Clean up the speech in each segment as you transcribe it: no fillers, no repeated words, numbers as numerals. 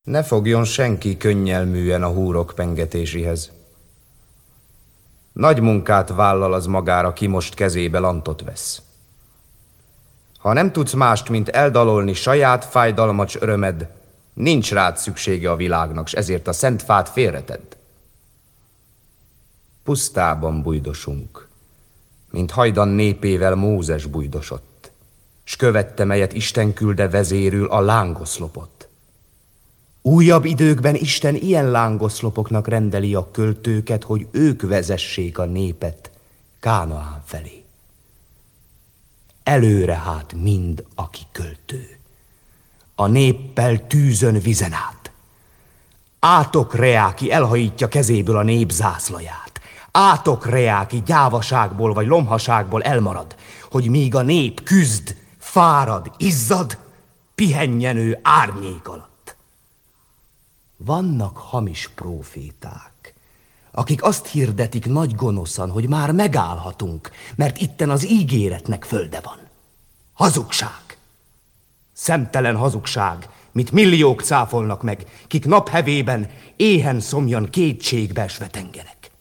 Ne fogjon senki könnyelműen a húrok pengetéséhez. Nagy munkát vállal az magára, ki most kezébe lantot vesz. Ha nem tudsz mást, mint eldalolni saját fájdalmas örömed, nincs rád szüksége a világnak, s ezért a szent fát félretedd. Pusztában bujdosunk, mint hajdan népével Mózes bujdosott, s követte, melyet Isten külde vezérül a lángoszlopot. Újabb időkben Isten ilyen lángoszlopoknak rendeli a költőket, hogy ők vezessék a népet Kánaán felé. Előre hát mind, aki költő. A néppel tűzön vizen át. Átok Reáki elhajítja kezéből a nép zászlaját. Átok Reáki gyávaságból vagy lomhaságból elmarad, hogy míg a nép küzd, fárad, izzad, pihenjen ő árnyék alatt. Vannak hamis próféták, akik azt hirdetik nagy gonoszan, hogy már megállhatunk, mert itten az ígéretnek földe van. Hazugság! Szemtelen hazugság, mit milliók cáfolnak meg, kik naphevében éhen szomjan kétségbe esve tengerek.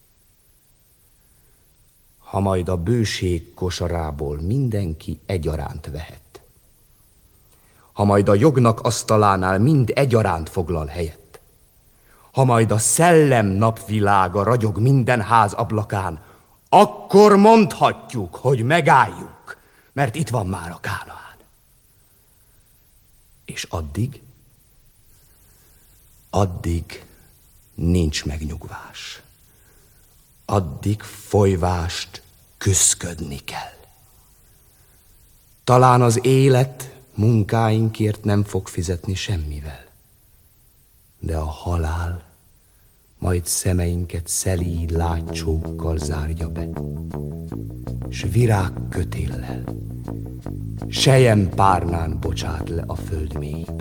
Ha majd a bőség kosarából mindenki egyaránt vehet, ha majd a jognak asztalánál mind egyaránt foglal helyet, ha majd a szellem napvilága ragyog minden ház ablakán, akkor mondhatjuk, hogy megálljuk, mert itt van már a Kánaán. És addig nincs megnyugvás. Addig folyvást küszködni kell. Talán az élet munkáinkért nem fog fizetni semmivel, de a halál majd szemeinket szelíd lágycsókkal zárja be, s virágkötéllel, selyempárnán bocsát le a föld mélyébe.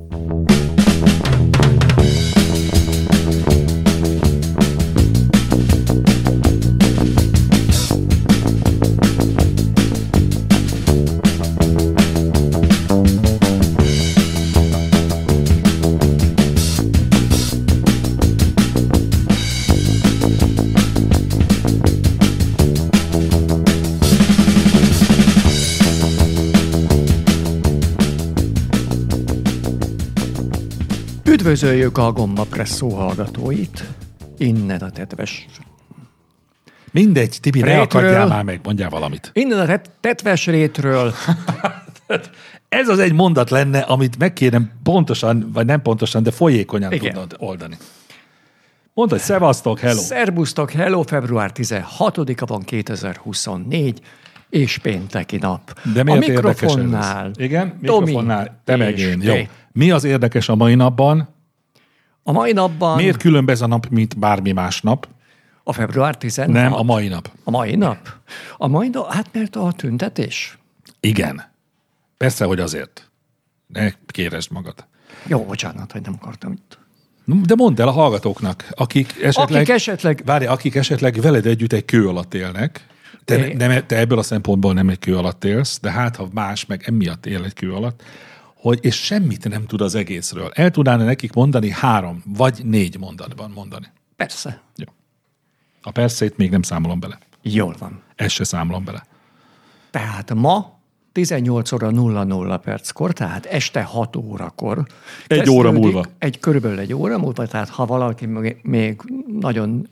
Üdvözöljük a Gomma Presszó hallgatóit, innen a tetves... Mindegy, Tibi, ne akadjál már meg, mondjál valamit. Innen a tetves rétről. Ez az egy mondat lenne, amit meg kéne pontosan, vagy nem pontosan, de folyékonyan tudnod oldani. Mondd, hogy szevasztok, hello. Szerbusztok, hello, február 16-a van 2024, és pénteki nap. De miért a mikrofonnál? Igen, mikrofonnál, te meg én. Jó. Té. Mi az érdekes a mai napban? A mai napban... Miért különb ez a nap, mint bármi más nap? A február 16? Nem, a mai nap. A mai nap? A mai nap? Hát mert a tüntetés. Igen. Persze, hogy azért. Ne kéresd magad. Jó, bocsánat, hogy nem akartam itt. De mondd el a hallgatóknak, akik esetleg veled együtt egy kő alatt élnek. Te ebből a szempontból nem egy kő alatt élsz, de hát ha más meg emiatt él egy kő alatt, és semmit nem tud az egészről. El tudnána nekik mondani 3 vagy 4 mondatban mondani? Persze. Jó. A perszét még nem számolom bele. Jól van. Ezt se számolom bele. Tehát ma 18 óra 00 perckor, tehát este 6 órakor. Egy óra múlva. Körülbelül egy óra múlva, tehát ha valaki még nagyon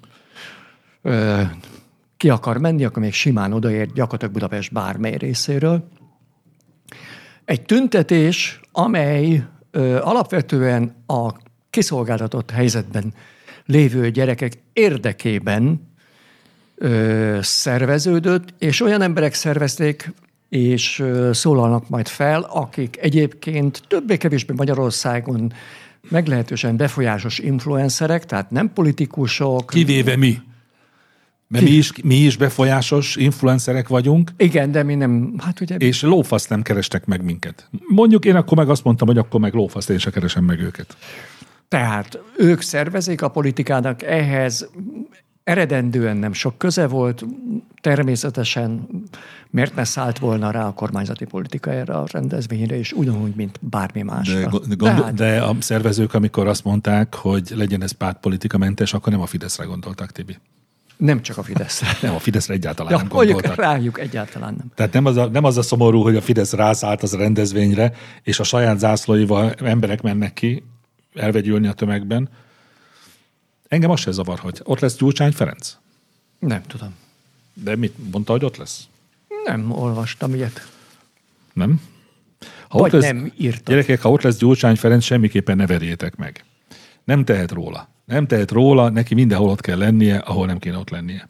ki akar menni, akkor még simán odaér gyakorlatilag Budapest bármely részéről. Egy tüntetés, amely alapvetően a kiszolgáltatott helyzetben lévő gyerekek érdekében szerveződött, és olyan emberek szervezték, és szólalnak majd fel, akik egyébként többé-kevésbé Magyarországon meglehetősen befolyásos influencerek, tehát nem politikusok. Kivéve mi. Mert mi is befolyásos influencerek vagyunk. Igen, de mi nem, hát ugye... És lófaszt nem kerestek meg minket. Mondjuk én akkor meg azt mondtam, hogy akkor meg lófaszt én se keresem meg őket. Tehát ők szervezik a politikának, ehhez eredendően nem sok köze volt, természetesen miért ne szállt volna rá a kormányzati politika erre a rendezvényre, és ugyanúgy, mint bármi másra. De a szervezők, amikor azt mondták, hogy legyen ez pártpolitikamentes, akkor nem a Fideszre gondoltak, Tibi. Nem csak a Fideszre. Nem, a Fideszre egyáltalán nem gondoltak. Rájuk egyáltalán nem. Tehát nem az a szomorú, hogy a Fidesz rászállt az a rendezvényre, és a saját zászlóival emberek mennek ki elvegyülni a tömegben. Engem az se zavar, hogy ott lesz Gyurcsány Ferenc. Nem tudom. De mit mondta, hogy ott lesz? Nem olvastam ilyet. Nem? Vagy nem írtam. Gyerekek, ha ott lesz Gyurcsány Ferenc, semmiképpen ne verjétek meg. Nem tehet róla. Nem tehet róla, neki mindenhol ott kell lennie, ahol nem kéne ott lennie.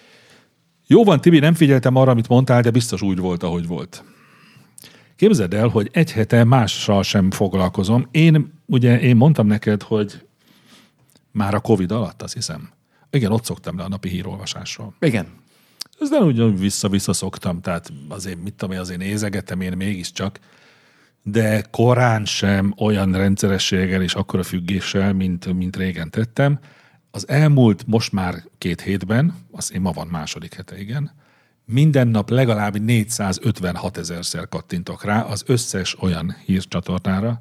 Jó van, Tibi, nem figyeltem arra, amit mondtál, de biztos úgy volt, ahogy volt. Képzeld el, hogy egy hete mással sem foglalkozom. Én mondtam neked, hogy már a Covid alatt, azt hiszem. Igen, ott szoktam le a napi hírolvasásról. Igen. Ez nem úgy vissza-vissza szoktam, tehát azért, mit tudom én, azért nézegetem én mégiscsak, de korán sem olyan rendszerességgel és akkora függéssel, mint régen tettem. Az elmúlt most már 2 hétben, én ma van második hete, igen, minden nap legalább 456 000-szer kattintok rá az összes olyan hírcsatornára,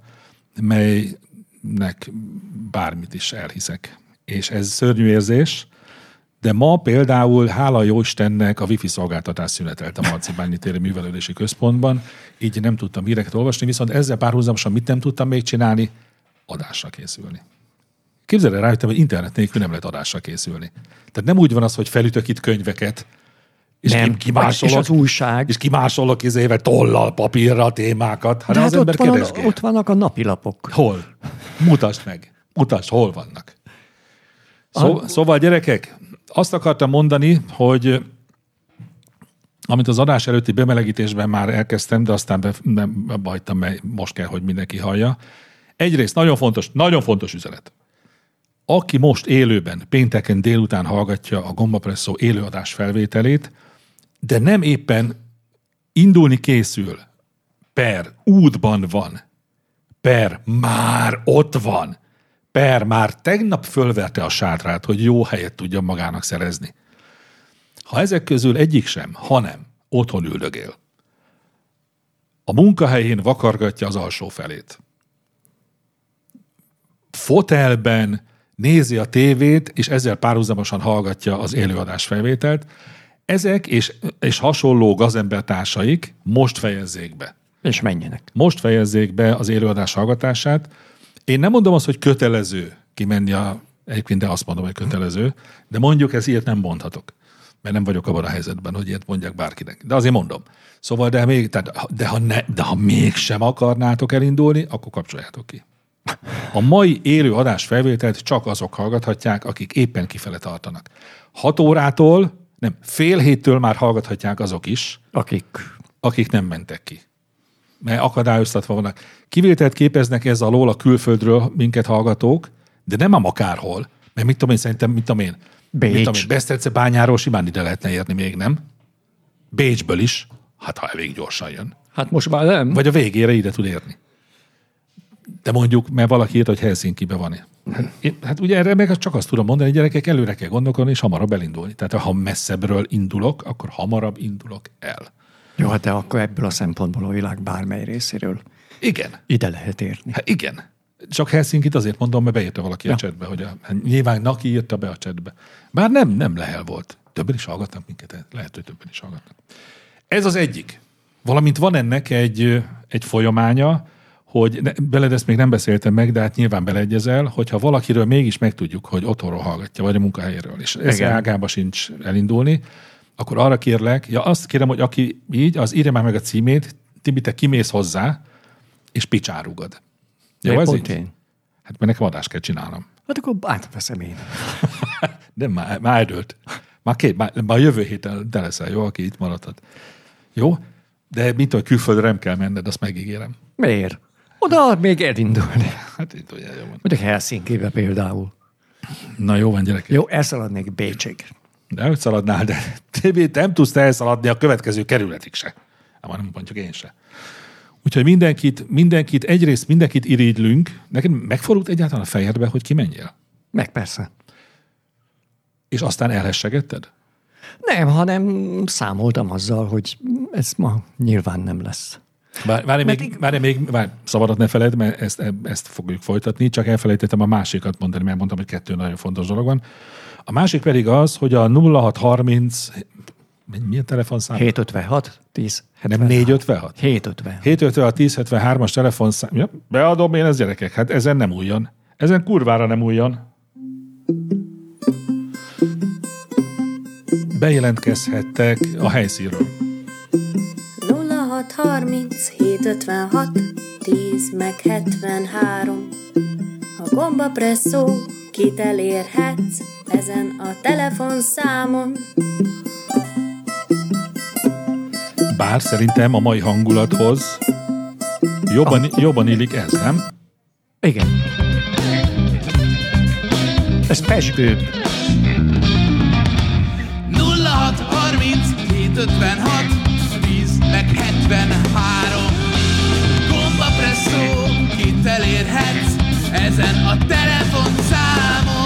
melynek bármit is elhiszek. És ez szörnyű érzés, de ma például, hála jó Istennek, a Wi-Fi szolgáltatás szünetelt a Marcibányi téri művelődési központban, így nem tudtam híreket olvasni, viszont ezzel párhuzamosan mit nem tudtam még csinálni? Adásra készülni. Képzeld el, rájöttem, hogy internet nélkül nem lehet adásra készülni. Tehát nem úgy van az, hogy felütök itt könyveket, és és az újság. És kimásolok tollal, papírra a témákat. Hát az ember ott vannak a napilapok. Hol? Mutasd meg. Mutasd, hol vannak. Szóval gyerekek, azt akartam mondani, hogy amit az adás előtti bemelegítésben már elkezdtem, de aztán nem hagytam, mert most kell, hogy mindenki hallja. Egyrészt nagyon fontos üzenet. Aki most élőben, pénteken délután hallgatja a Gombapresszó élőadás felvételét, de nem éppen indulni készül, útban van, már ott van, már tegnap fölverte a sátrát, hogy jó helyet tudjon magának szerezni. Ha ezek közül egyik sem, hanem otthon üldögél, a munkahelyén vakargatja az alsó felét, fotelben nézi a tévét, és ezzel párhuzamosan hallgatja az élőadás felvételt, ezek és hasonló gazembertársaik most fejezzék be. És menjenek. Most fejezzék be az élőadás hallgatását. Én nem mondom azt, hogy kötelező kimenni egyébként, de azt mondom, hogy kötelező, de mondjuk ez ilyet nem mondhatok, mert nem vagyok abban a helyzetben, hogy ilyet mondjak bárkinek. De azért mondom. Szóval, de ha mégsem akarnátok elindulni, akkor kapcsoljátok ki. A mai élő adás felvételt csak azok hallgathatják, akik éppen kifele tartanak. 6 órától, nem, fél héttől már hallgathatják azok is, akik nem mentek ki. Mert akadályoztatva vannak. Kivételt képeznek ez alól a külföldről minket hallgatók, de nem ám akárhol. Mert mit tudom én, Bécs. Besztercebányáról simán ide lehetne érni még, nem? Bécsből is. Hát ha elég gyorsan jön. Hát most már nem. Vagy a végére ide tud érni. De mondjuk, mert valaki írt, hogy Helsinkibe van. Hát ugye erre meg csak azt tudom mondani, hogy gyerekek, előre kell gondolkodni, és hamarabb elindulni. Tehát ha messzebbről indulok, akkor hamarabb indulok el. Jó, hát de akkor ebből a szempontból a világ bármely részéről igen. Ide lehet érni. Hát igen. Csak Helsinkit azért mondom, mert beírta valaki a chatbe, hogy nyilván Naki írta be a chatbe. Bár nem Lehel volt. Többen is hallgatnak minket, lehet, hogy többen is hallgatnak. Ez az egyik. Valamint van ennek egy folyamánya, hogy veled ezt még nem beszéltem meg, de hát nyilván beleegyezel, hogyha valakiről mégis megtudjuk, hogy otthonról hallgatja, vagy a munkahelyéről, és ez ágába sincs elindulni, akkor arra kérlek, azt kérem, hogy aki így, az írja már meg a címét, Tibi, te kimész hozzá, és picsárugod. Jó, ez így? Én. Hát mert nekem adást kell csinálnom. Hát akkor átveszem én. De már eldőlt. Már jövő héten te leszel, jó, aki itt maradhat. Jó? De mint hogy külföldre nem kell menned, azt megígérem. Miért? Oda még elindulni. Hát induljál, jó van. Mondjuk Helsinkibe például. Na jó van, gyerekek. Jó, elszaladnék Bécsig. De hogy szaladnál, de nem tudsz te elszaladni a következő kerületig se. Már nem mondjuk én se. Úgyhogy mindenkit irigylünk. Neked megfordult egyáltalán a fejedbe, hogy ki menjél? Meg persze. És aztán elhessegetted? Nem, hanem számoltam azzal, hogy ez ma nyilván nem lesz. Várj még, szabadat ne feled, mert ezt fogjuk folytatni, csak elfelejtettem a másikat mondani, mert mondtam, hogy 2 nagyon fontos dolog van. A másik pedig az, hogy a 0630, milyen telefonszám? 756 10 Nem 456? 756. 756 1073-as telefonszám. Ja, beadom én, ez gyerekek, hát ezen nem újjon. Ezen kurvára nem újjon. Bejelentkezhettek a helyszínről. 0630 756 10 meg 73. A gomba presszó, kit elérhetsz ezen a telefonszámon. Bár szerintem a mai hangulathoz jobban illik ez, nem? Igen. Ez pezsgőbb. 0630 756 10 meg 73. Gomba presszó, kit elérhetsz ezen a telefonszámon.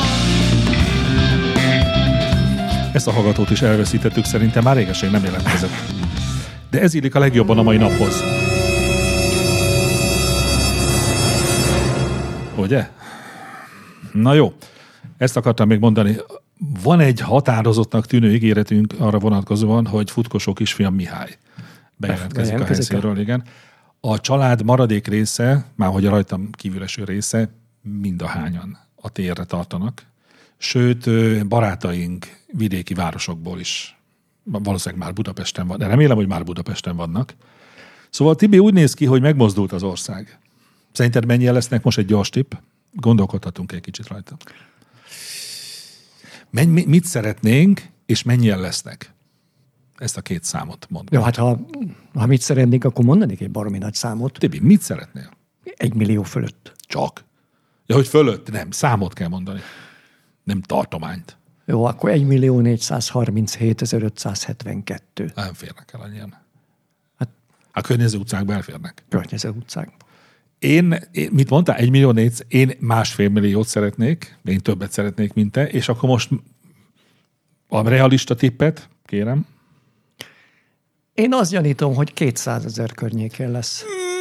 Ezt a hallgatót is elveszítettük, szerintem már régeség nem jelentkezett. De ez illik a legjobban a mai naphoz. Ugye? Na jó, ezt akartam még mondani. Van egy határozottnak tűnő ígéretünk arra vonatkozóan, hogy Futkosó kisfiam Mihály bejelentkezik a helyszínről, igen. A család maradék része, már hogy a rajtam kívül eső része, mind a hányan a térre tartanak. Sőt, barátaink vidéki városokból is, valószínűleg már Budapesten van, de remélem, hogy már Budapesten vannak. Szóval Tibi, úgy néz ki, hogy megmozdult az ország. Szerinted mennyien lesznek? Most egy gyors tipp. Gondolkodhatunk egy kicsit rajta. Mit szeretnénk, és mennyien lesznek? Ezt a 2 számot mondom. Jó, hát ha mit szeretnénk, akkor mondanék egy baromi nagy számot. Tibi, mit szeretnél? 1 millió fölött. Csak? Ja, hogy fölött? Nem, számot kell mondani. Nem tartományt. Jó, akkor 1.437.572. Nem férnek el annyian. Hát környező utcákba elférnek. Környező utcákba. Én mit mondtál? 1 millió 400, én 1,5 milliót szeretnék, én többet szeretnék, mint te, és akkor most a realista tippet, kérem. Én azt gyanítom, hogy 200 000 környékén lesz.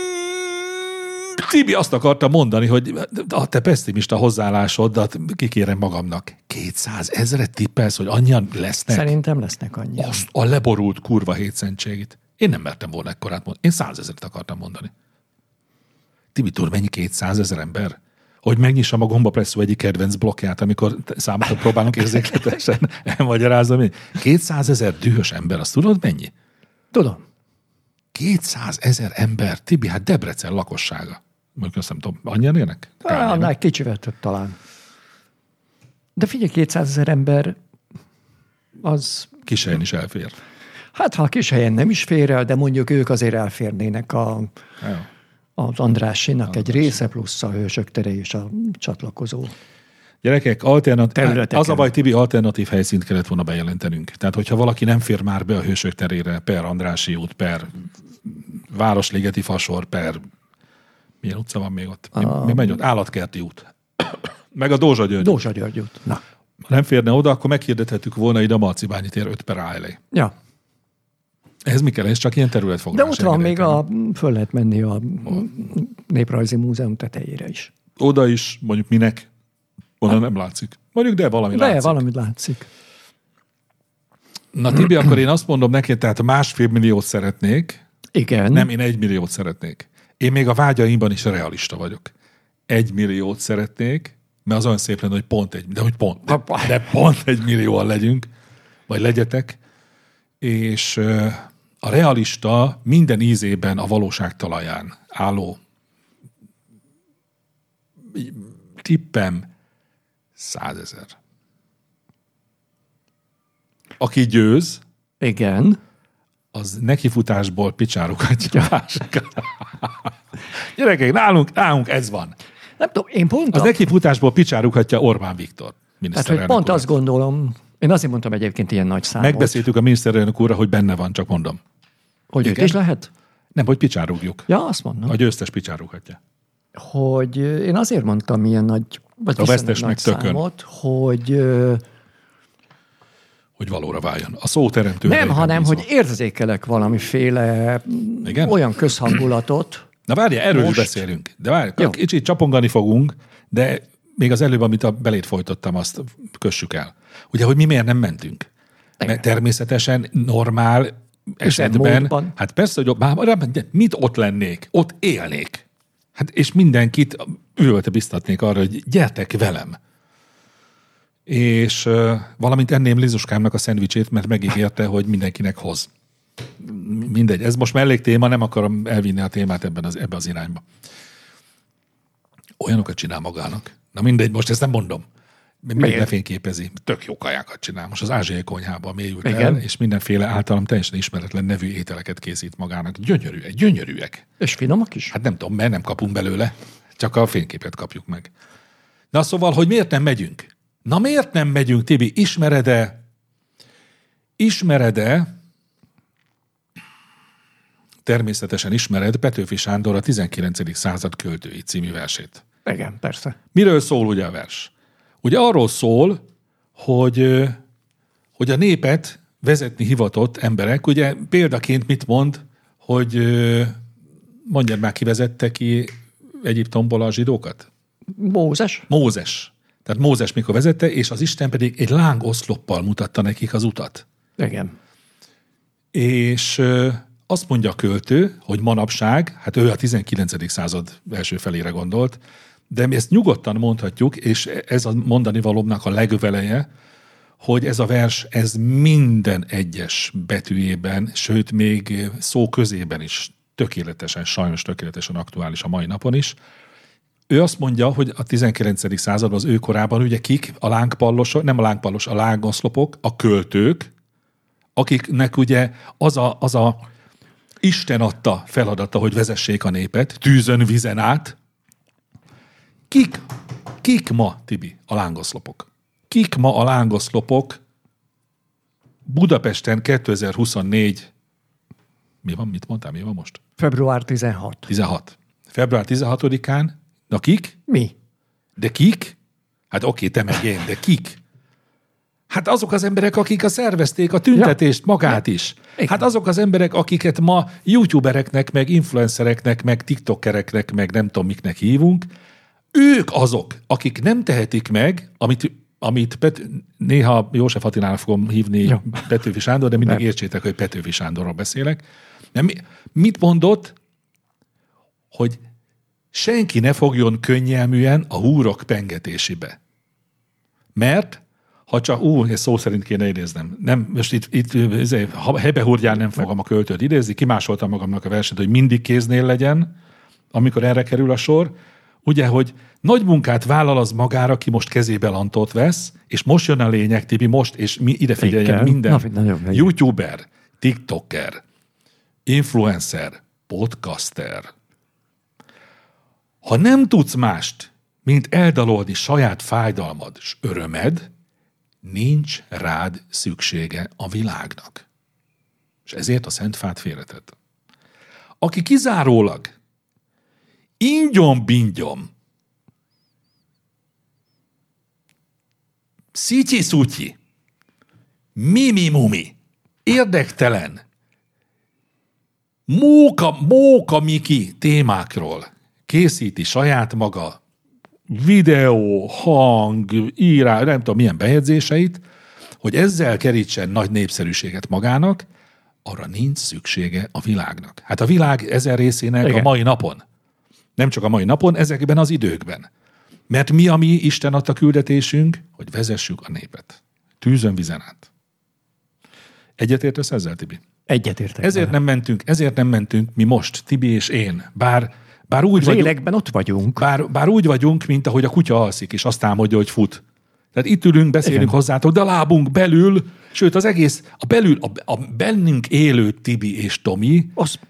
Tibi azt akarta mondani, hogy a te pessimista hozzáállásodat kikérem magamnak. 200 000 tippelsz, hogy annyian lesznek? Szerintem lesznek annyian. Azt a leborult kurva hétszentségét. Én nem mertem volna ekkorát mondani. Én 100 000 akartam mondani. Tibi, tudod, mennyi 200 000 ember? Hogy megnyissam a Gomba Presszó egyik kedvenc blokkját, amikor számokat próbálunk érzékletesen elmagyarázni. 200 000 dühös ember, azt tudod mennyi? Tudom. 200 000 ember, Tibi, hát Debrecen lakossága. Mondjuk azt nem tudom, annyian élnek? Annál kicsivel több talán. De figyelj, 200 000 ember az... Kishelyen is elfér. Hát ha a Kishelyen nem is fér el, de mondjuk ők azért elférnének az Andrássinak egy része, plusz a Hősök tere és a csatlakozó. Gyerekek, az a baj, Tibi, alternatív helyszínt kellett volna bejelentenünk. Tehát, hogyha valaki nem fér már be a Hősök terére, per Andrássi út, per Városligeti Fasor, per milyen utca van még ott? Mi megy ott? Állatkerti út. Meg a Dózsa György út. Na. Ha nem férne oda, akkor meghirdethetük volna ide a Marcibányi tér 5 per A elé. Ja. Ez mi kell? Ez csak ilyen területfoglalás. De ott van még föl lehet menni a Néprajzi Múzeum tetejére is. Oda is, mondjuk minek? Onnan nem látszik. Mondjuk, de valami látszik. De valami látszik. Na Tibi, akkor én azt mondom neki, tehát 1,5 milliót szeretnék. Igen. Nem, én 1 milliót szeretnék. Én még a vágyaimban is realista vagyok. 1 milliót szeretnék, mert az olyan szép lenne, hogy pont 1 millióan legyünk, vagy legyetek, és a realista minden ízében a valóság talaján álló tippem 100 000. Aki győz, igen, az nekifutásból picsárugatja a másikat. Gyerekek, nálunk ez van. Nem tudom, én pont... Az nekifutásból picsárugatja Orbán Viktor. Tehát, hogy pont azt gondolom, én azért mondtam egyébként ilyen nagy számot. Megbeszéltük a miniszterelnök úrra, hogy benne van, csak mondom. Hogy őt is lehet? Nem, hogy picsárugjuk. Ja, azt mondom. A győztes picsárughatja. Hogy én azért mondtam ilyen nagy, vagy a vesztes nagy meg tökön. Számot, hogy hogy valóra váljon. A szóteremtő. Nem, hanem, hogy érzékelek valamiféle olyan közhangulatot. Na várjál, erről is beszélünk. De várj, kicsit csapongani fogunk, de még az előbb, amit a belét folytottam, azt kössük el. Ugye, hogy mi miért nem mentünk? Mert természetesen normál esetben, hát persze, hogy mit ott lennék, ott élnék. Hát és mindenkit üvölte biztatnék arra, hogy gyertek velem. És valamint enném Lizuskámnak a szendvicsét, mert megígérte, hogy mindenkinek hoz. Mindegy, ez most melléktéma, nem akarom elvinni a témát ebbe az irányba. Olyanokat csinál magának. Na mindegy, most ezt nem mondom. Még lefényképezi. Tök jó kajákat csinál. Most az ázsiai konyhában mélyült el, és mindenféle általam teljesen ismeretlen nevű ételeket készít magának. Gyönyörűek. És finomak is? Hát nem tudom, mert nem kapunk belőle. Csak a fényképet kapjuk meg. Na szóval, hogy miért nem megyünk? Na miért nem megyünk, Tibi? Ismered-e, természetesen ismered Petőfi Sándor a 19. század költői című versét. Igen, persze. Miről szól ugye a vers? Ugye arról szól, hogy a népet vezetni hivatott emberek, ugye példaként mit mond, hogy mondjad már, ki vezette ki Egyiptomból a zsidókat? Mózes. Tehát Mózes mikor vezette, és az Isten pedig egy lángoszloppal mutatta nekik az utat. Igen. És azt mondja a költő, hogy manapság, hát ő a 19. század első felére gondolt, de mi ezt nyugodtan mondhatjuk, és ez a mondani valóbbnak a legveleje, hogy ez a vers, ez minden egyes betűjében, sőt még szó közében is sajnos tökéletesen aktuális a mai napon is. Ő azt mondja, hogy a 19. században, az ő korában ugye kik? A lángpallosok, nem a lángpallos, a lángoszlopok, a költők, akiknek ugye az a Isten adta feladata, hogy vezessék a népet, tűzön, vizen át. Kik ma, Tibi, a lángoszlopok? Kik ma a lángoszlopok Budapesten 2024, mit mondtál, mi van most? Február 16. Február 16-án, na kik? Mi? De kik? Hát oké, te meg én, de kik? Hát azok az emberek, akik szervezték a tüntetést magát is. Hát azok az emberek, akiket ma youtubereknek, meg influencereknek, meg tiktokereknek, meg nem tudom miknek hívunk, ők azok, akik nem tehetik meg, amit néha József Attilának fogom hívni Petőfi Sándor, de mindig értsétek, hogy Petőfi Sándorról beszélek. Mit mondott? Hogy senki ne fogjon könnyelműen a húrok pengetésébe. Mert ha csak, ezt szó szerint kéne idéznem. Nem, most itt hebehúrján nem fogom a költőt idézni, kimásoltam magamnak a verset, hogy mindig kéznél legyen, amikor erre kerül a sor. Ugye, hogy nagy munkát vállal az magára, ki most kezébe lantot vesz, és most jön a lényeg, Tibi, most, és ide figyeljen minden youtuber, tiktoker, influencer, podcaster. Ha nem tudsz mást, mint eldalolni saját fájdalmad és örömed, nincs rád szüksége a világnak. És ezért a Szent Fát félretett. Aki kizárólag ingyom-bingyom, szityi-szutyi, mimi-mumi, érdektelen, móka-miki témákról készíti saját maga videó, hang, írás, nem tudom milyen bejegyzéseit, hogy ezzel kerítsen nagy népszerűséget magának, arra nincs szüksége a világnak. Hát a világ ezen részének a mai napon. Nem csak a mai napon, ezekben az időkben. Mert mi a mi Isten adta küldetésünk, hogy vezessük a népet. Tűzön, vizen át. Egyetértesz ezzel, Tibi? Egyetértek. Ezért nem mentünk mi most, Tibi és én. Bár úgy vagyunk, lélekben ott vagyunk. Bár úgy vagyunk, mint ahogy a kutya alszik, és azt álmodja, hogy fut. Tehát itt ülünk, beszélünk hozzátok, de a lábunk belül, sőt az egész, a bennünk élő Tibi és Tomi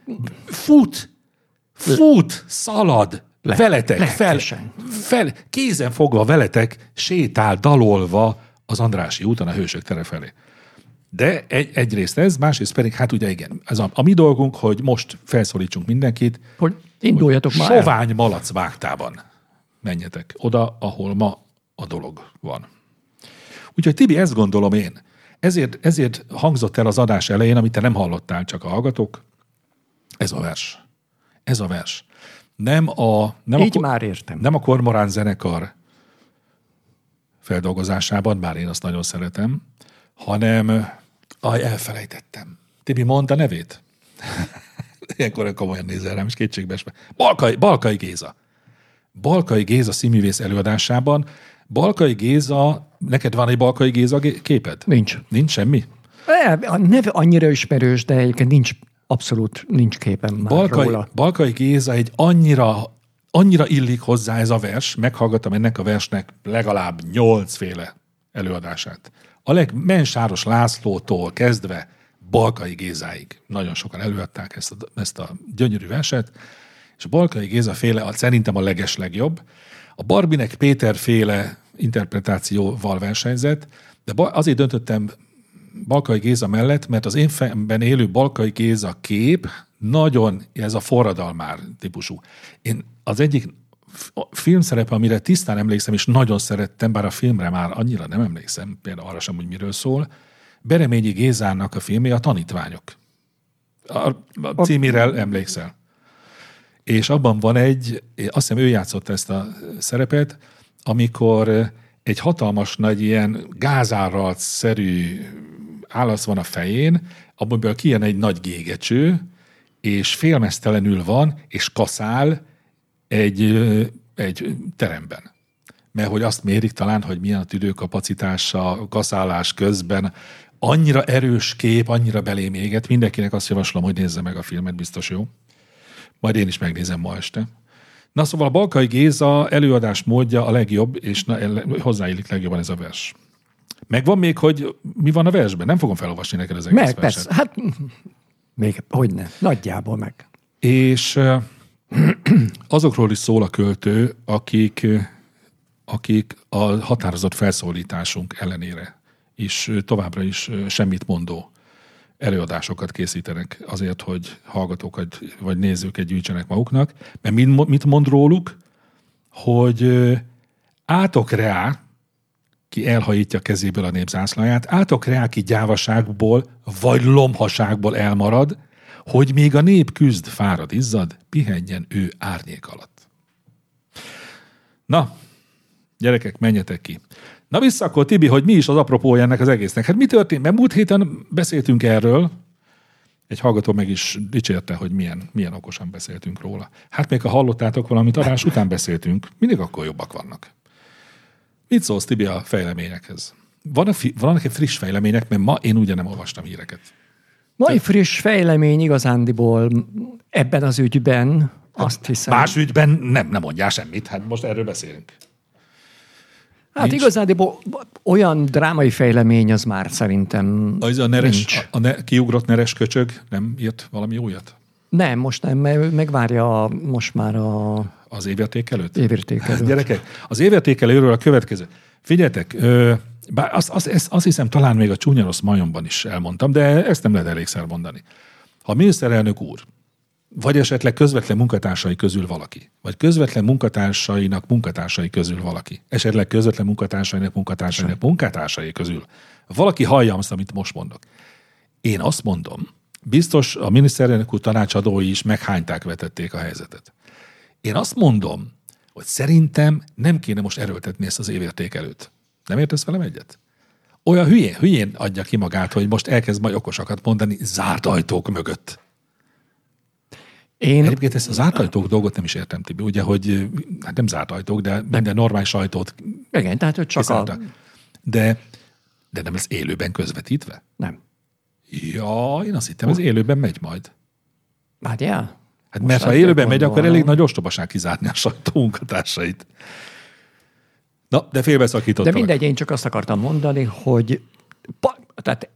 fut, szalad, veletek, kézen fogva veletek, sétál, dalolva az Andrássy úton a Hősök tere felé. De egyrészt ez, másrészt pedig, hát ugye igen, ez a mi dolgunk, hogy most felszólítsunk mindenkit, hogy induljatok már sovány malac vágtában menjetek oda, ahol ma a dolog van. Úgyhogy Tibi, ezt gondolom én. Ezért hangzott el az adás elején, amit te nem hallottál, csak a hallgatók. Ez a vers. Már értem. Nem a Kormorán zenekar feldolgozásában, bár én azt nagyon szeretem, hanem elfelejtettem. Tibi, mondd a nevét? Ilyenkor komolyan nézel rám, és kétségbeesve. Balkai Géza. Balkai Géza színművész előadásában. Balkai Géza, neked van egy Balkai Géza képed? Nincs. Nincs semmi? A neve annyira ismerős, de egyébként abszolút nincs képem már róla. Balkai Géza egy annyira illik hozzá ez a vers, meghallgattam ennek a versnek legalább 8 féle előadását. A legmensáros Lászlótól kezdve Balkai Gézáig. Nagyon sokan előadták ezt a gyönyörű verset, és a Balkai Géza féle szerintem a legeslegjobb. A Barbinek Péter féle interpretációval versenyzett, de azért döntöttem Balkai Géza mellett, mert az én fejemben élő Balkai Géza kép nagyon ez a forradalmár típusú. Én az egyik filmszerepe, amire tisztán emlékszem, és nagyon szerettem, bár a filmre már annyira nem emlékszem, például arra sem, hogy miről szól, Bereményi Gézának a filmje a Tanítványok. A címére emlékszel. És abban van azt hiszem ő játszott ezt a szerepet, amikor egy hatalmas nagy ilyen gázáralt-szerű állasz van a fején, abból kijön egy nagy gégecső, és félmeztelenül van, és kaszál egy teremben. Mert hogy azt mérik talán, hogy milyen a tüdőkapacitása a kaszálás közben. Annyira erős kép, annyira belém éget. Mindenkinek azt javaslom, hogy nézze meg a filmet, biztos jó. Majd én is megnézem ma este. Na szóval a Balkai Géza előadás módja a legjobb, és hozzáillik legjobban ez a vers. Megvan még, hogy mi van a versben? Nem fogom felolvasni neked az egész verset. Persze, hát még hogyne, nagyjából meg. És azokról is szól a költő, akik a határozott felszólításunk ellenére is továbbra is semmit mondó előadásokat készítenek azért, hogy hallgatókat vagy nézőket gyűjtsenek maguknak. Mert mit mond róluk? Hogy átok reá, ki elhajítja kezéből a népzászlaját, átok reá, ki gyávaságból vagy lomhaságból elmarad, hogy még a nép küzd, fárad, izzad, pihenjen ő árnyék alatt. Na, gyerekek, menjetek ki. Na vissza akkor, Tibi, hogy mi is az apropója ennek az egésznek. Hát mi történt? Mert múlt héten beszéltünk erről, egy hallgató meg is dicsérte, hogy milyen okosan beszéltünk róla. Hát még ha hallottátok valamit, adás után beszéltünk, mindig akkor jobbak vannak. Mit szólsz, Tibi, a fejleményekhez? Vannak friss fejlemények, mert ma én ugye nem olvastam híreket. Mai friss fejlemény igazándiból ebben az ügyben, azt hiszem. Más ügyben nem mondjál semmit, hát most erről beszélünk. Hát igazándiból olyan drámai fejlemény az már szerintem nincs. Kiugrott neres köcsög nem írt valami újat? Nem, most nem, megvárja most már az évértékelőt? Évértékelőt. Gyerekek, az évértékelőről a következő. Figyeljetek, bár azt hiszem talán még a Csúnya Rossz Majomban is elmondtam, de ezt nem lehet elégszer mondani. Ha a miniszterelnök úr, vagy esetleg közvetlen munkatársai közül valaki, vagy közvetlen munkatársainak munkatársai közül valaki, esetleg közvetlen munkatársainak munkatársai közül valaki hallja azt, amit most mondok. Én azt mondom, biztos a miniszterelnök úr tanácsadói is meghányták, vetették a helyzetet. Én azt mondom, hogy szerintem nem kéne most erőltetni ezt az évértékelőt. Nem értesz velem egyet? Olyan hülyén adja ki magát, hogy most elkezd majd okosakat mondani zárt ajtók mögött. Egyébként ezt a zárt ajtók dolgot nem is értem, Tibi. Ugye, hogy hát nem zárt ajtók, de minden normális ajtót igen, tehát hogy csak De nem ez élőben közvetítve? Nem. Ja, én azt hittem, ez élőben megy majd. Várjál. Hát mert ha élőben megy, akkor elég nagy ostobaság kizárni a sajtó munkatársait. Na, de félbeszakítottalak. De mindegy, én csak azt akartam mondani, hogy tehát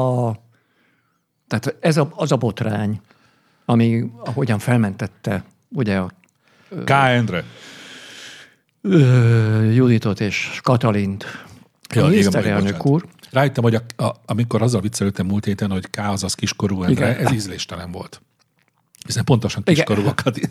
ez az a botrány, ami ahogyan felmentette ugye a K. Endre Juditot és Katalint a miniszterelnök úr. Rájöttem, hogy amikor azzal viccelődtem múlt héten, hogy K. azaz kiskorú Endre, ez ízléstelen volt. Hiszen pontosan kiskorúakat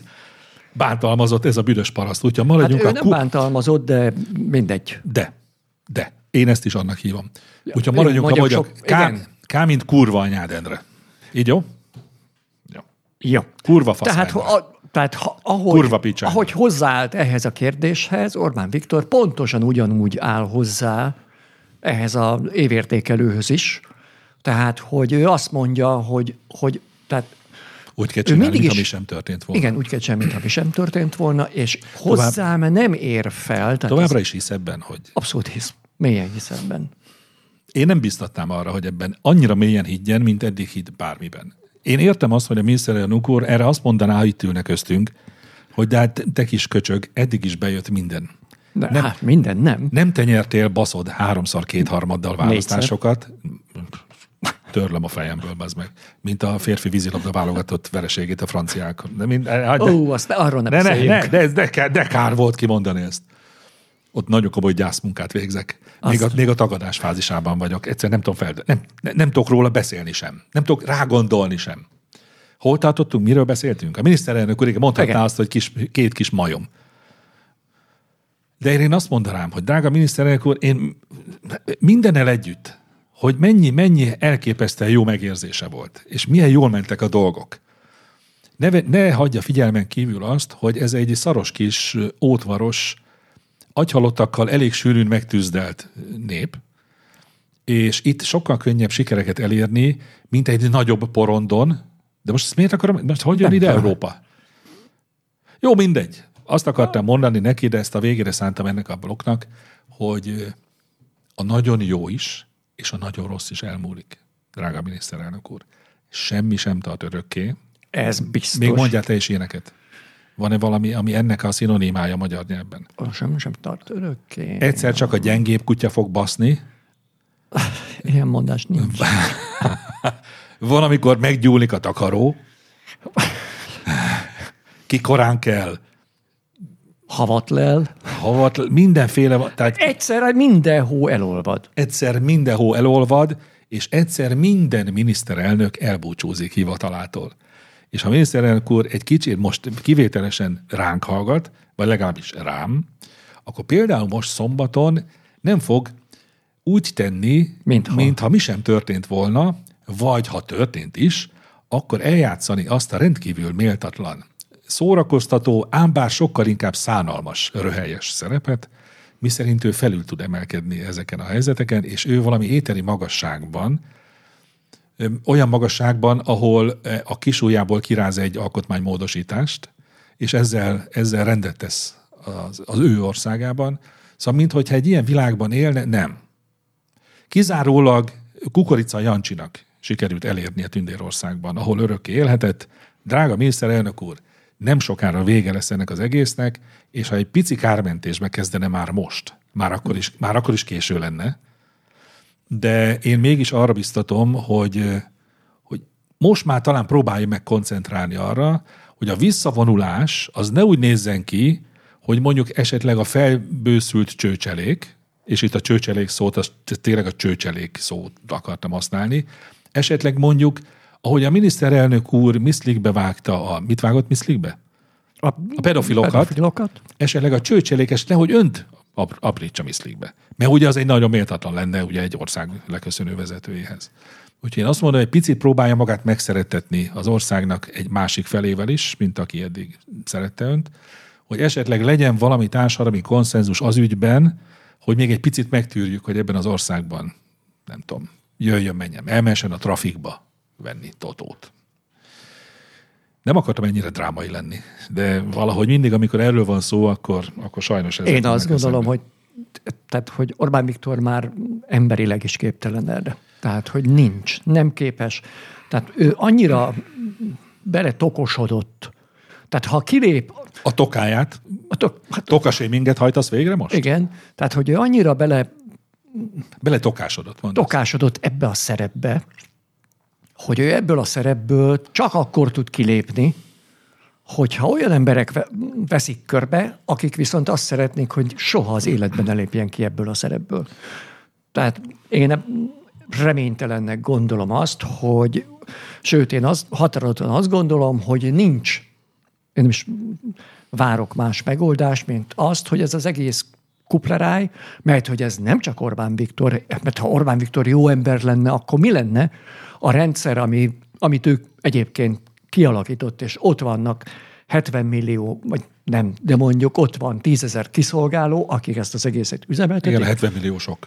bántalmazott ez a büdös paraszt. Úgyhogy maradjunk hát ő nem bántalmazott, de mindegy. De. Én ezt is annak hívom. Úgyhogy maradjunk a magyar. K mint kurva anyád, Endre. Így jó? Jó. Kurva faszányra. Tehát ahogy hozzáállt ehhez a kérdéshez, Orbán Viktor pontosan ugyanúgy áll hozzá ehhez az évértékelőhöz is. Tehát, hogy ő azt mondja, hogy tehát úgy kell csinálni, mint ami sem történt volna. Igen, úgy kell csinálni, mint ami sem történt volna, és hozzám nem ér fel. Továbbra is hisz ebben, hogy... Abszolút hisz. Mélyen hisz ebben. Én nem biztatnám arra, hogy ebben annyira mélyen higgyen, mint eddig hitt bármiben. Én értem azt, hogy a miniszterelnök úr erre azt mondaná, ha itt ülnek köztünk, hogy de hát te kis köcsög, eddig is bejött minden. Minden nem. Nem te nyertél, baszod 3-szor 2/3 választásokat. Törlöm a fejemből, bazd meg. Mint a férfi vízilabda válogatott vereségét a franciákon. Azt arról nem beszéljünk. De kár volt kimondani ezt. Ott nagyon komoly gyászmunkát végzek. Még a tagadás fázisában vagyok. Egyszerűen nem tudom nem tudok róla beszélni sem. Nem tudok rágondolni sem. Hol tartottunk? Miről beszéltünk? A miniszterelnök úr mondhatná azt, hogy két kis majom. De én azt mondanám, hogy drága miniszterelnök úr, én mindennel együtt, hogy mennyi elképesztően jó megérzése volt, és milyen jól mentek a dolgok. Ne hagyja figyelmen kívül azt, hogy ez egy szaros kis ótvaros, agyhalottakkal elég sűrűn megtűzdelt nép, és itt sokkal könnyebb sikereket elérni, mint egy nagyobb porondon. De most ezt miért akarom? Most hogy jön ide Európa? Jó, mindegy. Azt akartam mondani neki, de ezt a végére szántam ennek a blokknak, hogy a nagyon jó is, és a nagyon rossz is elmúlik, drága miniszterelnök úr. Semmi sem tart örökké. Ez biztos. Még mondjál te is ilyeneket. Van-e valami, ami ennek a szinonimája magyar nyelvben? Sem tart örökké. Egyszer csak a gyengébb kutya fog baszni. Ilyen mondás nincs. Van, amikor meggyúlik a takaró. Ki korán kell. Havatlel. Mindenféle. Tehát egyszer minden hó elolvad. És egyszer minden miniszterelnök elbúcsúzik hivatalától. És ha a miniszterelnök úr egy kicsit most kivételesen ránk hallgat, vagy legalábbis rám, akkor például most szombaton nem fog úgy tenni, mintha mi sem történt volna, vagy ha történt is, akkor eljátszani azt a rendkívül méltatlan, szórakoztató, ám bár sokkal inkább szánalmas, röhelyes szerepet, miszerint ő felül tud emelkedni ezeken a helyzeteken, és ő valami éteri magasságban, olyan magasságban, ahol a kisujjából kiráz egy alkotmánymódosítást, és ezzel rendet tesz az ő országában. Szóval, minthogyha egy ilyen világban élne, nem. Kizárólag Kukorica Jancsinak sikerült elérni a Tündérországban, ahol örökké élhetett. Drága miniszterelnök úr, nem sokára vége lesz ennek az egésznek, és ha egy pici kármentésbe kezdene már most, már akkor is késő lenne, de én mégis arra biztatom, hogy most már talán próbálj meg koncentrálni arra, hogy a visszavonulás az ne úgy nézzen ki, hogy mondjuk esetleg a felbőszült csőcselék, és itt a csőcselék szót, az tényleg a csőcselék szót akartam használni, esetleg mondjuk, ahogy a miniszterelnök úr miszlikbe vágta mit vágott miszlikbe? A pedofilokat. Esetleg a csőcselékes nehogy önt aprítsa miszlikbe. Mert ugye az egy nagyon méltatlan lenne ugye egy ország leköszönő vezetőjéhez. Úgyhogy én azt mondom, hogy egy picit próbálja magát megszerettetni az országnak egy másik felével is, mint aki eddig szerette önt, hogy esetleg legyen valami társadalmi konszenzus az ügyben, hogy még egy picit megtűrjük, hogy ebben az országban, nem tudom, menjen, elmessen a trafikba venni totót. Nem akartam ennyire drámai lenni, de valahogy mindig, amikor erről van szó, akkor sajnos ez. Én azt gondolom, hogy Orbán Viktor már emberileg is képtelen erre. Tehát, hogy nem képes. Tehát ő annyira beletokosodott. Tehát, ha kilép... A tokáját? Tokaséminget hajtasz végre most? Igen. Tehát, hogy ő annyira beletokásodott. Tokásodott ebbe a szerepbe, hogy ő ebből a szerepből csak akkor tud kilépni, hogyha olyan emberek veszik körbe, akik viszont azt szeretnék, hogy soha az életben ne lépjen ki ebből a szerepből. Tehát én reménytelennek gondolom azt, hogy sőt, én határozottan azt gondolom, hogy nincs, én is várok más megoldást, mint azt, hogy ez az egész kupleráj, mert hogy ez nem csak Orbán Viktor, mert ha Orbán Viktor jó ember lenne, akkor mi lenne a rendszer, amit ők egyébként kialakított, és ott vannak 70 millió, vagy nem, de mondjuk ott van 10 000 kiszolgáló, akik ezt az egészet üzemeltetik. Igen, 70 millió sok.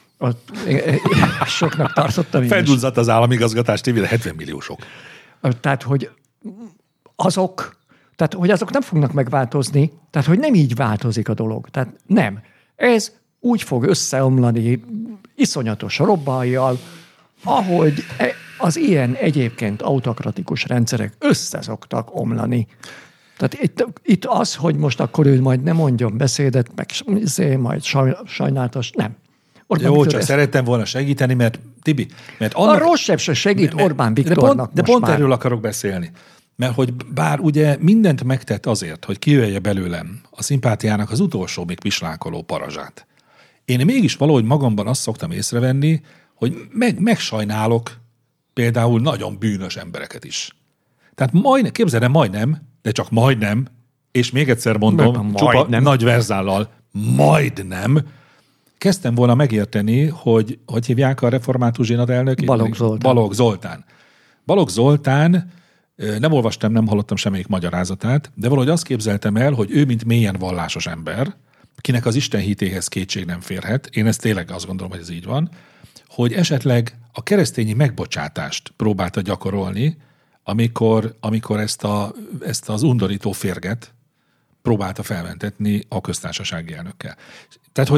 Soknak tartottam én is. Felduzzadt az államigazgatás tévére, 70 millió sok. Tehát, hogy azok nem fognak megváltozni, tehát, hogy nem így változik a dolog. Tehát nem. Ez úgy fog összeomlani iszonyatos robbanjjal, ahogy az ilyen egyébként autokratikus rendszerek összeszoktak omlani. Tehát itt az, hogy most akkor ő majd nem mondjon beszédet, meg majd sajnálatos, nem. Orbán jó, csak szerettem volna segíteni, mert Tibi, a rosszabb se segít Orbán Viktornak de pont erről akarok beszélni. Mert hogy bár ugye mindent megtett azért, hogy kijöjje belőlem a szimpátiának az utolsó még pislákoló parazsát. Én mégis valahogy magamban azt szoktam észrevenni, hogy megsajnálok például nagyon bűnös embereket is. Tehát majdnem, de csak majdnem, és még egyszer mondom, csupa nagy verzállal, majdnem, kezdtem volna megérteni, hogy hívják a református zsinat elnökét? Balogh Zoltán. Balogh Zoltán, nem olvastam, nem hallottam semmelyik magyarázatát, de valahogy azt képzeltem el, hogy ő mint mélyen vallásos ember, kinek az Isten hitéhez kétség nem férhet, én ezt tényleg azt gondolom, hogy ez így van, hogy esetleg a keresztényi megbocsátást próbálta gyakorolni, amikor ezt az undorító férget próbálta felmentetni a köztársasági elnökkel. Tehát,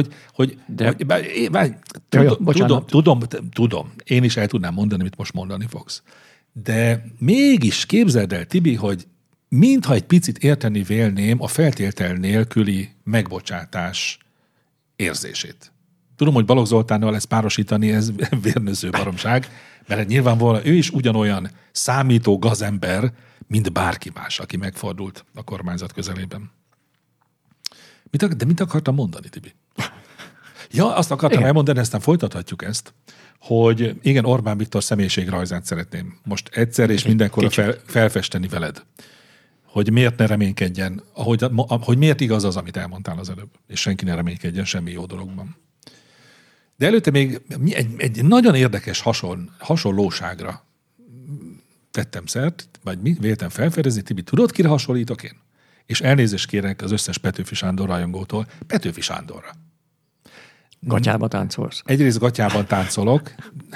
tudom, én is el tudnám mondani, mit most mondani fogsz. De mégis képzeld el, Tibi, hogy mintha egy picit érteni vélném a feltétel nélküli megbocsátás érzését. Tudom, hogy Balogh Zoltánnal ezt párosítani, ez vérnőző baromság, mert nyilvánvalóan ő is ugyanolyan számító gazember, mint bárki más, aki megfordult a kormányzat közelében. De mit akartam mondani, Tibi? Ja, azt akartam elmondani, aztán folytathatjuk ezt, hogy igen, Orbán Viktor személyiségrajzát szeretném most egyszer és mindenkorra felfesteni veled. Hogy miért ne reménykedjen, hogy miért igaz az, amit elmondtál az előbb, és senki ne reménykedjen semmi jó dologban. De előtte még egy nagyon érdekes hasonlóságra tettem szert, vagy véltem felfedezni, Tibi, tudod, kire hasonlítok én? És elnézést kérek az összes Petőfi Sándor rajongótól, Petőfi Sándorra. Gatyába táncolsz. Egyrészt gatyában táncolok.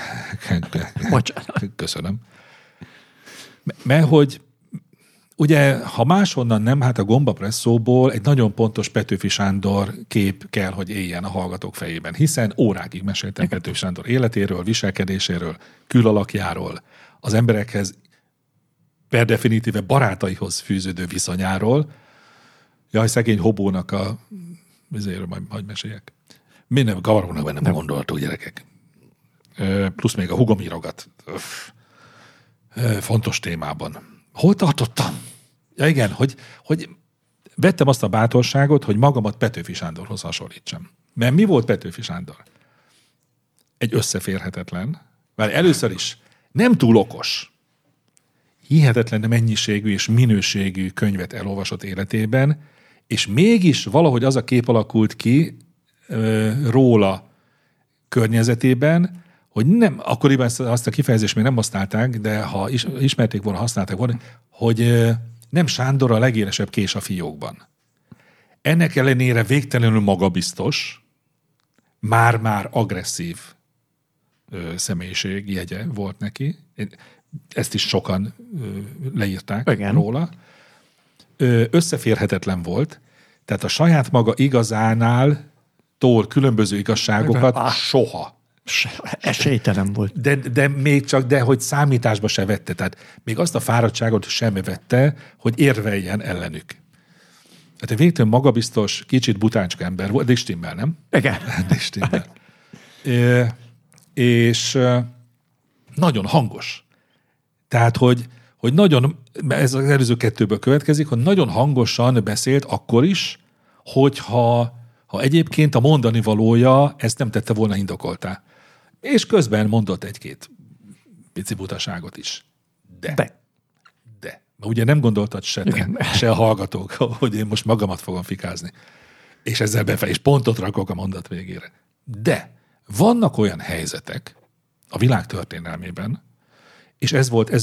Köszönöm. Mert hogy ugye, ha máshonnan nem, hát a Gomba Presszóból egy nagyon pontos Petőfi Sándor kép kell, hogy éljen a hallgatók fejében, hiszen órákig meséltem Petőfi Sándor életéről, viselkedéséről, külalakjáról, az emberekhez per definitíve barátaihoz fűződő viszonyáról. Jaj, szegény Hobónak ezért majd hagyj meséljek. Minden gavarognak bennem a gondolatok, gyerekek. Plusz még a hugom írogat. Fontos témában. Hol tartottam? Ja igen, hogy vettem azt a bátorságot, hogy magamat Petőfi Sándorhoz hasonlítsam. Mert mi volt Petőfi Sándor? Egy összeférhetetlen, mert először is nem túl okos, hihetetlen mennyiségű és minőségű könyvet elolvasott életében, és mégis valahogy az a kép alakult ki róla környezetében, hogy nem, akkoriban azt a kifejezést még nem használták, de ha ismerték volna, használták volna, hogy nem Sándor a legélesebb kés a fiókban. Ennek ellenére végtelenül magabiztos, már-már agresszív személyiség jegye volt neki. Ezt is sokan leírták róla. Összeférhetetlen volt, tehát a saját maga igazánál tól különböző igazságokat soha. Esélytelen volt. De még csak, de hogy számításba se vette. Tehát még azt a fáradtságot sem vette, hogy érveljen ellenük. Tehát egy végtelen magabiztos, kicsit butáncska ember volt, de stimmel, nem? Igen. De stimmel. És nagyon hangos. Tehát, hogy nagyon, ez az előző kettőből következik, hogy nagyon hangosan beszélt akkor is, hogyha egyébként a mondani valója ezt nem tette volna indokoltá. És közben mondott egy-két pici butaságot is. De. Ugye nem gondoltad se a hallgatók, hogy én most magamat fogom fikázni. És ezzel és pontot rakok a mondat végére. De vannak olyan helyzetek a világ történelmében, és ez volt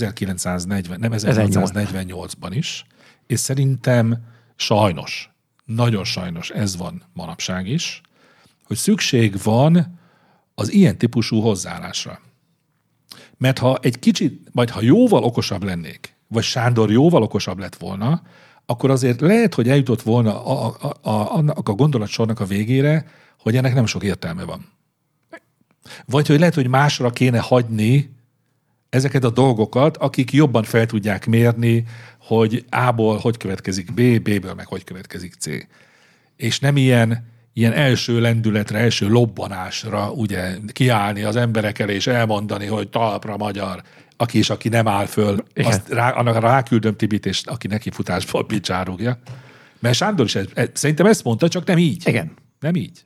1848-ban is, és szerintem sajnos, nagyon sajnos ez van manapság is, hogy szükség van az ilyen típusú hozzáállásra. Mert ha egy kicsit, vagy ha jóval okosabb lennék, vagy Sándor jóval okosabb lett volna, akkor azért lehet, hogy eljutott volna annak a gondolatsornak a végére, hogy ennek nem sok értelme van. Vagy hogy lehet, hogy másra kéne hagyni ezeket a dolgokat, akik jobban fel tudják mérni, hogy A-ból hogy következik B, B-ből meg hogy következik C. És nem ilyen első lendületre, első lobbanásra ugye kiállni az emberek elé és elmondani, hogy talpra magyar, aki nem áll föl, annak ráküldöm Tibit, és aki neki futásból picsárugja. Mert Sándor is szerintem ezt mondta, csak nem így. Igen. Nem így.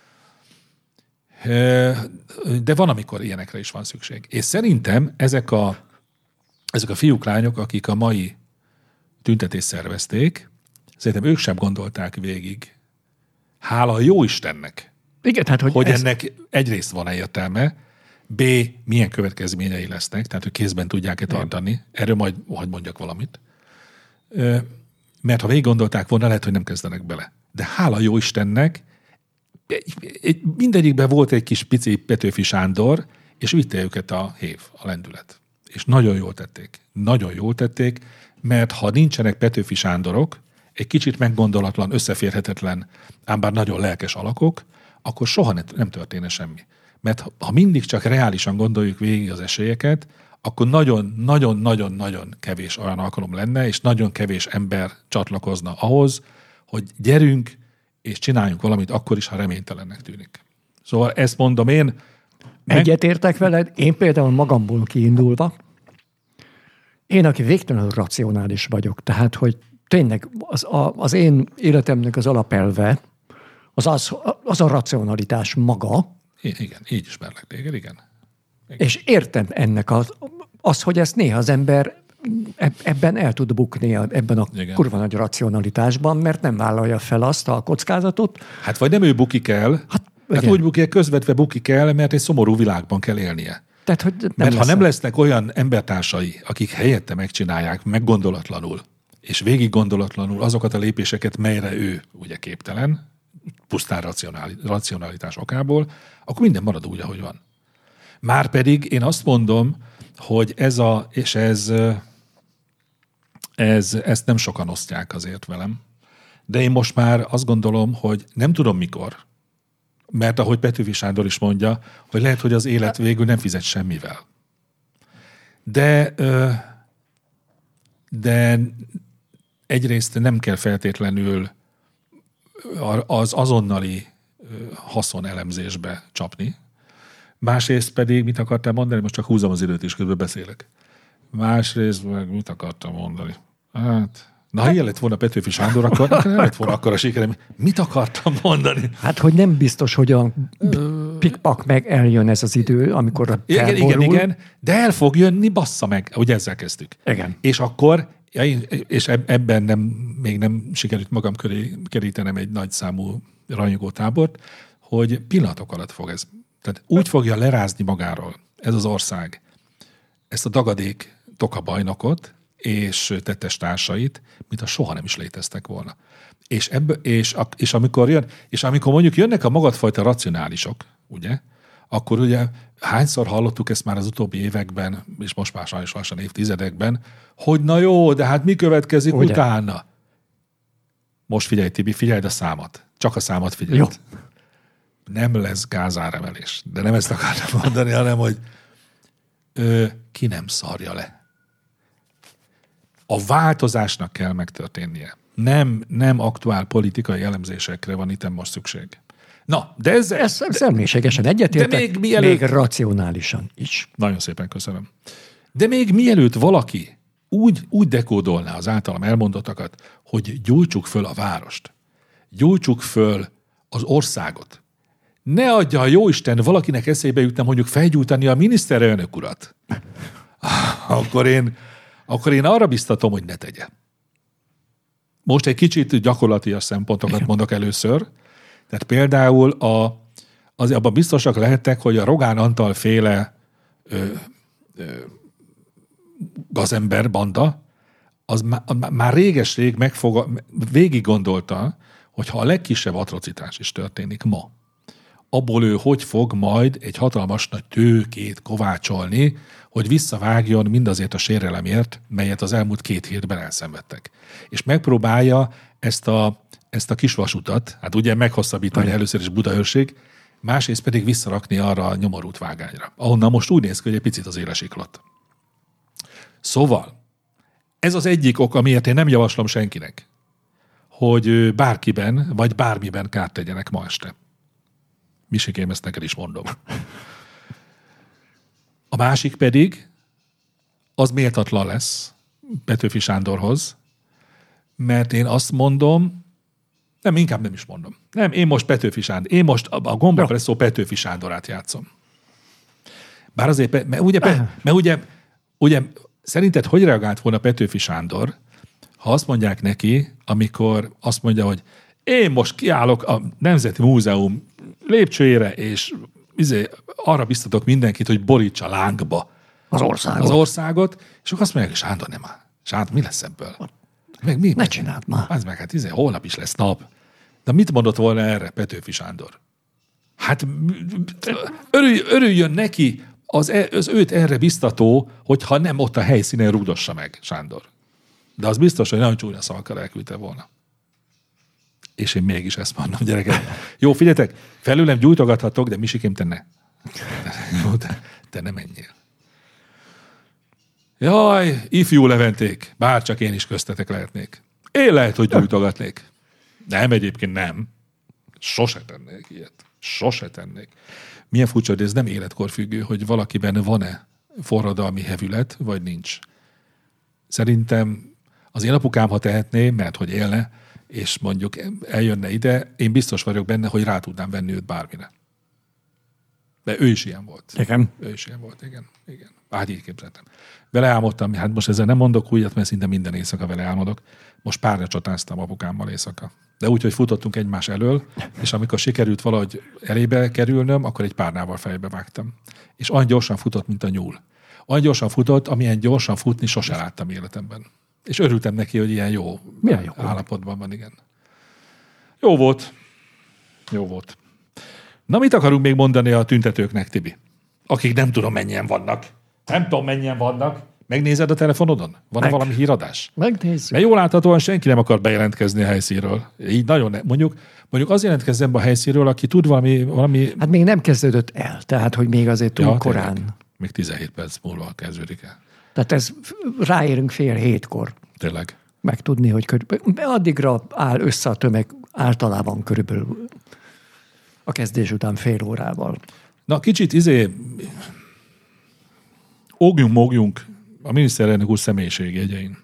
De van, amikor ilyenekre is van szükség. És szerintem ezek a fiúk, lányok, akik a mai tüntetést szervezték, szerintem ők sem gondolták végig, hála a jó Istennek, igen, hát, hogy ennek egyrészt van értelme, B, milyen következményei lesznek, tehát hogy kézben tudják-e tartani. Erről majd mondjak valamit. Mert ha végig gondolták volna, lehet, hogy nem kezdenek bele. De hála jó Istennek, mindegyikben volt egy kis pici Petőfi Sándor, és vitte őket a hév, a lendület. És nagyon jól tették. Nagyon jól tették, mert ha nincsenek Petőfi Sándorok, egy kicsit meggondolatlan, összeférhetetlen, ám bár nagyon lelkes alakok, akkor soha nem történne semmi. Mert ha mindig csak reálisan gondoljuk végig az esélyeket, akkor nagyon-nagyon-nagyon kevés olyan alkalom lenne, és nagyon kevés ember csatlakozna ahhoz, hogy gyerünk, és csináljunk valamit akkor is, ha reménytelennek tűnik. Szóval ezt mondom én. Egyetértek veled, én például magamból kiindulva, én, aki végtelenül racionális vagyok, tehát, hogy tényleg az én életemnek az alapelve az a racionalitás maga. Igen, így ismerlek téged, igen. És értem ennek az, hogy ezt néha az ember ebben el tud bukni, ebben a kurva nagy racionalitásban, mert nem vállalja fel azt a kockázatot. Hát vagy nem ő bukik el, hát úgy bukik, közvetve bukik el, mert egy szomorú világban kell élnie. Tehát, hogy mert ha nem lesznek olyan embertársai, akik helyette megcsinálják meggondolatlanul, és végig gondolatlanul azokat a lépéseket, melyre ő ugye képtelen, pusztán racionalitás okából, akkor minden marad úgy, ahogy van. Márpedig én azt mondom, hogy ezt nem sokan osztják azért velem, de én most már azt gondolom, hogy nem tudom mikor, mert ahogy Petőfi Sándor is mondja, hogy lehet, hogy az élet végül nem fizet semmivel. De egyrészt nem kell feltétlenül az azonnali haszonelemzésbe csapni. Másrészt pedig, mit akartál mondani? Most csak húzom az időt, és közben beszélek. Másrészt meg mit akartam mondani? Ha ilyen lett volna Petőfi Sándor, akkor nem lett volna akkor a sikerem. Mit akartam mondani? Hát, hogy nem biztos, hogy a pikpak meg eljön ez az idő, amikor felborul. Igen, de el fog jönni, bassza meg. Ugye ezzel kezdtük. Igen. És akkor, és ebben még nem sikerült magam köré kerítenem egy nagyszámú rajongó tábort, hogy pillanatok alatt fog ez. Tehát úgy fogja lerázni magáról ez az ország ezt a dagadék tokabajnokot és tettestársait, mintha soha nem is léteztek volna. És amikor mondjuk jönnek a magadfajta racionálisok, ugye, akkor ugye hányszor hallottuk ezt már az utóbbi években, és most már sajnos lassan évtizedekben, hogy na jó, de hát mi következik ugye utána? Most figyelj, Tibi, figyeld a számot. Csak a számot figyeld. Jó. Nem lesz gázáremelés. De nem ezt akartam mondani, hanem, hogy ki nem szarja le. A változásnak kell megtörténnie. Nem aktuál politikai elemzésekre van itt most szükség. Na, de ez személyiségesen egyetértek, még racionálisan is. Nagyon szépen köszönöm. De még mielőtt valaki úgy dekódolná az általam elmondottakat, hogy gyújtsuk föl a várost, gyújtsuk föl az országot, ne adja a jóisten valakinek eszébe jutna mondjuk felgyújtani a miniszterelnök urat, akkor én arra biztatom, hogy ne tegye. Most egy kicsit gyakorlatias szempontokat mondok először, Tehát például abban biztosak lehettek, hogy a Rogán Antal féle gazember banda, az már réges-rég végig gondolta, hogy ha a legkisebb atrocitás is történik ma, abból ő hogy fog majd egy hatalmas nagy tőkét kovácsolni, hogy visszavágjon mindazért a sérelemért, melyet az elmúlt 2 hétben elszenvedtek. És megpróbálja ezt a kis vasutat, hát ugye meghosszabbítani először is Budaörsig, másrészt pedig visszarakni arra a nyomorult vágányra, ahonnan most úgy néz ki, hogy egy picit az élesiklott. Szóval, ez az egyik ok, amiért én nem javaslom senkinek, hogy bárkiben, vagy bármiben kárt tegyenek ma este. Misikém, ezt neked is mondom. A másik pedig, az méltatlan lesz Petőfi Sándorhoz, mert én azt mondom, inkább nem is mondom. Nem, én most Petőfi Sándor. Én most a Gomba Presszó Petőfi Sándorát játszom. Bár azért, mert ugye szerinted hogy reagált volna Petőfi Sándor, ha azt mondják neki, amikor azt mondja, hogy én most kiállok a Nemzeti Múzeum lépcsőjére, és arra biztatok mindenkit, hogy borítsa lángba az országot, és akkor azt mondják, Sándor, nem áll. Sándor, mi lesz ebből? Ne csináld már. Az meg, hát holnap is lesz nap. De mit mondott volna erre Petőfi Sándor? Hát örüljön neki az őt erre biztató, hogyha nem ott a helyszínen rúgdossa meg Sándor. De az biztos, hogy nagyon csúnya szavakkal elküldte volna. És én mégis ezt mondom, gyerekek. Jó, figyeljetek, felőlem gyújtogathatok, de Misikém, te ne. Jó, te ne menjél. Jaj, ifjú Leventék, bárcsak én is köztetek lehetnék. Én lehet, hogy gyújtogatnék. Nem, egyébként nem. Sose tennék ilyet. Sose tennék. Milyen furcsa, hogy ez nem életkorfüggő, hogy valakiben van-e forradalmi hevület, vagy nincs. Szerintem az én apukám, ha tehetné, mert hogy élne, és mondjuk eljönne ide, én biztos vagyok benne, hogy rá tudnám venni őt bármire. De ő is ilyen volt. Igen. Ő is ilyen volt, igen. Hát így képzeltem. Vele álmodtam, hát most ezzel nem mondok újat, mert szinte minden éjszaka vele álmodok. Most párra csatáztam apukámmal éjszaka. De úgy, hogy futottunk egymás elől, és amikor sikerült valahogy elébe kerülnöm, akkor egy párnával fejbe vágtam. És olyan gyorsan futott, mint a nyúl. Olyan gyorsan futott, amilyen gyorsan futni sose láttam életemben. És örültem neki, hogy ilyen jó állapotban van, igen. Jó volt. Na, mit akarunk még mondani a tüntetőknek, Tibi? Akik nem tudom mennyien vannak. Megnézed a telefonodon? Van-e valami híradás? Megnézzük. Mert jól láthatóan senki nem akar bejelentkezni a helyszínről. Így nagyon mondjuk az jelentkezzen be a helyszínről, aki tud valami... Hát még nem kezdődött el, tehát hogy még azért túl korán. Tényleg. Még 17 perc múlva kezdődik el. Tehát ez ráérünk 6:30. Tényleg. Megtudni, hogy addigra áll össze a tömeg általában körülbelül a kezdés után fél órával. Na, kicsit ógjunk a miniszterelnök úr személyiségjegyein.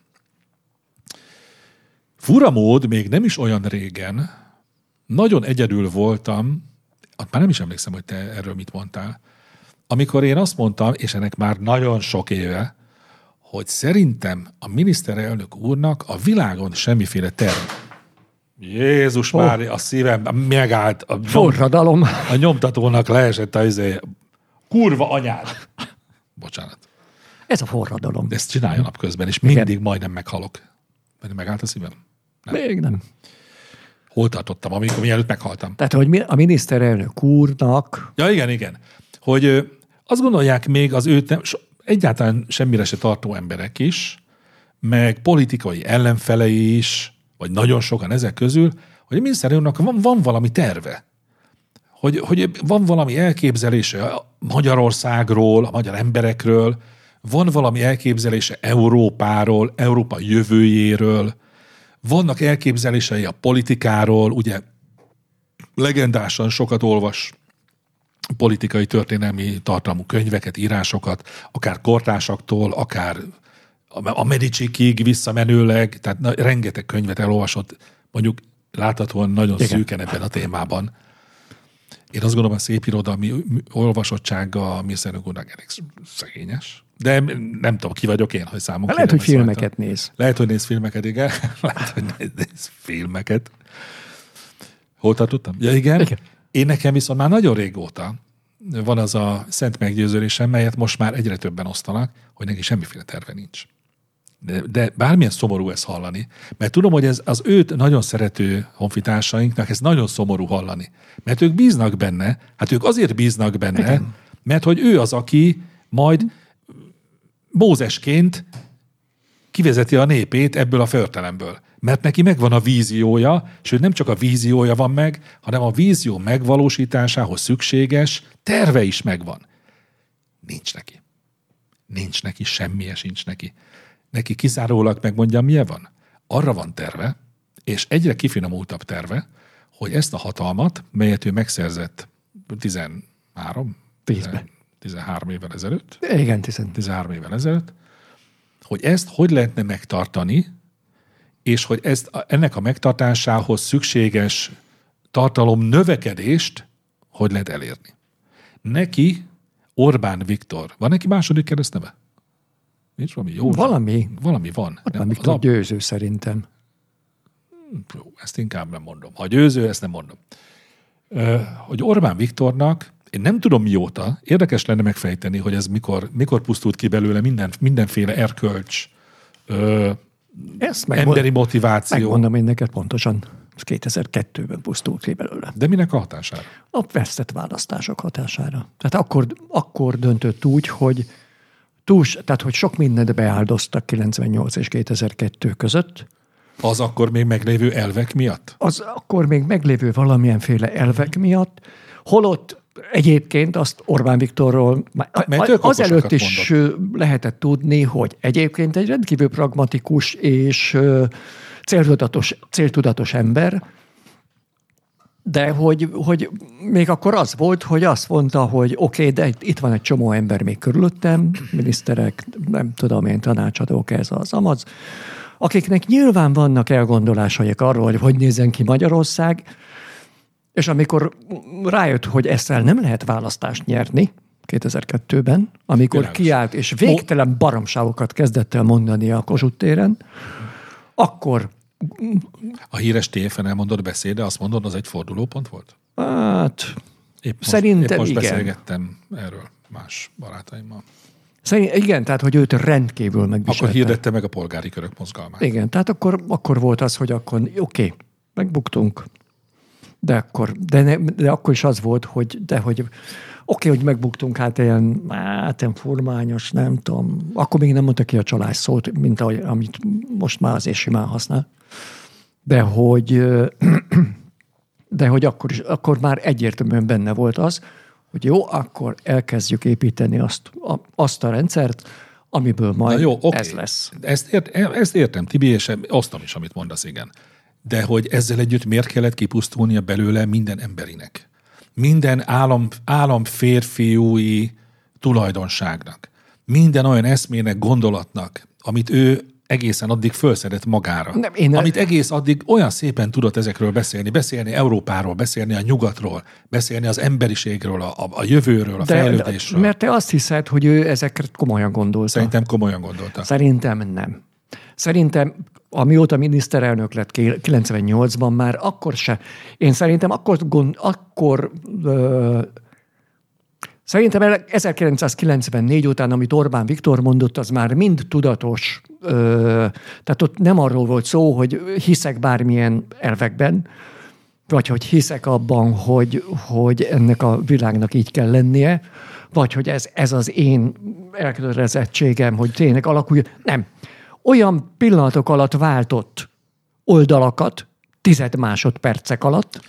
Fura mód, még nem is olyan régen, nagyon egyedül voltam, már nem is emlékszem, hogy te erről mit mondtál, amikor én azt mondtam, és ennek már nagyon sok éve, hogy szerintem a miniszterelnök úrnak a világon semmiféle terv. Jézus Mária, a szívem megállt. Forradalom. A nyomtatónak leesett kurva anyád. Bocsánat. Ez a forradalom. De ezt csinálja napközben, és mindig majdnem meghalok. Megállt a szívem? Nem. Még nem. Hol tartottam, mielőtt meghaltam? Tehát, hogy a miniszterelnök úrnak... Ja, igen. Hogy azt gondolják még az őt egyáltalán semmire se tartó emberek is, meg politikai ellenfelei is, vagy nagyon sokan ezek közül, hogy a miniszterelnöknek van valami terve. Hogy van valami elképzelése a Magyarországról, a magyar emberekről, van valami elképzelése Európáról, Európa jövőjéről, vannak elképzelései a politikáról, ugye legendásan sokat olvas politikai történelmi tartalmú könyveket, írásokat, akár kortársaktól, akár a Medicikig visszamenőleg, tehát rengeteg könyvet elolvasott, mondjuk láthatóan nagyon szűken ebben a témában. Én azt gondolom, a szép irodalmi olvasottsága a miniszterelnök úrnak elég szegényes. De nem tudom, ki vagyok én, hogy számunk. Lehet, hogy filmeket néz. Lehet, hogy néz filmeket, igen. Lehet, hogy néz filmeket. Hol tartottam? Ja, igen. Én nekem viszont már nagyon régóta van az a szent meggyőződésem, melyet most már egyre többen osztanak, hogy neki semmiféle terve nincs. De bármilyen szomorú ez hallani, mert tudom, hogy ez az őt nagyon szerető honfitársainknak ez nagyon szomorú hallani. Mert ők bíznak benne, hát ők azért bíznak benne, igen, mert hogy ő az, aki majd Mózesként kivezeti a népét ebből a förtelemből. Mert neki megvan a víziója, sőt nem csak a víziója van meg, hanem a vízió megvalósításához szükséges terve is megvan. Nincs neki. Nincs neki, semmije sincs neki. Neki kizárólag megmondja, milyen van. Arra van terve, és egyre kifinomultabb terve, hogy ezt a hatalmat, melyet ő megszerzett 13 évvel ezelőtt. Igen, 13 évvel ezelőtt, hogy ezt hogy lehetne megtartani, és hogy ennek a megtartásához szükséges tartalom növekedést hogy lehet elérni. Neki Orbán Viktor, van neki második keresztneve? Nincs valami jó? Valami van. Orbán Viktor Győző szerintem. Jó, ezt inkább nem mondom. Ha Győző, ezt nem mondom. Hogy Orbán Viktornak, én nem tudom mióta, érdekes lenne megfejteni, hogy ez mikor pusztult ki belőle mindenféle erkölcs, emberi motiváció. Megmondom én neked pontosan. 2002-ben pusztult ki belőle. De minek a hatására? A vesztett választások hatására. Tehát akkor döntött úgy, hogy hogy sok mindent beáldoztak 98 és 2002 között. Az akkor még meglévő elvek miatt? Az akkor még meglévő valamilyenféle elvek miatt, holott egyébként azt Orbán Viktorról azelőtt is mondott. Lehetett tudni, hogy egyébként egy rendkívül pragmatikus és céltudatos ember, de hogy még akkor az volt, hogy azt mondta, hogy oké, de itt van egy csomó ember még körülöttem, miniszterek, nem tudom én, tanácsadók, ez az amaz, akiknek nyilván vannak elgondolásaik arról, hogy nézzen ki Magyarország, és amikor rájött, hogy ezzel nem lehet választást nyerni, 2002-ben, amikor kiállt, és végtelen baromságokat kezdett el mondani a Kossuth téren, akkor... A híres TFN elmondott beszéde, azt mondod, az egy fordulópont volt? Hát, szerintem most igen. Beszélgettem erről más barátaimmal. Igen, tehát, hogy őt rendkívül megviselte. Akkor hirdette meg a polgári körök mozgalmát. Igen, tehát akkor volt az, hogy akkor oké, megbuktunk, de akkor is az volt, hogy oké, hogy megbuktunk, hát ilyen furmányos, nem tudom. Akkor még nem mondta ki a csalás szót, mint amit most már azért simán használ. De hogy akkor már egyértelműen benne volt az, hogy jó, akkor elkezdjük építeni azt a rendszert, amiből majd jó, ez lesz. Ezt értem, Tibi, és osztom is, amit mondasz, igen. De hogy ezzel együtt miért kellett kipusztulnia belőle minden emberinek? Minden állam férfiúi tulajdonságnak. Minden olyan eszmének, gondolatnak, amit ő egészen addig fölszedett magára. Amit egész addig olyan szépen tudott ezekről beszélni Európáról, beszélni a nyugatról, beszélni az emberiségről, a jövőről, a fejlődésről. Mert te azt hiszed, hogy ő ezeket komolyan gondolta. Szerintem komolyan gondolta. Szerintem nem. Szerintem amióta miniszterelnök lett 98-ban már akkor se. Én szerintem szerintem 1994 után, amit Orbán Viktor mondott, az már mind tudatos. Tehát ott nem arról volt szó, hogy hiszek bármilyen elvekben, vagy hogy hiszek abban, hogy ennek a világnak így kell lennie, vagy hogy ez az én elkötelezettségem, hogy tényleg alakuljon. Nem. Olyan pillanatok alatt váltott oldalakat, 10 másodpercek alatt.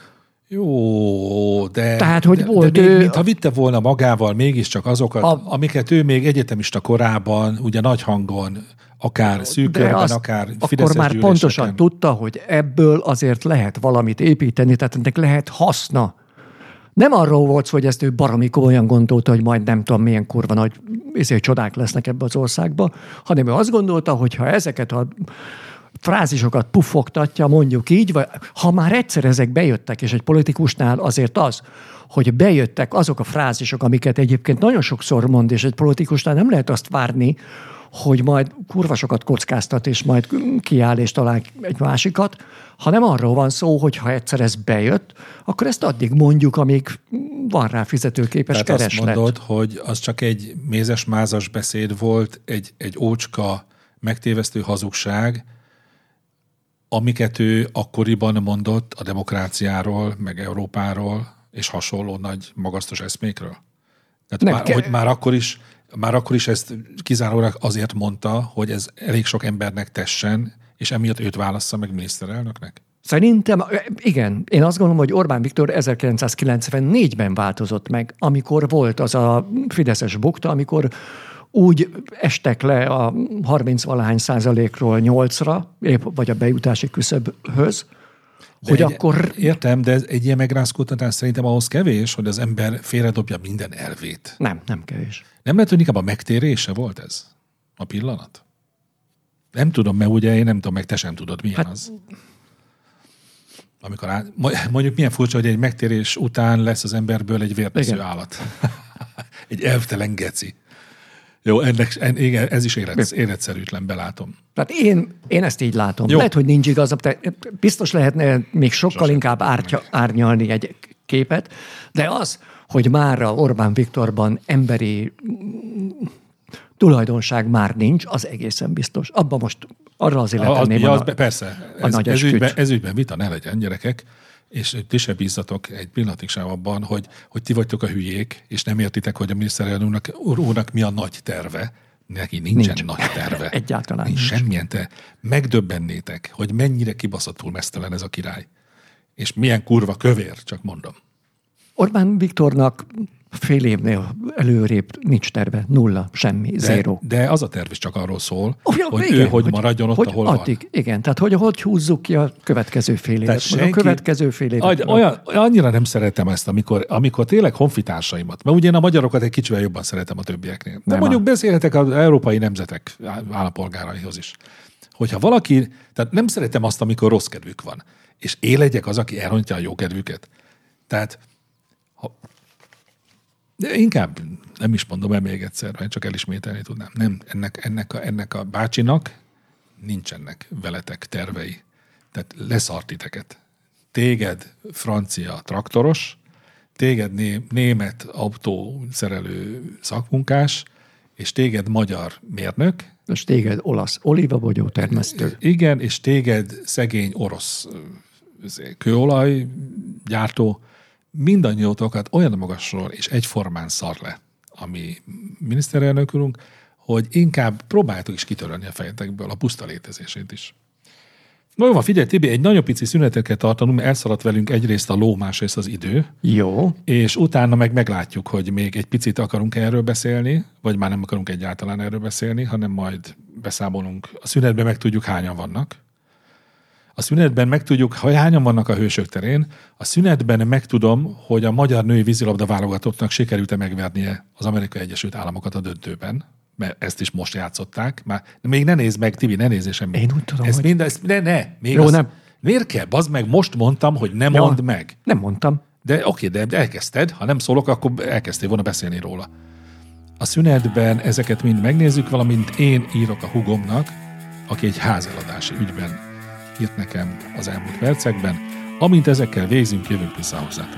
Jó, de... Tehát, hogy volt mintha vitte volna magával mégiscsak azokat, amiket ő még egyetemista korában, ugye nagy hangon, akár szűk körben, akár fideszes akkor már pontosan tudta, hogy ebből azért lehet valamit építeni, tehát ennek lehet haszna. Nem arról volt szó, hogy ezt ő baromi komolyan gondolta, hogy majd nem tudom milyen kurva nagy csodák lesznek ebbe az országba, hanem ő azt gondolta, hogy ha ezeket a frázisokat puffogtatja, mondjuk így, vagy ha már egyszer ezek bejöttek, és egy politikusnál azért az, hogy bejöttek azok a frázisok, amiket egyébként nagyon sokszor mond, és egy politikusnál nem lehet azt várni, hogy majd kurva sokat kockáztat, és majd kiáll és talál egy másikat, hanem arról van szó, hogy ha egyszer ez bejött, akkor ezt addig mondjuk, amíg van rá fizetőképes tehát kereslet. azt mondod, hogy az csak egy mézes-mázas beszéd volt, egy ócska, megtévesztő hazugság, amiket ő akkoriban mondott a demokráciáról, meg Európáról, és hasonló nagy magasztos eszmékről? Tehát hogy már akkor is ezt kizárólag azért mondta, hogy ez elég sok embernek tessen, és emiatt őt válassza meg miniszterelnöknek? Szerintem, igen. Én azt gondolom, hogy Orbán Viktor 1994-ben változott meg, amikor volt az a fideszes bukta, amikor úgy estek le a 30-valahány százalékról 8-ra, vagy a bejutási küszöbhöz, hogy akkor... Értem, de egy ilyen megrázkódtatás szerintem ahhoz kevés, hogy az ember félredobja minden elvét. Nem kevés. Nem lehet, hogy inkább a megtérése volt ez a pillanat? Nem tudom, mert ugye én nem tudom, meg te sem tudod, milyen az. Amikor mondjuk milyen furcsa, hogy egy megtérés után lesz az emberből egy vértesző állat. Egy elvtelen geci. Jó, igen, ez is életszerűtlen, belátom. Tehát én ezt így látom. Jó. Lehet, hogy nincs igazabb, biztos lehetne még sokkal inkább árnyalni egy képet, de az, hogy mára Orbán Viktorban emberi tulajdonság már nincs, az egészen biztos. Abban most arra azért letenném persze, ez ügyben vita ne legyen, gyerekek, és ti se bízzatok egy pillanatig sem abban, hogy ti vagytok a hülyék, és nem értitek, hogy a miniszterelnök úrnak mi a nagy terve. Neki nincsen nagy terve. Egyáltalán nincs. Semmilyen megdöbbennétek, hogy mennyire kibaszottul meztelen ez a király. És milyen kurva kövér, csak mondom. Orbán Viktornak fél évnél előrébb nincs terve, nulla, semmi, zéro. De az a terv is csak arról szól, hogy igen, ő hogy maradjon ott, ahol addig, van. Igen, tehát hogy húzzuk ki a következő fél évet. A következő fél évet. Annyira nem szeretem ezt, amikor tényleg honfitársaimat, mert ugye én a magyarokat egy kicsivel jobban szeretem a többieknél. De mondjuk beszélhetek az európai nemzetek állampolgáraihoz is. Hogyha valaki, tehát nem szeretem azt, amikor rossz kedvük van, és én legyek az, aki elrontja a jó kedvüket. Tehát de inkább nem is mondom el még egyszer, mert csak elismételni tudnám. Nem, ennek a bácsinak nincsenek veletek tervei. Tehát leszart titeket. Téged francia traktoros, téged német autószerelő szakmunkás, és téged magyar mérnök. És téged olasz olívabogyó termesztő. Igen, és téged szegény orosz kőolajgyártó. Mindannyiótokat olyan magasról és egyformán szar le a mi miniszterelnök úrunk, hogy inkább próbáljátok is kitörölni a fejetekből a puszta létezését is. No, jó van, figyelj, Tibi, egy nagyon pici szünetet kell tartanunk, mert elszaladt velünk egyrészt a ló, másrészt az idő. Jó. És utána meg meglátjuk, hogy még egy picit akarunk erről beszélni, vagy már nem akarunk egyáltalán erről beszélni, hanem majd beszámolunk. A szünetben megtudjuk, hányan vannak. A szünetben megtudjuk, hogy hányan vannak a hősök terén. A szünetben megtudom, hogy a magyar női vízilabda válogatottnak sikerült-e megvernie az Amerikai Egyesült Államokat a döntőben, mert ezt is most játszották. Már még ne nézd meg, Tibi, ne nézzél semmit. Én úgy tudom, nem. Miért kell? Bazd meg, most mondtam, hogy ne mondd meg. Nem mondtam. De oké, de elkezdted. Ha nem szólok, akkor elkezdtél volna beszélni róla. A szünetben ezeket mind megnézzük, valamint én írok a hugomnak, aki egy házeladási ügyben írt nekem az elmúlt percekben. Amint ezekkel végzünk, jövünk vissza hozzátok.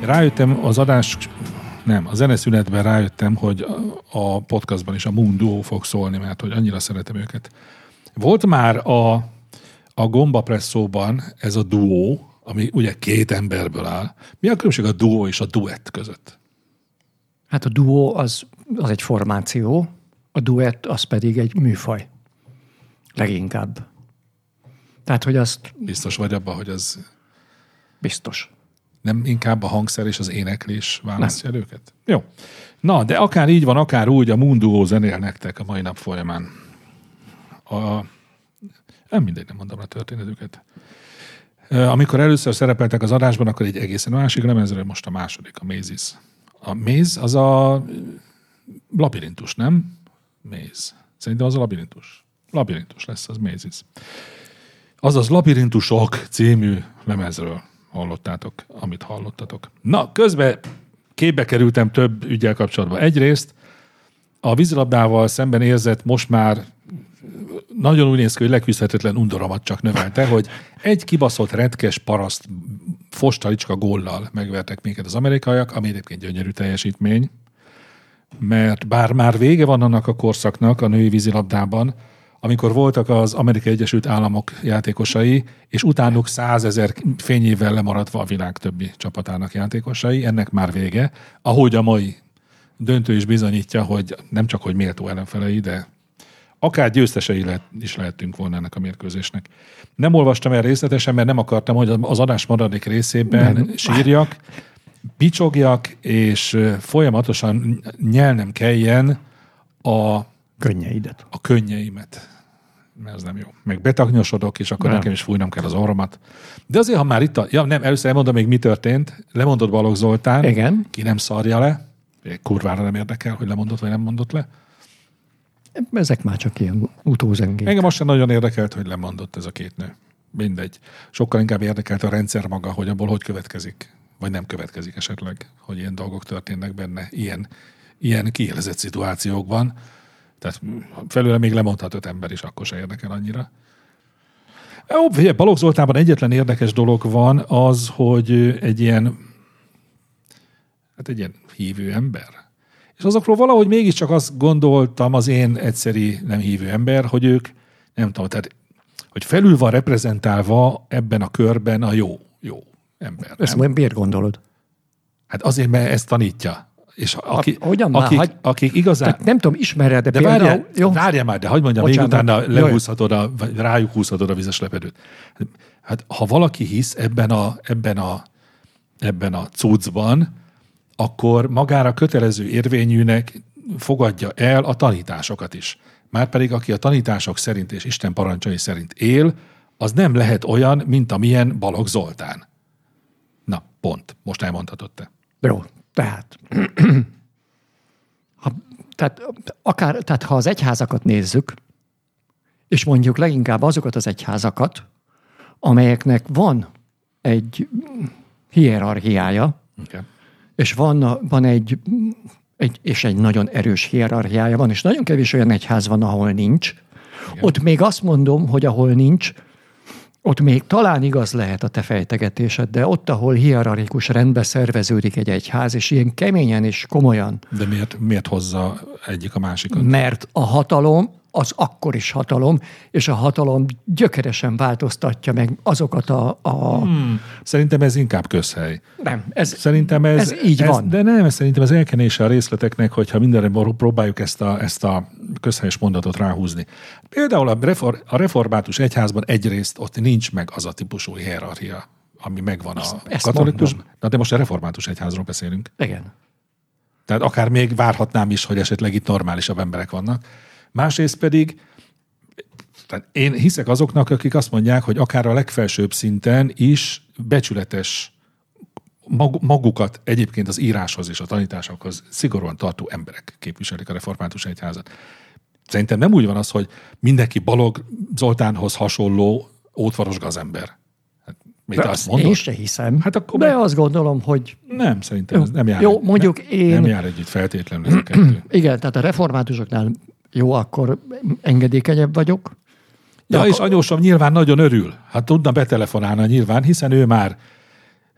Rájöttem az a zeneszünetben rájöttem, hogy a podcastban is a Moon Duo fog szólni, mert hogy annyira szeretem őket. Volt már a Gomba Presszóban ez a duó, ami ugye 2 emberből áll. Mi a különbség a duó és a duett között? Hát a duó az egy formáció, a duett az pedig egy műfaj. Leginkább. Tehát, hogy azt... Biztos vagy abban, hogy az... Biztos. Nem inkább a hangszer és az éneklés választja őket? Jó. Na, de akár így van, akár úgy, a Moon Duo zenél nektek a mai nap folyamán. Nem mindegy, nem mondom a történetüket. Amikor először szerepeltek az adásban, akkor egy egészen másik lemezről, most a második, a Mazes. A Maze az a labirintus, nem? Maze. Szerintem az a labirintus. Labirintus lesz, az Mazes. Azaz Labirintusok című lemezről hallottátok, amit hallottatok. Na, közben képbe kerültem több üggyel kapcsolatban. Egyrészt a vízilabdával szemben érzett most már nagyon úgy néz ki, hogy leküzdhetetlen undoromat csak növelte, hogy egy kibaszott retkes paraszt fostalicska góllal megvertek minket az amerikaiak, ami egyébként gyönyörű teljesítmény, mert bár már vége van annak a korszaknak a női vízilabdában, amikor voltak az Amerikai Egyesült Államok játékosai, és utánuk 100 000 fényévvel lemaradva a világ többi csapatának játékosai, ennek már vége, ahogy a mai döntő is bizonyítja, hogy nem csak, hogy méltó ellenfelei, de akár győztesei is lehettünk volna ennek a mérkőzésnek. Nem olvastam el részletesen, mert nem akartam, hogy az adás maradék részében sírjak, picsogjak, és folyamatosan nyelnem kelljen a könnyeimet. Mert ez nem jó. Meg betaknyosodok, és akkor nekem is fújnom kell az orromat. De azért, ha már itt először elmondom még, mi történt. Lemondott Balogh Zoltán. Igen. Ki nem szarja le. Kurvára nem érdekel, hogy lemondott, vagy nem mondott le. Ezek már csak ilyen utózengék. Engem most sem nagyon érdekelt, hogy lemondott ez a 2 nő. Mindegy. Sokkal inkább érdekelt a rendszer maga, hogy abból hogy következik. Vagy nem következik esetleg, hogy ilyen dolgok történnek benne. Ilyen kiélezett szituációkban. Tehát felőle még lemondhat 5 ember is, akkor se érdekel annyira. Balogh Zoltánban egyetlen érdekes dolog van az, hogy egy ilyen hívő ember. És azokról valahogy mégiscsak azt gondoltam, az én egyszeri nem hívő ember, hogy ők, nem tudom, tehát, hogy felül van reprezentálva ebben a körben a jó ember. Ezt miért gondolod? Hát azért, mert ezt tanítja. És akik igazán... Tehát nem tudom, ismered, de például... Várjál már, de hagyd mondjam, még utána vagy rájuk húzhatod a vizes lepedőt. Hát ha valaki hisz ebben a cuccban, akkor magára kötelező érvényűnek fogadja el a tanításokat is. Márpedig aki a tanítások szerint és Isten parancsai szerint él, az nem lehet olyan, mint amilyen Balogh Zoltán. Na, pont. Most elmondhatod te. Jó, tehát ha az egyházakat nézzük, és mondjuk leginkább azokat az egyházakat, amelyeknek van egy hierarchiája, okay, és van egy nagyon erős hierarchiája van, és nagyon kevés olyan egyház van, ahol nincs. Igen. Ott még azt mondom, hogy ahol nincs, ott még talán igaz lehet a te fejtegetésed, de ott, ahol hierarchikus rendbe szerveződik egy egyház, és ilyen keményen és komolyan. De miért hozza egyik a másikat? Mert a hatalom az akkor is hatalom, és a hatalom gyökeresen változtatja meg azokat Szerintem ez inkább közhely. Nem, ez így van. De nem, szerintem ez elkenése a részleteknek, hogyha mindenre próbáljuk ezt a közhelyes mondatot ráhúzni. Például a református egyházban egyrészt ott nincs meg az a típusú hierarchia, ami megvan a katolikusban. De most a református egyházról beszélünk. Igen. Tehát akár még várhatnám is, hogy esetleg itt normálisabb emberek vannak. Másrészt pedig én hiszek azoknak, akik azt mondják, hogy akár a legfelsőbb szinten is becsületes, magukat egyébként az íráshoz és a tanításokhoz szigorúan tartó emberek képviselik a református egyházat. Szerintem nem úgy van az, hogy mindenki Balogh Zoltánhoz hasonló ótvaros gazember. Én se hiszem. Hát akkor de azt gondolom, hogy... Nem, szerintem ez nem jár. Jó, mondjuk nem jár együtt feltétlenül ez a kettő. Igen, tehát a reformátusoknál jó, akkor engedékenyebb vagyok. És anyósom nyilván nagyon örül. Hát tudna betelefonálni nyilván, hiszen ő már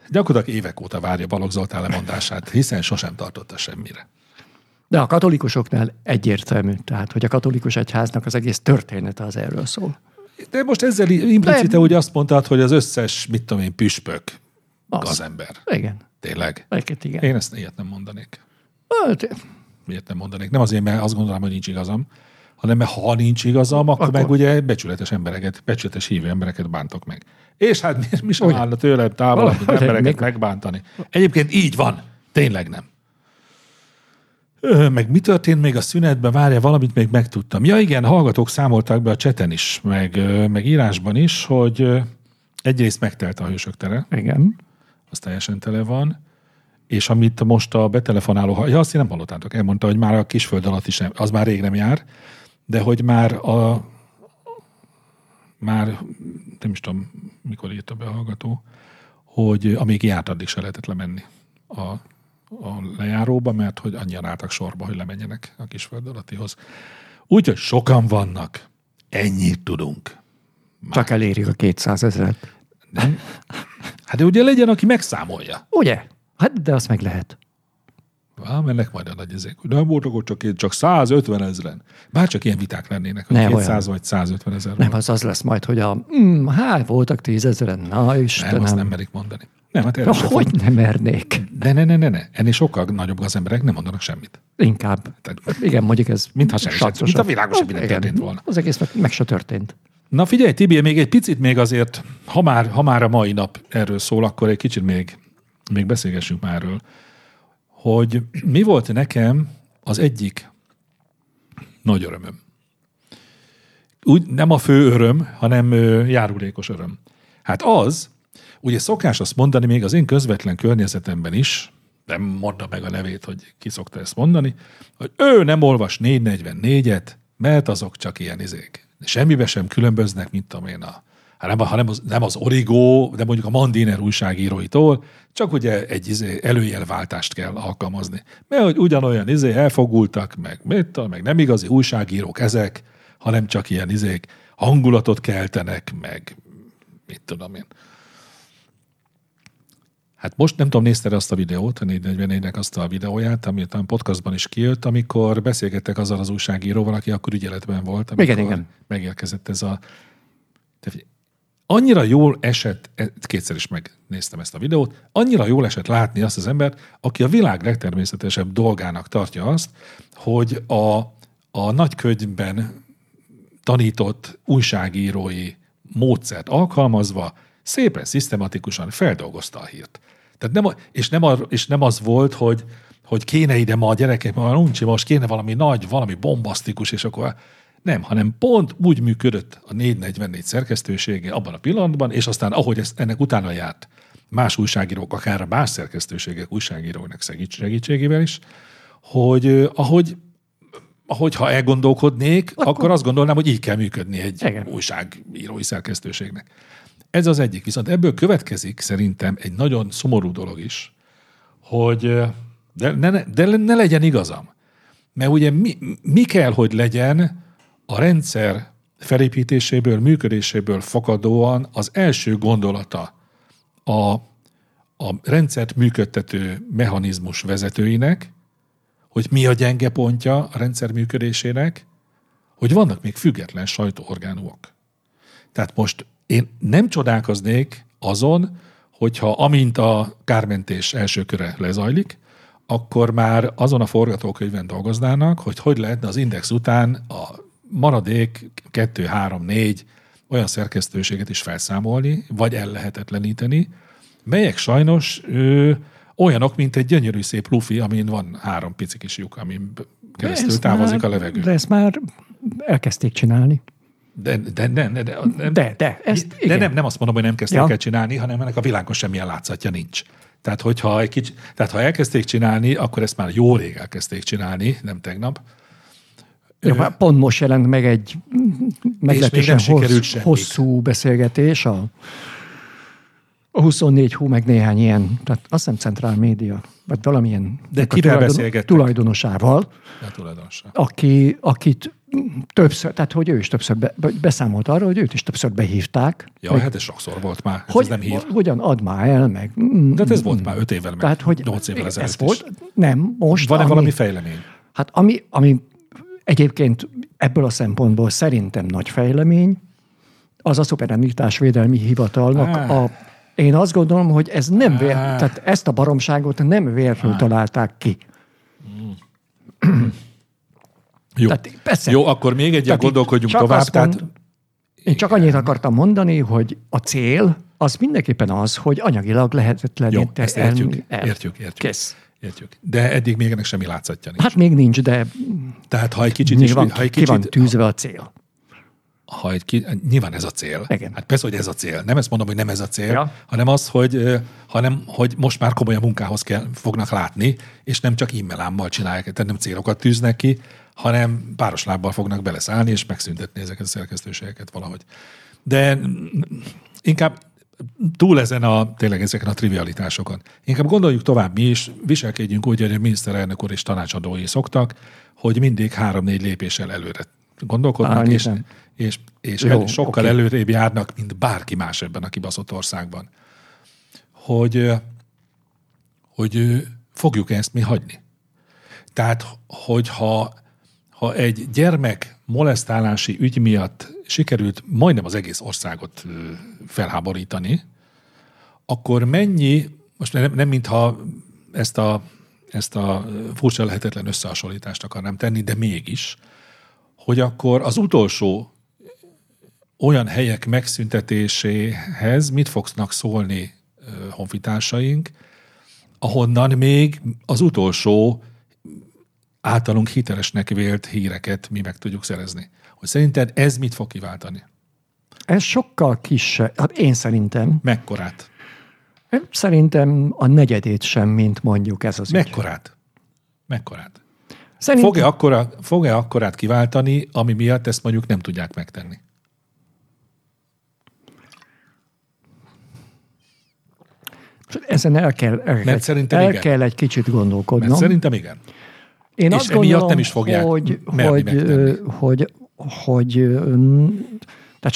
Gyakorlatilag évek óta várja Balogh Zoltán lemondását, hiszen sosem tartotta semmire. De a katolikusoknál egyértelmű, tehát, hogy a katolikus egyháznak az egész története az erről szól. De most ezzel implicite úgy azt mondtad, hogy az összes, mit tudom én, püspök gazember. Igen. Tényleg? Igen. Én ezt ilyet nem mondanék. Miért nem mondanék? Nem azért, mert azt gondolom, hogy nincs igazam, hanem mert ha nincs igazam, akkor meg ugye becsületes hívő embereket bántok meg. És hát mi sem állna tőlem távol, hogy embereket megbántani. Egyébként így van. Tényleg nem. Meg mi történt még a szünetben? Várja, valamit még megtudtam. Ja igen, hallgatók számolták be a cseten is, meg írásban is, hogy egyrészt megtelt a Hősök tere. Igen. Az teljesen tele van. És amit most a betelefonáló, azt én nem hallottátok, elmondta, hogy már a Kisföld alatt is nem, az már rég nem jár, de hogy már nem is tudom, mikor írta be a hallgató, hogy amíg járt, addig se lehetett lemenni a lejáróba, mert hogy annyian álltak sorba, hogy lemenjenek a Kisföld alattihoz. Úgyhogy sokan vannak. Ennyit tudunk. Már. Csak elérjük a 200 000. Nem? Hát de ugye legyen, aki megszámolja. Ugye? Hát de azt meg lehet. Mennek majd a nagy ezek. Nem voltak ott csak 150 000. Bárcsak ilyen viták lennének, hogy 200 vagy 150 000. Nem, az lesz majd, hogy voltak 10 000. Na Istenem. Nem, azt nem merik mondani. Nem, hát hogy nem mernék? Ne. Ennél sokkal nagyobb az emberek nem mondanak semmit. Inkább. Igen, mondjuk ez mintha mint a világos semmi nem történt volna. Az egész meg se történt. Na figyelj, Tibi, még egy picit még azért, ha már a mai nap erről szól, akkor egy kicsit még beszélgessünk már erről, hogy mi volt nekem az egyik nagy örömöm. Úgy nem a fő öröm, hanem járulékos öröm. Hát az, ugye szokás azt mondani még az én közvetlen környezetemben is, nem mondta meg a nevét, hogy ki szokta ezt mondani, hogy ő nem olvas 444-et, mert azok csak ilyen izék. Semmibe sem különböznek, mint amilyen nem az Origo, de mondjuk a Mandiner újságíróitól, csak ugye egy előjelváltást kell alkalmazni. Mert hogy ugyanolyan elfogultak, meg nem igazi újságírók ezek, hanem csak ilyen hangulatot keltenek, meg mit tudom én. Hát most nem tudom, nézted azt a videót, a 444-nek azt a videóját, amit a podcastban is kijött, amikor beszélgettek azzal az újságíróval, aki akkor ügyeletben volt, amikor igen. megérkezett ez a... Annyira jól esett, kétszer is megnéztem ezt a videót, annyira jól esett látni azt az embert, aki a világ legtermészetesebb dolgának tartja azt, hogy a nagykönyvben tanított újságírói módszert alkalmazva szépen, szisztematikusan feldolgozta a hírt. Tehát nem az volt, hogy kéne ide ma a gyerekek, most kéne valami nagy, valami bombasztikus, és akkor nem, hanem pont úgy működött a 444 szerkesztősége abban a pillanatban, és aztán ahogy ennek utána járt más újságírók, akár a más szerkesztőségek újságíróinak segítségével is, hogy ahogy ha elgondolkodnék, akkor azt gondolnám, hogy így kell működni egy újságírói szerkesztőségnek. Ez az egyik. Viszont ebből következik szerintem egy nagyon szomorú dolog is, hogy de ne legyen igazam. Mert ugye mi kell, hogy legyen a rendszer felépítéséből, működéséből fakadóan az első gondolata a rendszert működtető mechanizmus vezetőinek, hogy mi a gyenge pontja a rendszer működésének, hogy vannak még független sajtóorgánumok. Tehát most én nem csodálkoznék azon, hogyha amint a kármentés első köre lezajlik, akkor már azon a forgatókönyvben dolgoznának, hogy lehetne az Index után a maradék 2, 3, 4 olyan szerkesztőséget is felszámolni, vagy ellehetetleníteni, melyek sajnos olyanok, mint egy gyönyörű szép lufi, amin van 3 pici kis lyuk, amin keresztül távozik a levegő. De ezt már elkezdték csinálni. De nem azt mondom, hogy nem kezdték el csinálni, hanem ennek a világon semmilyen látszatja nincs. Tehát, ha elkezdték csinálni, akkor ezt már jó rég elkezdték csinálni, nem tegnap. Pont most jelent meg egy meglehetősen hosszú beszélgetés a 24 meg néhány ilyen, tehát azt hiszem Centrál Média, vagy valamilyen de kivel beszélgettek? Tulajdonosával, akit többször, tehát hogy ő is többször beszámolt arra, hogy őt is többször behívták. Ja, hát ez sokszor volt már, hogy, ez nem hír. Hogyan add már el, meg... De hát ez volt már 5 évvel, meg tehát, hogy 8 évvel ezelőtt ez volt, nem, most... Van-e valami fejlemény? Hát ami egyébként ebből a szempontból szerintem nagy fejlemény, az a szuverenitásvédelmi hivatalnak én azt gondolom, hogy ez nem tehát ezt a baromságot nem véletlenül találták ki. Jó. Tehát, jó, akkor még egyet gondolkodjunk tovább. Én csak annyit akartam mondani, hogy a cél az mindenképpen az, hogy anyagilag lehetetleníteni. Jó, ezt értjük. Kész. Értjük. De eddig még ennek semmi látszatja nincs. Hát még nincs, de tehát ha egy kicsit ki van tűzve a cél. Nyilván ez a cél. Igen. Hát persze, hogy ez a cél. Nem ezt mondom, hogy nem ez a cél, hanem az, hogy most már komolyan munkához fognak látni, és nem csak e-mailámmal csinálják, tehát nem célokat tűznek ki, hanem páros lábbal fognak beleszállni, és megszüntetni ezeket a szerkesztőségeket valahogy. De inkább túl tényleg ezeken a trivialitásokon. Inkább gondoljuk tovább mi is, viselkedjünk úgy, hogy a miniszterelnök úr és tanácsadói szoktak, hogy mindig 3-4 lépéssel előre gondolkodnak, és sokkal előrébb járnak, mint bárki más ebben a kibaszott országban. Hogy fogjuk ezt mi hagyni. Tehát, hogyha egy gyermek molesztálási ügy miatt sikerült majdnem az egész országot felháborítani, akkor mennyi, most nem mintha ezt a furcsa lehetetlen összehasonlítást akarnám tenni, de mégis, hogy akkor az utolsó olyan helyek megszüntetéséhez mit fognak szólni honfitársaink, ahonnan még az utolsó általunk hitelesnek vélt híreket mi meg tudjuk szerezni. Hogy szerinted ez mit fog kiváltani? Ez sokkal kisebb. Hát én szerintem. Mekkorát? Szerintem a negyedét sem, mint mondjuk ez az Mekkorát? Szerintem... Fog-e akkorát kiváltani, ami miatt ezt mondjuk nem tudják megtenni? Ezen el kell egy kicsit gondolkodnom. Mert szerintem igen. Én és azt gondolom, nem is fogják tehát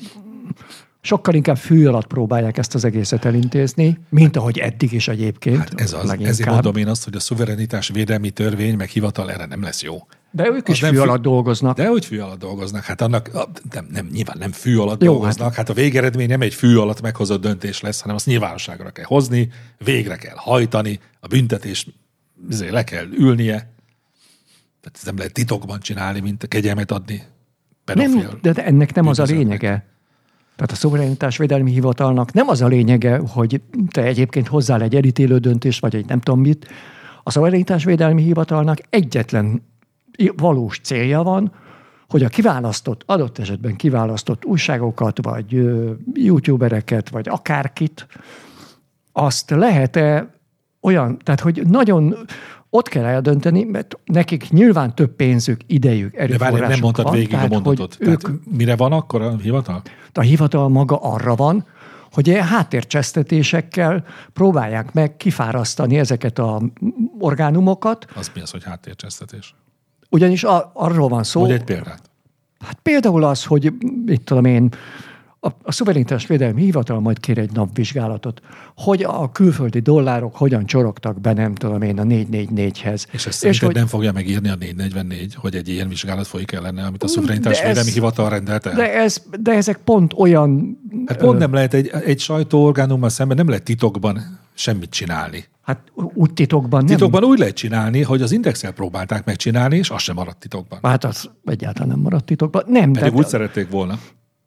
sokkal inkább fű alatt próbálják ezt az egészet elintézni, mint ahogy eddig is egyébként. Hát ezért mondom én azt, hogy a szuverenitás védelmi törvény meg hivatal erre nem lesz jó. De ők is fű alatt dolgoznak. De hogy fű alatt dolgoznak? Hát annak nyilván nem fű alatt dolgoznak. Hát a végeredmény nem egy fű alatt meghozott döntés lesz, hanem azt nyilvánosságra kell hozni, végre kell hajtani, a büntetés le kell ülnie. Tehát ezt nem lehet titokban csinálni, mint a kegyelmet adni pedofil. De ennek nem az a lényege. Tehát a szuverenitásvédelmi hivatalnak nem az a lényege, hogy te egyébként hozzál egy elítélő döntést, vagy egy nem tudom mit. A szuverenitásvédelmi hivatalnak egyetlen valós célja van, hogy a adott esetben kiválasztott újságokat, vagy youtubereket, vagy akárkit, azt lehet-e olyan, tehát hogy nagyon ott kell eldönteni, mert nekik nyilván több pénzük, idejük, erőforrásuk van. De nem mondtad végig a mondatot. Tehát mire van akkor a hivatal? A hivatal maga arra van, hogy háttércsesztetésekkel próbálják meg kifárasztani ezeket az orgánumokat. Az mi az, hogy háttércsesztetés? Ugyanis arról van szó. Hogy egy példát? Hát például az, hogy mit tudom én, a szuverenitásvédelmi hivatal majd kér egy napvizsgálatot, hogy a külföldi dollárok hogyan csorogtak be, nem tudom én, a 444-hez. És ezt szerinted nem fogja megírni a 444, hogy egy ilyen vizsgálat folyik ellene, amit a szuverenitásvédelmi hivatal rendelt el? De ezek pont olyan... Hát pont nem lehet egy sajtóorgánummal szemben nem lehet titokban semmit csinálni. Hát úgy titokban nem. Titokban úgy lehet csinálni, hogy az Indexel próbálták megcsinálni, és az sem maradt titokban. Hát az egyáltalán nem maradt titokban. Nem. Pedig úgy szerették volna.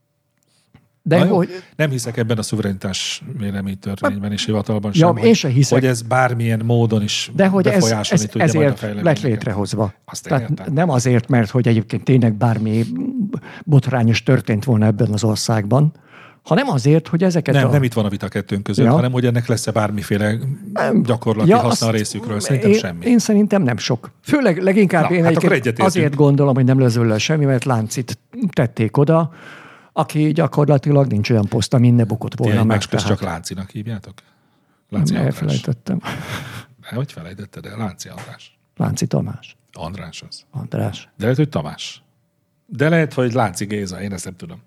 De hogy... Nem hiszek ebben a szuverenitás védelmi törvényben és hivatalban sem, én sem hiszek. Hogy ez bármilyen módon is befolyásolni tudja majd a fejleményeket. Lett létrehozva. Tehát nem azért, mert hogy egyébként tényleg bármi botrányos történt volna ebben az országban, hanem azért, hogy ezeket nem itt van a vita kettőnk között, hanem hogy ennek lesz-e bármiféle gyakorlati haszna a részükről. Szerintem semmi. Én szerintem nem sok. Főleg leginkább én azért gondolom, hogy nem lesz belőle semmi, mert Láncit tették oda, aki gyakorlatilag nincs olyan poszt, amin ne bukott volna meg. Csak Láncinak hívjátok? Lánci András. Elfelejtettem. Hogy felejtetted el? Lánci András. Lánci Tamás. András az. András. De lehet, hogy Tamás. De lehet, hogy Lánci Géza, én ezt nem tudom.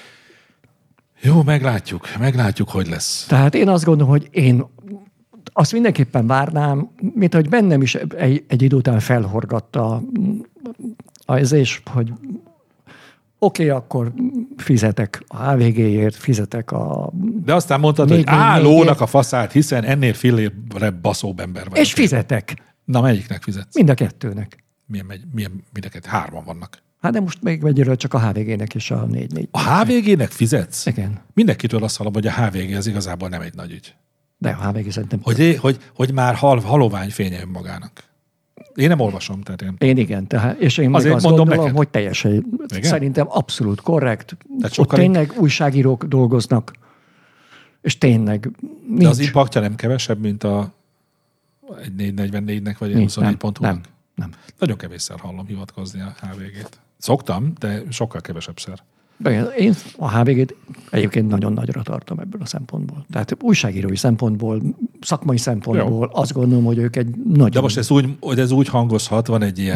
Jó, meglátjuk, hogy lesz. Tehát én azt gondolom, hogy én azt mindenképpen várnám, mint hogy bennem is egy idő után felhorgatta az, és hogy oké, akkor fizetek a HVG-ért, fizetek a... De aztán mondtad, hogy lónak a faszát, hiszen ennél fillérre baszóbb ember vagy. És fizetek. Na, melyiknek fizetsz? Mind a kettőnek. Milyen mind a kettő? 3 vannak. Hát de most még egyről csak a HVG-nek és a 4-4. A HVG-nek fizetsz? Igen. Mindenkitől azt hallom, hogy a HVG az igazából nem egy nagy ügy. De a HVG szerintem... Hogy már halovány fénye önmagának. Én nem olvasom, tehát én igen, tehát, és én azért azt gondolom, neked, hogy teljesen, szerintem abszolút korrekt. Ott tényleg újságírók dolgoznak, és tényleg nincs. De az impaktja nem kevesebb, mint a 444-nek, vagy 24.hu-nak? Nem. Nagyon kevésszer hallom hivatkozni a HVG-t. Szoktam, de sokkal kevesebbszer. Én a HVG-t egyébként nagyon nagyra tartom ebből a szempontból. Tehát újságírói szempontból, szakmai szempontból azt gondolom, hogy ők egy nagyon... De most ez úgy hangozhat, van egy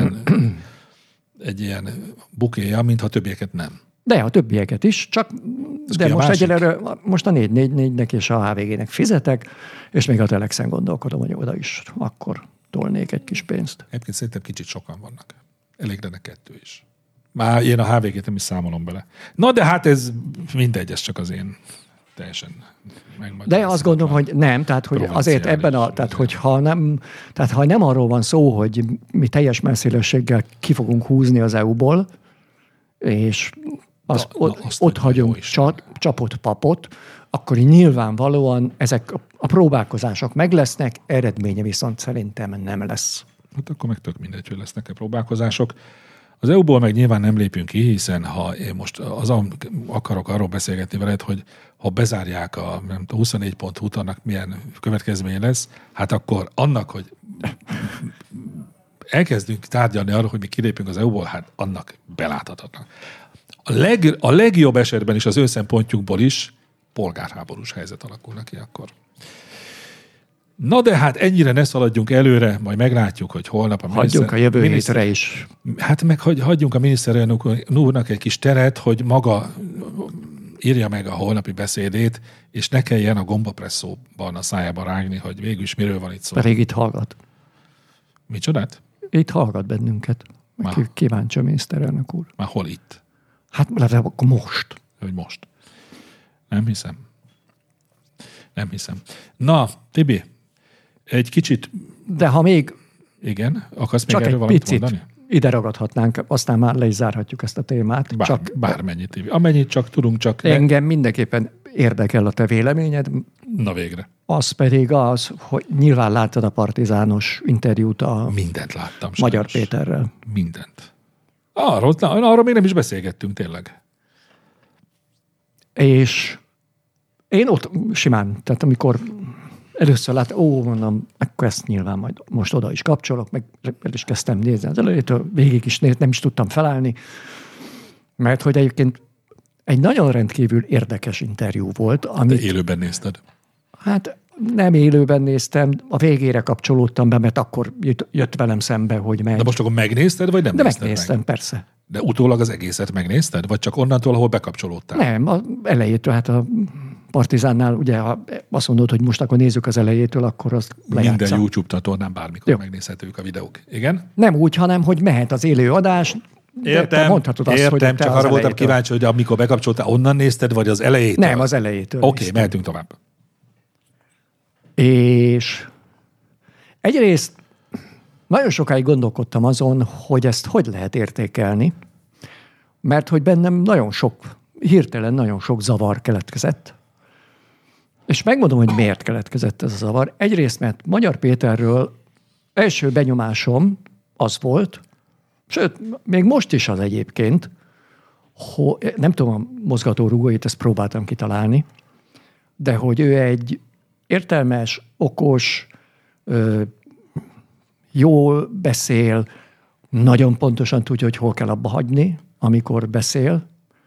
ilyen bukéja, mintha többieket nem. De a többieket is, csak de most egyelőre most a 444-nek és a HVG-nek fizetek, és még a Telexen gondolkodom, hogy oda is akkor tolnék egy kis pénzt. Egyébként szerintem kicsit sokan vannak. Elég lenne 2 is. Már én a HVG-t nem is számolom bele. Na de hát ez mindegy, ez csak az én teljesen De azt gondolom, hogy nem, tehát hogy azért ebben tehát ha nem arról van szó, hogy mi teljes messzélességgel ki fogunk húzni az EU-ból, és ott hagyunk csapott papot, akkor nyilvánvalóan ezek a próbálkozások meg lesznek, eredménye viszont szerintem nem lesz. Hát akkor meg tök mindegy, hogy lesznek-e próbálkozások. Az EU-ból meg nyilván nem lépünk ki, hiszen ha én most akarok arról beszélgetni veled, hogy ha bezárják a 24.hu-t, annak milyen következménye lesz, hát akkor annak, hogy elkezdünk tárgyalni arról, hogy mi kilépünk az EU-ból, hát annak beláthatatlan. A legjobb esetben is az ő szempontjukból is polgárháborús helyzet alakulnak ki akkor. Na de hát ennyire ne szaladjunk előre, majd meglátjuk, hogy holnap hagyjunk a jövő hétre is. Hát meg hagyjunk a miniszterelnök úrnak egy kis teret, hogy maga írja meg a holnapi beszédét, és ne kelljen a gombapresszóban a szájába rágni, hogy végül is miről van itt szó. Pedig itt hallgat. Micsodát? Itt hallgat bennünket. Kíváncsi a miniszterelnök úr. Már hol itt? Hát akkor most. Hogy most. Nem hiszem. Na, Tibi, egy kicsit... De ha még... Igen, akarsz még erről valamit mondani? Ide ragadhatnánk, aztán már le is zárhatjuk ezt a témát. Bármennyit, Tibi. Amennyit csak tudunk, csak... Engem mindenképpen érdekel a te véleményed. Na végre. Az pedig az, hogy nyilván láttad a Partizános interjút a... Mindent láttam. Magyar Péterrel. Mindent. Arról még nem is beszélgettünk tényleg. És én ott simán, tehát amikor először mondom, akkor ezt nyilván majd most oda is kapcsolok, meg el is kezdtem nézni az elejétől, végig is nem is tudtam felállni, mert hogy egyébként egy nagyon rendkívül érdekes interjú volt. Amit, de élőben nézted? Hát nem élőben néztem, a végére kapcsolódtam be, mert akkor jött velem szembe, hogy meg. De most akkor megnézted, vagy nem de nézted megnéztem, meg? Persze. De utólag az egészet megnézted? Vagy csak onnantól, ahol bekapcsolódtál? Nem, az elejétől, hát a Partizánnál ugye azt mondod, hogy most akkor nézzük az elejétől, akkor azt lejátszom. Minden YouTube csatornán bármikor megnézhetők a videók. Igen? Nem úgy, hanem hogy mehet az élő adás. Értem, csak arra voltam kíváncsi, hogy amikor bekapcsoltál, onnan nézted, vagy az elejétől? Nem, az elejétől. Oké, mehetünk tovább. És egyrészt nagyon sokáig gondolkodtam azon, hogy ezt hogy lehet értékelni, mert hogy bennem hirtelen nagyon sok zavar keletkezett. És megmondom, hogy miért keletkezett ez a zavar. Egyrészt, mert Magyar Péterről első benyomásom az volt, sőt, még most is az egyébként, hogy nem tudom a mozgatórugóit, ezt próbáltam kitalálni, de hogy ő egy értelmes, okos, jól beszél, nagyon pontosan tudja, hogy hol kell abba hagyni, amikor beszél,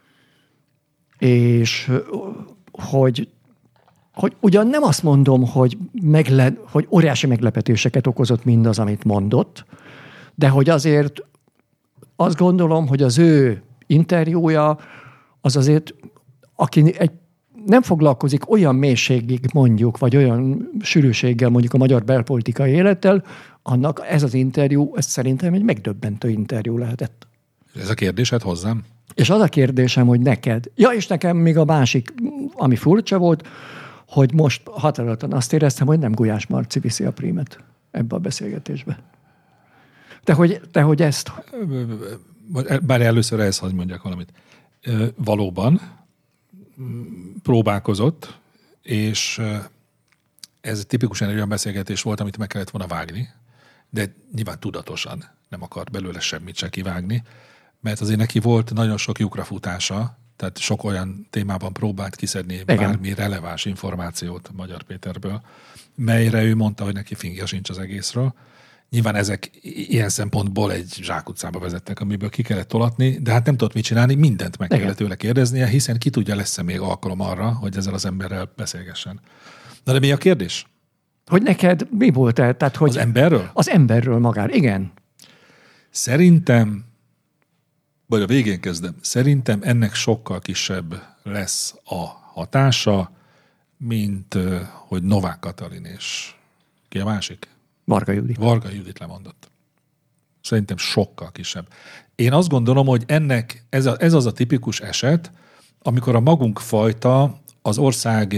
és hogy ugyan nem azt mondom, hogy óriási meglepetéseket okozott mindaz, amit mondott, de hogy azért azt gondolom, hogy az ő interjúja, az azért, aki nem foglalkozik olyan mélységig mondjuk, vagy olyan sűrűséggel mondjuk a magyar belpolitikai élettel, annak ez az interjú, ez szerintem egy megdöbbentő interjú lehetett. Ez a kérdésed hozzám? És az a kérdésem, hogy neked, és nekem még a másik, ami furcsa volt, hogy most határozottan azt éreztem, hogy nem Gulyás Marci viszi a prímet ebbe a beszélgetésbe. Te hogy ezt... Bár először ehhez hadd mondjak valamit. Valóban próbálkozott, és ez tipikusan egy olyan beszélgetés volt, amit meg kellett volna vágni, de nyilván tudatosan nem akar belőle semmit se kivágni, mert azért neki volt nagyon sok lyukrafutása, tehát sok olyan témában próbált kiszedni bármi releváns információt Magyar Péterből, melyre ő mondta, hogy neki fingja sincs az egészről. Nyilván ezek ilyen szempontból egy zsákutcába vezettek, amiből ki kellett tolatni, de hát nem tudott mit csinálni, mindent meg kellett tőle kérdeznie, hiszen ki tudja, lesz-e még alkalom arra, hogy ezzel az emberrel beszélgessen. Na de mi a kérdés? Hogy neked mi volt el? Tehát, hogy az emberről? Az emberről magáról, igen. Szerintem, vagy a végén kezdem, szerintem ennek sokkal kisebb lesz a hatása, mint hogy Novák Katalin és ki a másik? Varga Judit. Varga Judit lemondott. Szerintem sokkal kisebb. Én azt gondolom, hogy ennek ez az a tipikus eset, amikor a magunk fajta az ország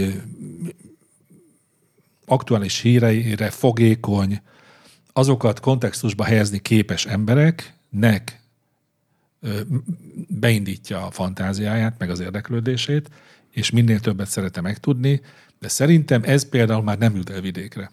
aktuális híreire fogékony, azokat kontextusba helyezni képes embereknek beindítja a fantáziáját, meg az érdeklődését, és minél többet szeretne megtudni, de szerintem ez például már nem jut el vidékre.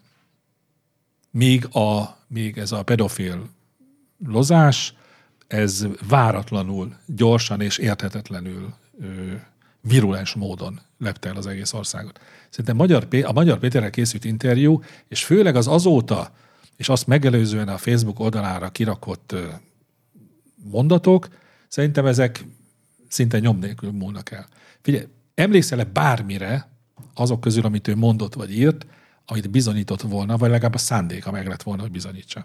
Míg ez a pedofil lozás, ez váratlanul, gyorsan és érthetetlenül virulens módon lepte el az egész országot. Szerintem a Magyar Péterrel készült interjú, és főleg az azóta, és azt megelőzően a Facebook oldalára kirakott mondatok, szerintem ezek szinte nyom nélkül múlnak el. Figyelj, emlékszel-e bármire azok közül, amit ő mondott vagy írt, amit bizonyított volna, vagy legalább a szándéka meg lett volna, hogy bizonyítsa?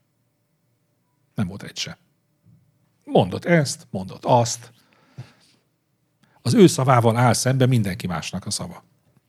Nem volt egy se. Mondott ezt, mondott azt. Az ő szavával áll szembe mindenki másnak a szava.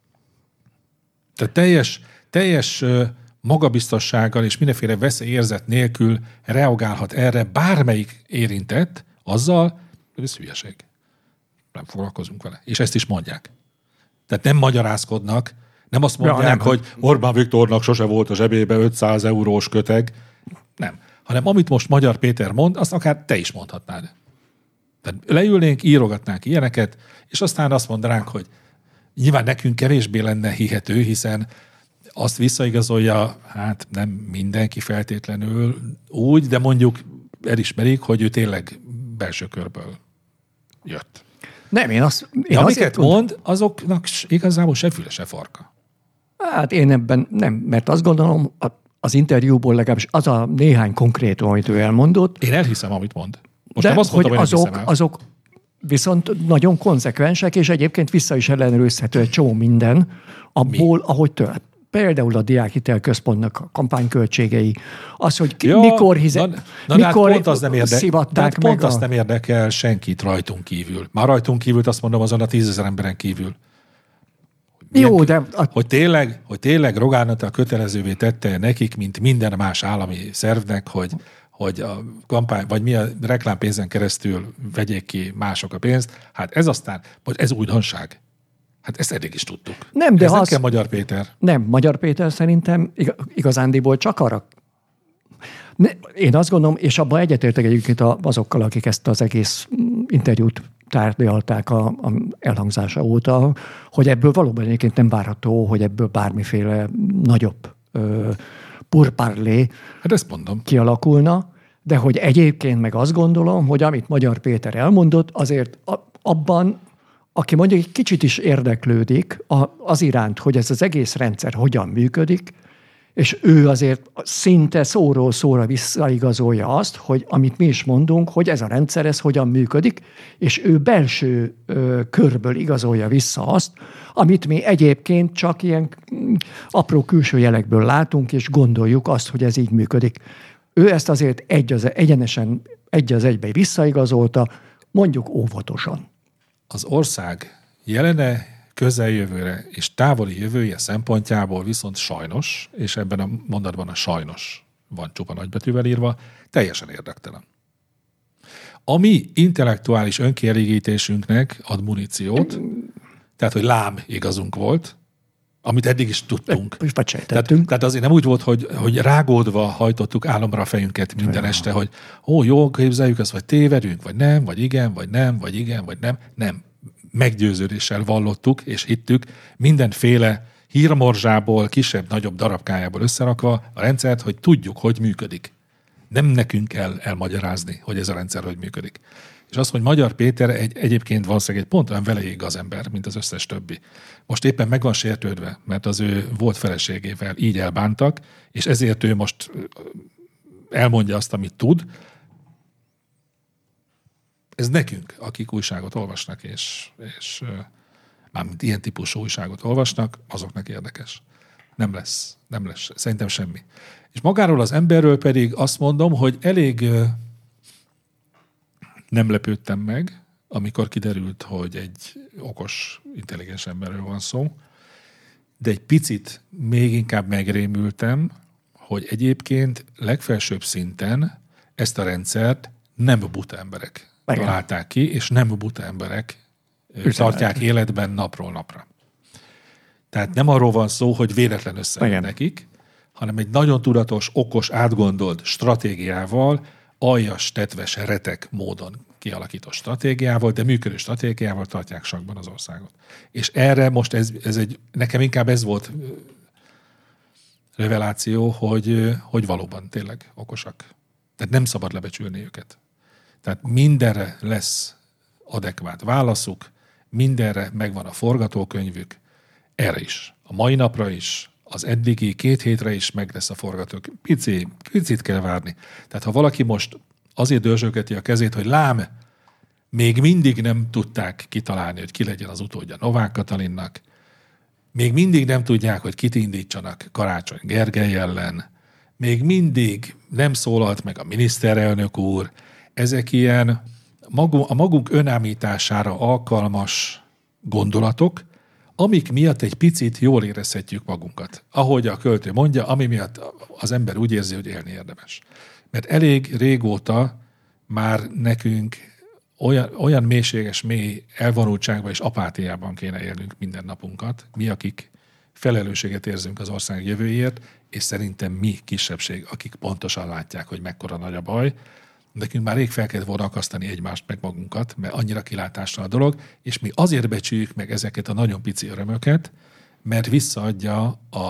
Tehát teljes magabiztossággal és mindenféle veszélyérzet nélkül reagálhat erre bármelyik érintett azzal, hogy ez hülyeség. Nem foglalkozunk vele. És ezt is mondják. Tehát nem magyarázkodnak, nem azt mondják, hogy Orbán Viktornak sose volt a zsebébe 500 eurós köteg. Nem. Hanem amit most Magyar Péter mond, azt akár te is mondhatnád. Tehát leülnénk, írogatnánk ilyeneket, és aztán azt mondanánk, hogy nyilván nekünk kevésbé lenne hihető, hiszen azt visszaigazolja, hát nem mindenki feltétlenül úgy, de mondjuk elismerik, hogy ő tényleg belső körből jött. Nem, én amiket mond, azoknak igazából se füle, se farka. Hát én ebben nem, mert azt gondolom, az interjúból legalábbis az a néhány konkrét, amit ő elmondott. Én elhiszem, amit mond. Most de azt mondtam, hogy azok viszont nagyon konzekvensek, és egyébként vissza is ellenőrizhető egy csomó minden abból, ahogy tört. Például a Diákhitel Központnak a kampányköltségei, az, hogy mikor szivatták meg. Pont azt nem érdekel senkit rajtunk kívül. Már rajtunk kívül, azt mondom, azon a 10 000 emberen kívül. Jó, de... Hogy tényleg Rogán Antal kötelezővé tette nekik, mint minden más állami szervnek, hogy a kampány, vagy mi a reklámpénzen keresztül vegyék ki mások a pénzt. Hát ez aztán, vagy ez újdonság. Hát ezt eddig is tudtuk. Nem, de nem kell Magyar Péter. Nem, Magyar Péter szerintem igazándiból csak arra. Én azt gondolom, és abban egyetértek egyébként azokkal, akik ezt az egész interjút tárgyalták a elhangzása óta, hogy ebből valóban egyébként nem várható, hogy ebből bármiféle nagyobb pourparlé kialakulna, de hogy egyébként meg azt gondolom, hogy amit Magyar Péter elmondott, azért abban, aki mondjuk egy kicsit is érdeklődik az iránt, hogy ez az egész rendszer hogyan működik, és ő azért szinte szóról szóra visszaigazolja azt, hogy amit mi is mondunk, hogy ez a rendszer, ez hogyan működik, és ő belső körből igazolja vissza azt, amit mi egyébként csak ilyen apró külső jelekből látunk, és gondoljuk azt, hogy ez így működik. Ő ezt azért egyenesen egy az egybe visszaigazolta, Mondjuk óvatosan. Az ország jelene, közeljövőre és távoli jövője szempontjából viszont sajnos, és ebben a mondatban a sajnos van csupa nagybetűvel írva, teljesen érdektelen. A mi intellektuális önkielégítésünknek ad muníciót, tehát, hogy lám igazunk volt, amit eddig is tudtunk. Tehát azért nem úgy volt, hogy rágódva hajtottuk álomra a fejünket minden este, hogy jól képzeljük ezt, vagy tévedünk, vagy nem, vagy igen, vagy nem, vagy igen, vagy nem. Nem. Meggyőződéssel vallottuk, és hittük mindenféle hírmorzsából, kisebb-nagyobb darabkájából összerakva a rendszert, hogy tudjuk, hogy működik. Nem nekünk kell elmagyarázni, hogy ez a rendszer hogy működik. És azt, hogy Magyar Péter egyébként valószínűleg egy pont olyan velejéig gazember, mint az összes többi. Most éppen meg van sértődve, mert az ő volt feleségével így elbántak, és ezért ő most elmondja azt, amit tud. Ez nekünk, akik újságot olvasnak, és mármint ilyen típusú újságot olvasnak, azoknak érdekes. Nem lesz szerintem semmi. És magáról az emberről pedig azt mondom, hogy elég nem lepődtem meg, amikor kiderült, hogy egy okos, intelligens emberről van szó, de egy picit még inkább megrémültem, hogy egyébként legfelsőbb szinten ezt a rendszert nem buta emberek találták ki, és nem buta emberek tartják életben napról napra. Tehát nem arról van szó, hogy véletlen összejön nekik, hanem egy nagyon tudatos, okos, átgondolt stratégiával, aljas, tetves, retek módon kialakított stratégiával, de működő stratégiával tartják sakban az országot. És erre most nekem inkább ez volt reveláció, hogy valóban tényleg okosak. Tehát nem szabad lebecsülni őket. Tehát mindenre lesz adekvát válaszuk, mindenre megvan a forgatókönyvük, erre is. A mai napra is, az eddigi 2 hétre is meg lesz a forgatókönyv. Picit kell várni. Tehát ha valaki most azért dörzsölgeti a kezét, hogy lám, még mindig nem tudták kitalálni, hogy ki legyen az utódja Novák Katalinnak, még mindig nem tudják, hogy kit indítsanak Karácsony Gergely ellen, még mindig nem szólalt meg a miniszterelnök úr, ezek ilyen a magunk önállítására alkalmas gondolatok, amik miatt egy picit jól érezhetjük magunkat. Ahogy a költő mondja, ami miatt az ember úgy érzi, hogy élni érdemes. Mert elég régóta már nekünk olyan mélységes, mély elvonultságban és apátiában kéne élnünk minden napunkat, mi, akik felelősséget érzünk az ország jövőjéért, és szerintem mi kisebbség, akik pontosan látják, hogy mekkora nagy a baj. Nekünk már rég fel kellett volna akasztani egymást meg magunkat, mert annyira kilátásra a dolog, és mi azért becsüljük meg ezeket a nagyon pici örömöket, mert visszaadja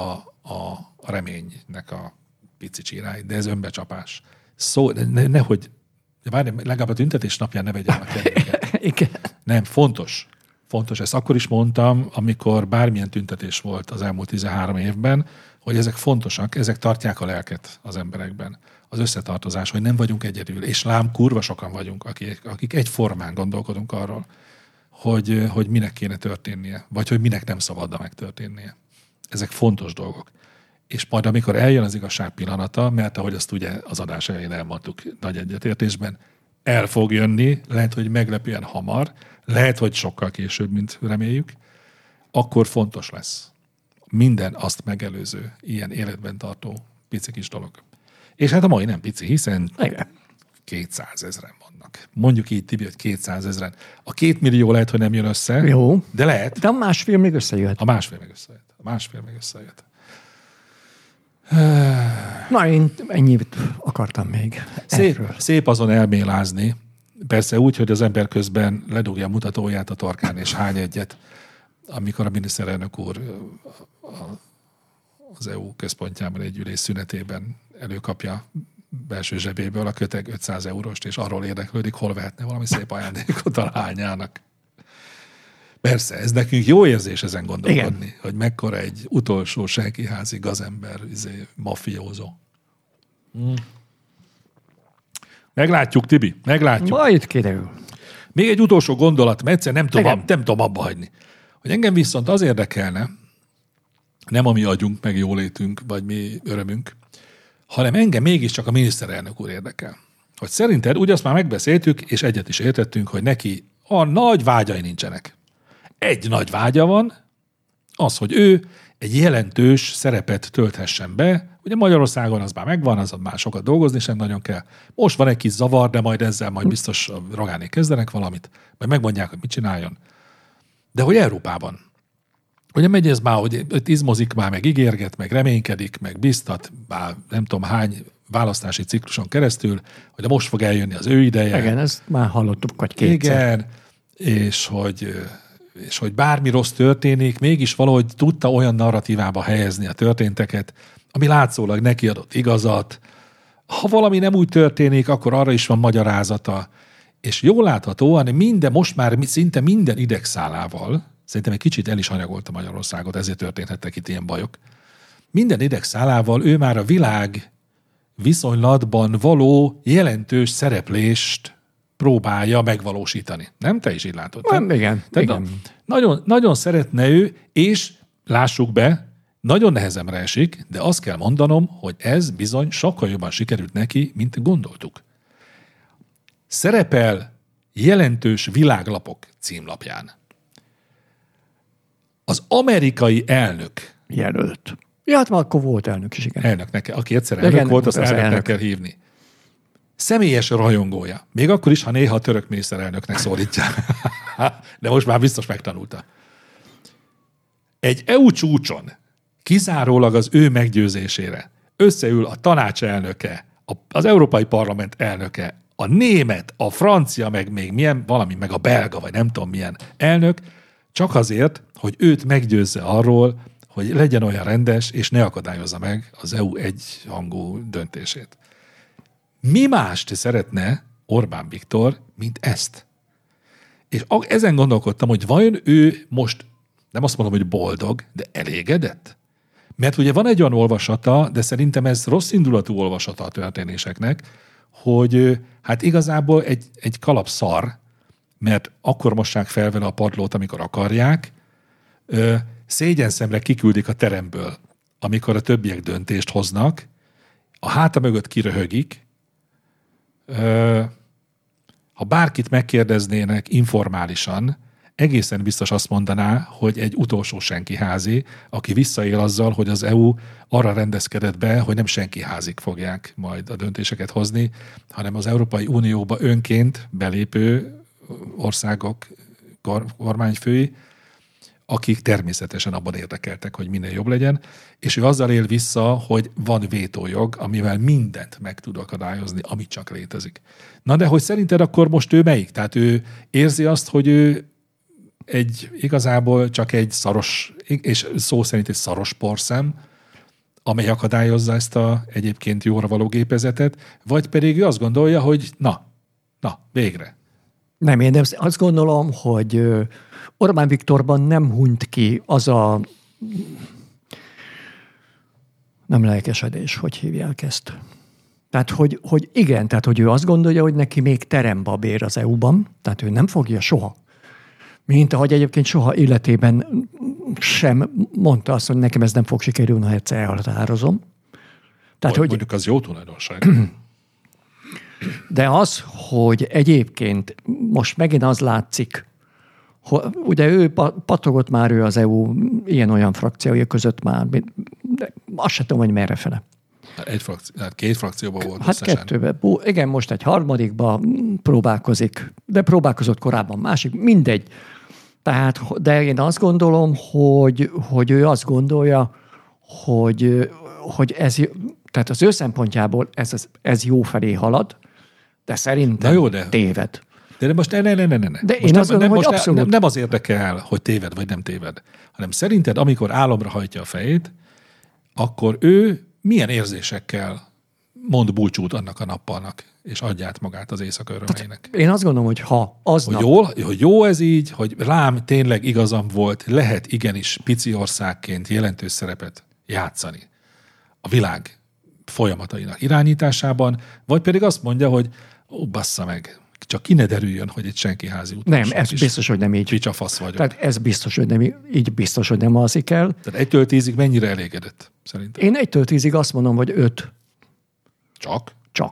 a reménynek a pici csiráit, de ez önbecsapás. Nehogy, legalább a tüntetés napján ne vegyen a kedvünket. Nem, fontos. Fontos, ezt akkor is mondtam, amikor bármilyen tüntetés volt az elmúlt 13 évben, hogy ezek fontosak, ezek tartják a lelket az emberekben. Az összetartozás, hogy nem vagyunk egyedül, és lám kurva sokan vagyunk, akik egyformán gondolkodunk arról, hogy minek kéne történnie, vagy hogy minek nem szabadna megtörténnie. Ezek fontos dolgok. És majd amikor eljön az igazság pillanata, mert ahogy azt ugye az adás elején elmondtuk nagy egyetértésben, el fog jönni, lehet, hogy meglepően hamar, lehet, hogy sokkal később, mint reméljük, akkor fontos lesz minden azt megelőző, ilyen életben tartó pici kis dolog. És hát a mai nem pici, hiszen 200 000 vannak. Mondjuk így, Tibi, hogy 200 000. A 2 millió lehet, hogy nem jön össze. Jó. De lehet. De a másfél még összejöhet. A másfél még összejöhet. Na, én ennyit akartam még. Szép azon elmélázni. Persze úgy, hogy az ember közben ledugja a mutatóját a torkán és hány egyet, amikor a miniszterelnök úr az EU központjában egy ülés szünetében előkapja belső zsebéből a köteg 500 euróst, és arról érdeklődik, hol vehetne valami szép ajándékot a lányának. Persze, ez nekünk jó érzés ezen gondolkodni, igen, hogy mekkora egy utolsó senkiházi gazember, mafiózó. Meglátjuk, Tibi, meglátjuk. Majd kiderül. Még egy utolsó gondolat, mert egyszer nem tudom abba hagyni. Hogy engem viszont az érdekelne, nem a mi agyunk, meg jólétünk, vagy mi örömünk, hanem engem mégiscsak a miniszterelnök úr érdekel. hogy szerinted, úgy azt már megbeszéltük, és egyet is értettünk, hogy neki a nagy vágyai nincsenek. Egy nagy vágya van, az, hogy ő egy jelentős szerepet tölthessen be. Ugye Magyarországon az már megvan, az már sokat dolgozni sem nagyon kell. Most van egy kis zavar, de majd ezzel majd biztos a Rogánék kezdenek valamit, majd megmondják, hogy mit csináljon. De hogy Európában, ugye megy ez már, hogy izmozik már, meg ígérget, meg reménykedik, meg biztat, már nem tudom hány választási cikluson keresztül, hogy most fog eljönni az ő ideje. Igen, ezt már hallottuk, vagy kétszer. Igen, és hogy bármi rossz történik, mégis valahogy tudta olyan narratívába helyezni a történteket, ami látszólag neki adott igazat. Ha valami nem úgy történik, akkor arra is van magyarázata. És jól láthatóan most már szinte minden idegszálával, szerintem egy kicsit el is hanyagolta Magyarországot, ezért történhettek itt ilyen bajok. Minden idegszálával ő már a világ viszonylatban való jelentős szereplést próbálja megvalósítani. Nem? Te is így látod? Igen. Nagyon, nagyon szeretne ő, és lássuk be, nagyon nehezemre esik, de azt kell mondanom, hogy ez bizony sokkal jobban sikerült neki, mint gondoltuk. Szerepel jelentős világlapok címlapján. Az amerikai elnök jelölt. Ja, hát már akkor volt elnök is, igen. Elnöknek, aki egyszer elnök volt, azt elnöknek kell hívni. Személyes rajongója. Még akkor is, ha néha a török miniszterelnöknek szólítják. De most már biztos megtanulta. Egy EU csúcson kizárólag az ő meggyőzésére összeül a tanács elnöke, az Európai Parlament elnöke, a német, a francia, meg még milyen, valami, meg a belga, vagy nem tudom milyen elnök, csak azért, hogy őt meggyőzze arról, hogy legyen olyan rendes, és ne akadályozza meg az EU egyhangú döntését. Mi mást szeretne Orbán Viktor, mint ezt? És ezen gondolkodtam, hogy vajon ő most, nem azt mondom, hogy boldog, de elégedett? Mert ugye van egy olyan olvasata, de szerintem ez rossz indulatú olvasata a történéseknek, hogy hát igazából egy kalap szar, mert akkor mossák fel vele a padlót, amikor akarják, szégyenszemre kiküldik a teremből, amikor a többiek döntést hoznak, a háta mögött kiröhögik, ha bárkit megkérdeznének informálisan, egészen biztos azt mondaná, hogy egy utolsó senkiházi, aki visszaél azzal, hogy az EU arra rendezkedett be, hogy nem senkiházik fogják majd a döntéseket hozni, hanem az Európai Unióba önként belépő országok kormányfői, akik természetesen abban érdekeltek, hogy minél jobb legyen, és ő azzal él vissza, hogy van vétójog, amivel mindent meg tud akadályozni, amit csak létezik. Na de hogy szerinted akkor most ő melyik? Tehát ő érzi azt, hogy ő igazából csak egy szaros, és szó szerint egy szaros porszem, amely akadályozza ezt a egyébként jóra való gépezetet, vagy pedig ő azt gondolja, hogy na, végre. Nem, én azt gondolom, hogy Orbán Viktorban nem hunyt ki az a nem lelkesedés, hogy hívják ezt. Tehát, hogy igen, tehát, hogy ő azt gondolja, hogy neki még terembabér az EU-ban, tehát ő nem fogja soha. Mint ahogy egyébként soha életében sem mondta azt, hogy nekem ez nem fog sikerülni, ha egyszer elhatározom. Tehát, hogy mondjuk az jó tulajdonság. De az, hogy egyébként most megint az látszik, hogy ugye ő patogott már ő az EU ilyen-olyan frakciója között már, de azt sem tudom, hogy merre fele. Két frakcióban volt hát összesen. Kettőben. Igen, most egy harmadikba próbálkozik, de próbálkozott korábban másik, mindegy. Tehát, de én azt gondolom, hogy ő azt gondolja, hogy ez, tehát az ő szempontjából ez jó felé halad, de szerintem téved. De most ne. De most én azt gondolom, hogy abszolút. Nem az érdekel, hogy téved vagy nem téved, hanem szerinted, amikor álomra hajtja a fejét, akkor ő milyen érzésekkel mond búcsút annak a nappalnak, és adja át magát az éjszaka örömeinek. Én azt gondolom, hogy ha aznap... Hogy jó ez így, hogy rám tényleg igazam volt, lehet igenis pici országként jelentős szerepet játszani a világ folyamatainak irányításában, vagy pedig azt mondja, hogy bassza meg, csak ki ne derüljön, hogy egy senkiházi utolsó. Nem, ez biztos, hogy nem így. Picsafasz vagyok. Tehát ez biztos, hogy nem így biztos, hogy nem alszik el. Tehát 1-től 10-ig mennyire elégedett szerintem? Én 1-től 10-ig azt mondom, hogy 5. Csak? Csak.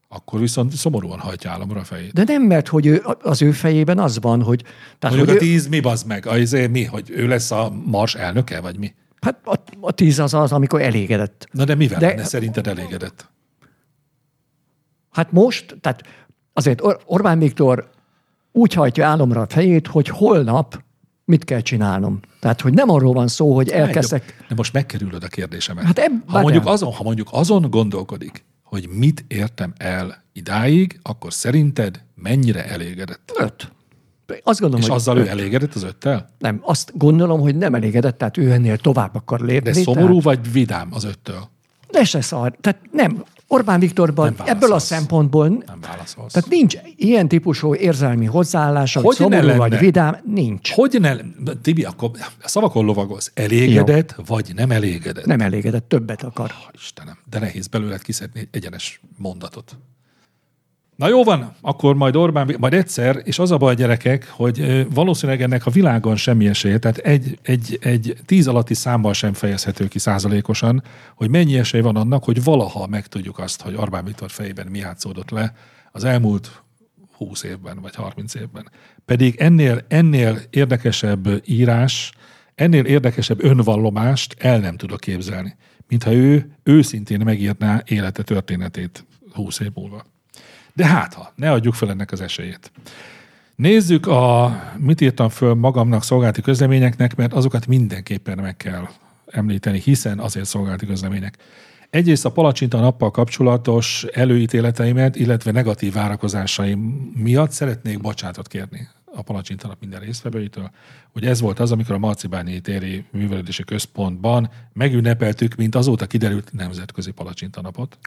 Akkor viszont szomorúan hajtja álomra a fejét. De nem, mert hogy az ő fejében az van, hogy... Tehát, mondjuk hogy a 10 mi bazd meg? Mi? Hogy ő lesz a Mars elnöke, vagy mi? Hát a 10 az, amikor elégedett. Na de mivel lenne szerinted elégedett? Hát most, tehát azért Orbán Viktor úgy hajtja álomra a fejét, hogy holnap mit kell csinálnom. Tehát, hogy nem arról van szó, hogy elkezdek... De most megkerülöd a kérdésemet. Hát ha mondjuk azon gondolkodik, hogy mit értem el idáig, akkor szerinted mennyire elégedett? 5. Azt gondolom, és azzal 5. ő elégedett az 5-tel? Nem, azt gondolom, hogy nem elégedett, tehát ő ennél tovább akar lépni. De szomorú vagy vidám az 5-től? De se szar. Tehát nem. Orbán Viktorban ebből a szempontból... Nem válaszolsz. Tehát nincs ilyen típusú érzelmi hozzáállása, hogy szomorú vagy vidám, nincs. Hogy ne? Tibi, akkor a szavakon lovagolsz. Elégedett, vagy nem elégedett? Nem elégedett, többet akar. Istenem, de nehéz belőled kiszedni egy egyenes mondatot. Na jó van, akkor majd egyszer, és az a baj, gyerekek, hogy valószínűleg ennek a világon semmi esélye, tehát egy 10 alatti számmal sem fejezhető ki százalékosan, hogy mennyi esély van annak, hogy valaha megtudjuk azt, hogy Orbán Viktor fejében mi játszódott le az elmúlt 20 évben, vagy 30 évben. Pedig ennél érdekesebb írás, ennél érdekesebb önvallomást el nem tudok képzelni, mintha ő őszintén megírná élete történetét 20 év múlva. De ne adjuk fel ennek az esélyét. Nézzük, mit írtam föl magamnak szolgálati közleményeknek, mert azokat mindenképpen meg kell említeni, hiszen azért szolgálati közlemények. Egyrészt a palacsinta nappal kapcsolatos előítéleteimet, illetve negatív várakozásaim miatt szeretnék bocsánatot kérni a palacsinta nap minden résztvevőitől, hogy ez volt az, amikor a Marcibányi téri művelődési központban megünnepeltük, mint azóta kiderült nemzetközi palacsinta napot.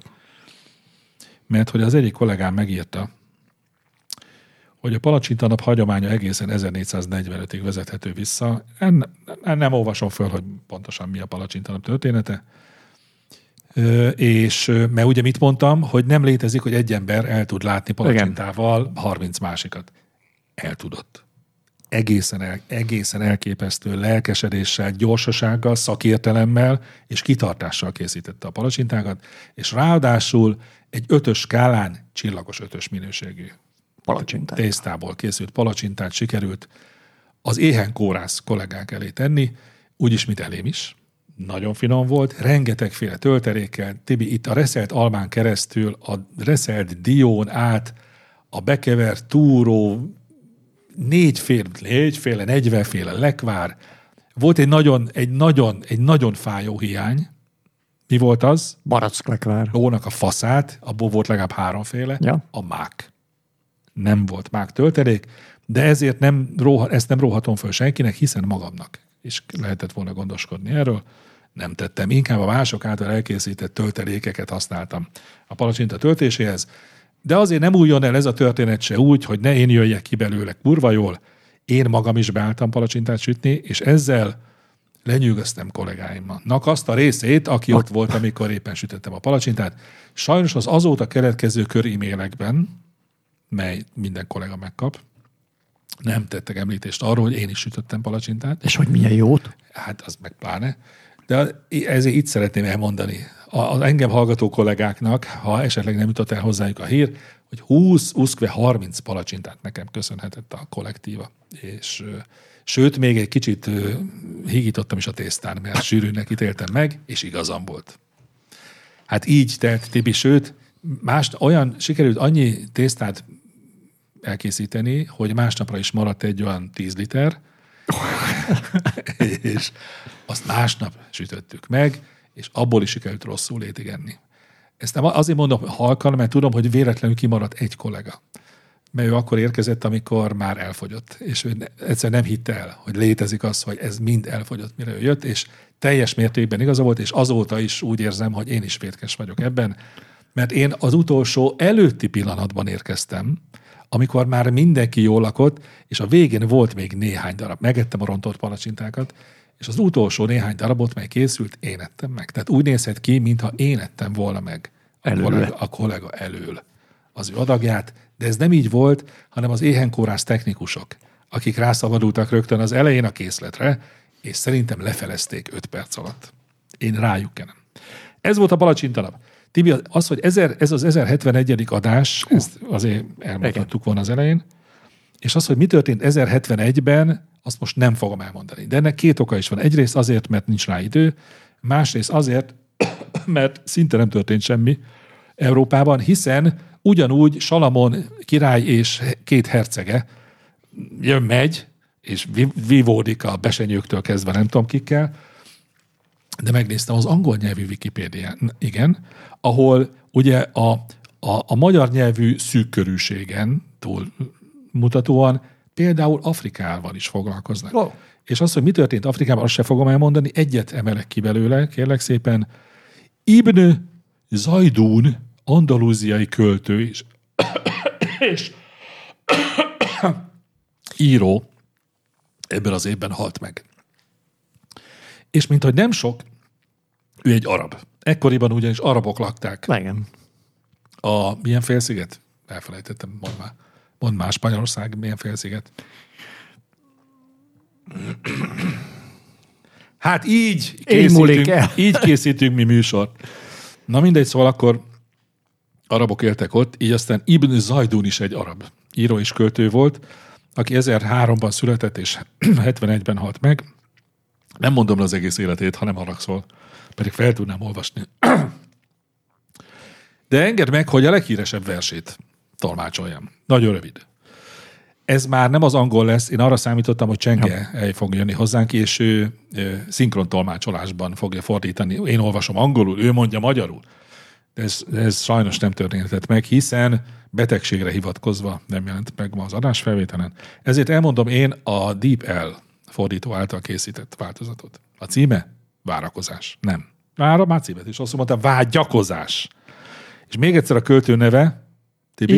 Mert hogy az egyik kollégám megírta, hogy a palacsinta nap hagyománya egészen 1445-ig vezethető vissza. Nem olvasom föl, hogy pontosan mi a palacsinta nap története. Mert ugye mit mondtam, hogy nem létezik, hogy egy ember el tud látni palacsintával 30 másikat. El tudott. Egészen elképesztő lelkesedéssel, gyorsasággal, szakértelemmel és kitartással készítette a palacsintákat, és ráadásul egy 5-ös skálán csillagos 5-ös minőségű tésztából készült palacsintát sikerült az éhen kórász kollégák elé tenni, úgyis, mint elém is. Nagyon finom volt, rengetegféle töltelékkel, Tibi, itt a reszelt almán keresztül, a reszelt dión át, a bekevert túró, 40-féle lekvár. Volt egy nagyon fájó hiány. Mi volt az? Baracklekvár. Ónak a faszát, abból volt legalább 3 féle. Ja. A mák. Nem volt mák töltelék, de ezért ezt nem róhatom föl senkinek, hiszen magamnak. És lehetett volna gondoskodni erről. Nem tettem. Inkább a mások által elkészített töltelékeket használtam a palacsinta töltéséhez. De azért nem újjon el ez a történet se úgy, hogy ne én jöjjek ki belőle kurva jól. Én magam is beálltam palacsintát sütni, és ezzel lenyűgöztem kollégáimnak azt a részét, aki ott volt, amikor éppen sütöttem a palacsintát. Sajnos az azóta keletkező kör-e-mailekben, mely minden kollega megkap, nem tettek említést arról, hogy én is sütöttem palacsintát. És hogy milyen jót? Hát az meg pláne. De ezért itt szeretném elmondani az engem hallgató kollégáknak, ha esetleg nem jutott el hozzájuk a hír, hogy 20-30 palacsintát nekem köszönhetett a kollektíva. És sőt, még egy kicsit hígítottam is a tésztán, mert sűrűnek ítéltem meg, és igazam volt. Hát így telt Tibi, sőt, olyan sikerült annyi tésztát elkészíteni, hogy másnapra is maradt egy olyan 10 liter, és azt másnap sütöttük meg, és abból is sikerült rosszul létig enni. Ezt nem azért mondom halkan, mert tudom, hogy véletlenül kimaradt egy kollega. Mert ő akkor érkezett, amikor már elfogyott. És ő egyszer nem hitte el, hogy létezik az, hogy ez mind elfogyott, mire ő jött, és teljes mértékben igaza volt, és azóta is úgy érzem, hogy én is vétkes vagyok ebben, mert én az utolsó előtti pillanatban érkeztem, amikor már mindenki jól lakott, és a végén volt még néhány darab. Megettem a rontott palacsintákat, és az utolsó néhány darabot, mely készült, én ettem meg. Tehát úgy nézhet ki, mintha én ettem volna meg a kollega elől az ő adagját, de ez nem így volt, hanem az éhenkórász technikusok, akik rászabadultak rögtön az elején a készletre, és szerintem lefelezték 5 perc alatt. Én rájuk kenem. Ez volt a palacsintanap. Tibi, az, hogy ez az 1071. adás, ezt azért elmondhattuk volna az elején, és az, hogy mi történt 1071-ben, azt most nem fogom elmondani. De ennek két oka is van. Egyrészt azért, mert nincs rá idő, másrészt azért, mert szinte nem történt semmi Európában, hiszen ugyanúgy Salamon király és 2 hercege megy, és vívódik a besenyőktől kezdve nem tudom kikkel, de megnéztem az angol nyelvű Wikipédián, igen, ahol ugye a magyar nyelvű szűkkörűségen túl mutatóan például Afrikával is foglalkoznak. Oh. És az, hogy mi történt Afrikában, azt sem fogom elmondani, egyet emelek ki belőle, kérlek szépen. Ibn Zajdún, andalúziai költő és író ebben az évben halt meg. És minthogy nem sok, ő egy arab. Ekkoriban ugyanis arabok lakták. Igen. Milyen félsziget? Elfelejtettem, mondd már, Spanyolország, milyen félsziget? Hát így készítünk mi műsort. Na mindegy, szóval akkor arabok éltek ott, így aztán Ibn Zajdún is egy arab író és költő volt, aki 1003-ban született és 71-ben halt meg. Nem mondom az egész életét, hanem haragszol, pedig fel tudnám olvasni. De engedd meg, hogy a leghíresebb versét tolmácsoljam. Nagyon rövid. Ez már nem az angol lesz, én arra számítottam, hogy Csenge el fog jönni hozzánk, és ő szinkron tolmácsolásban fogja fordítani. Én olvasom angolul, ő mondja magyarul. De ez sajnos nem történhetett meg, hiszen betegségre hivatkozva nem jelent meg ma az adásfelvételen. Ezért elmondom én a DeepL fordító által készített változatot. A címe? Várakozás. Nem. Már címet is. Azt mondta, vágyakozás. És még egyszer a költő neve, Tibi?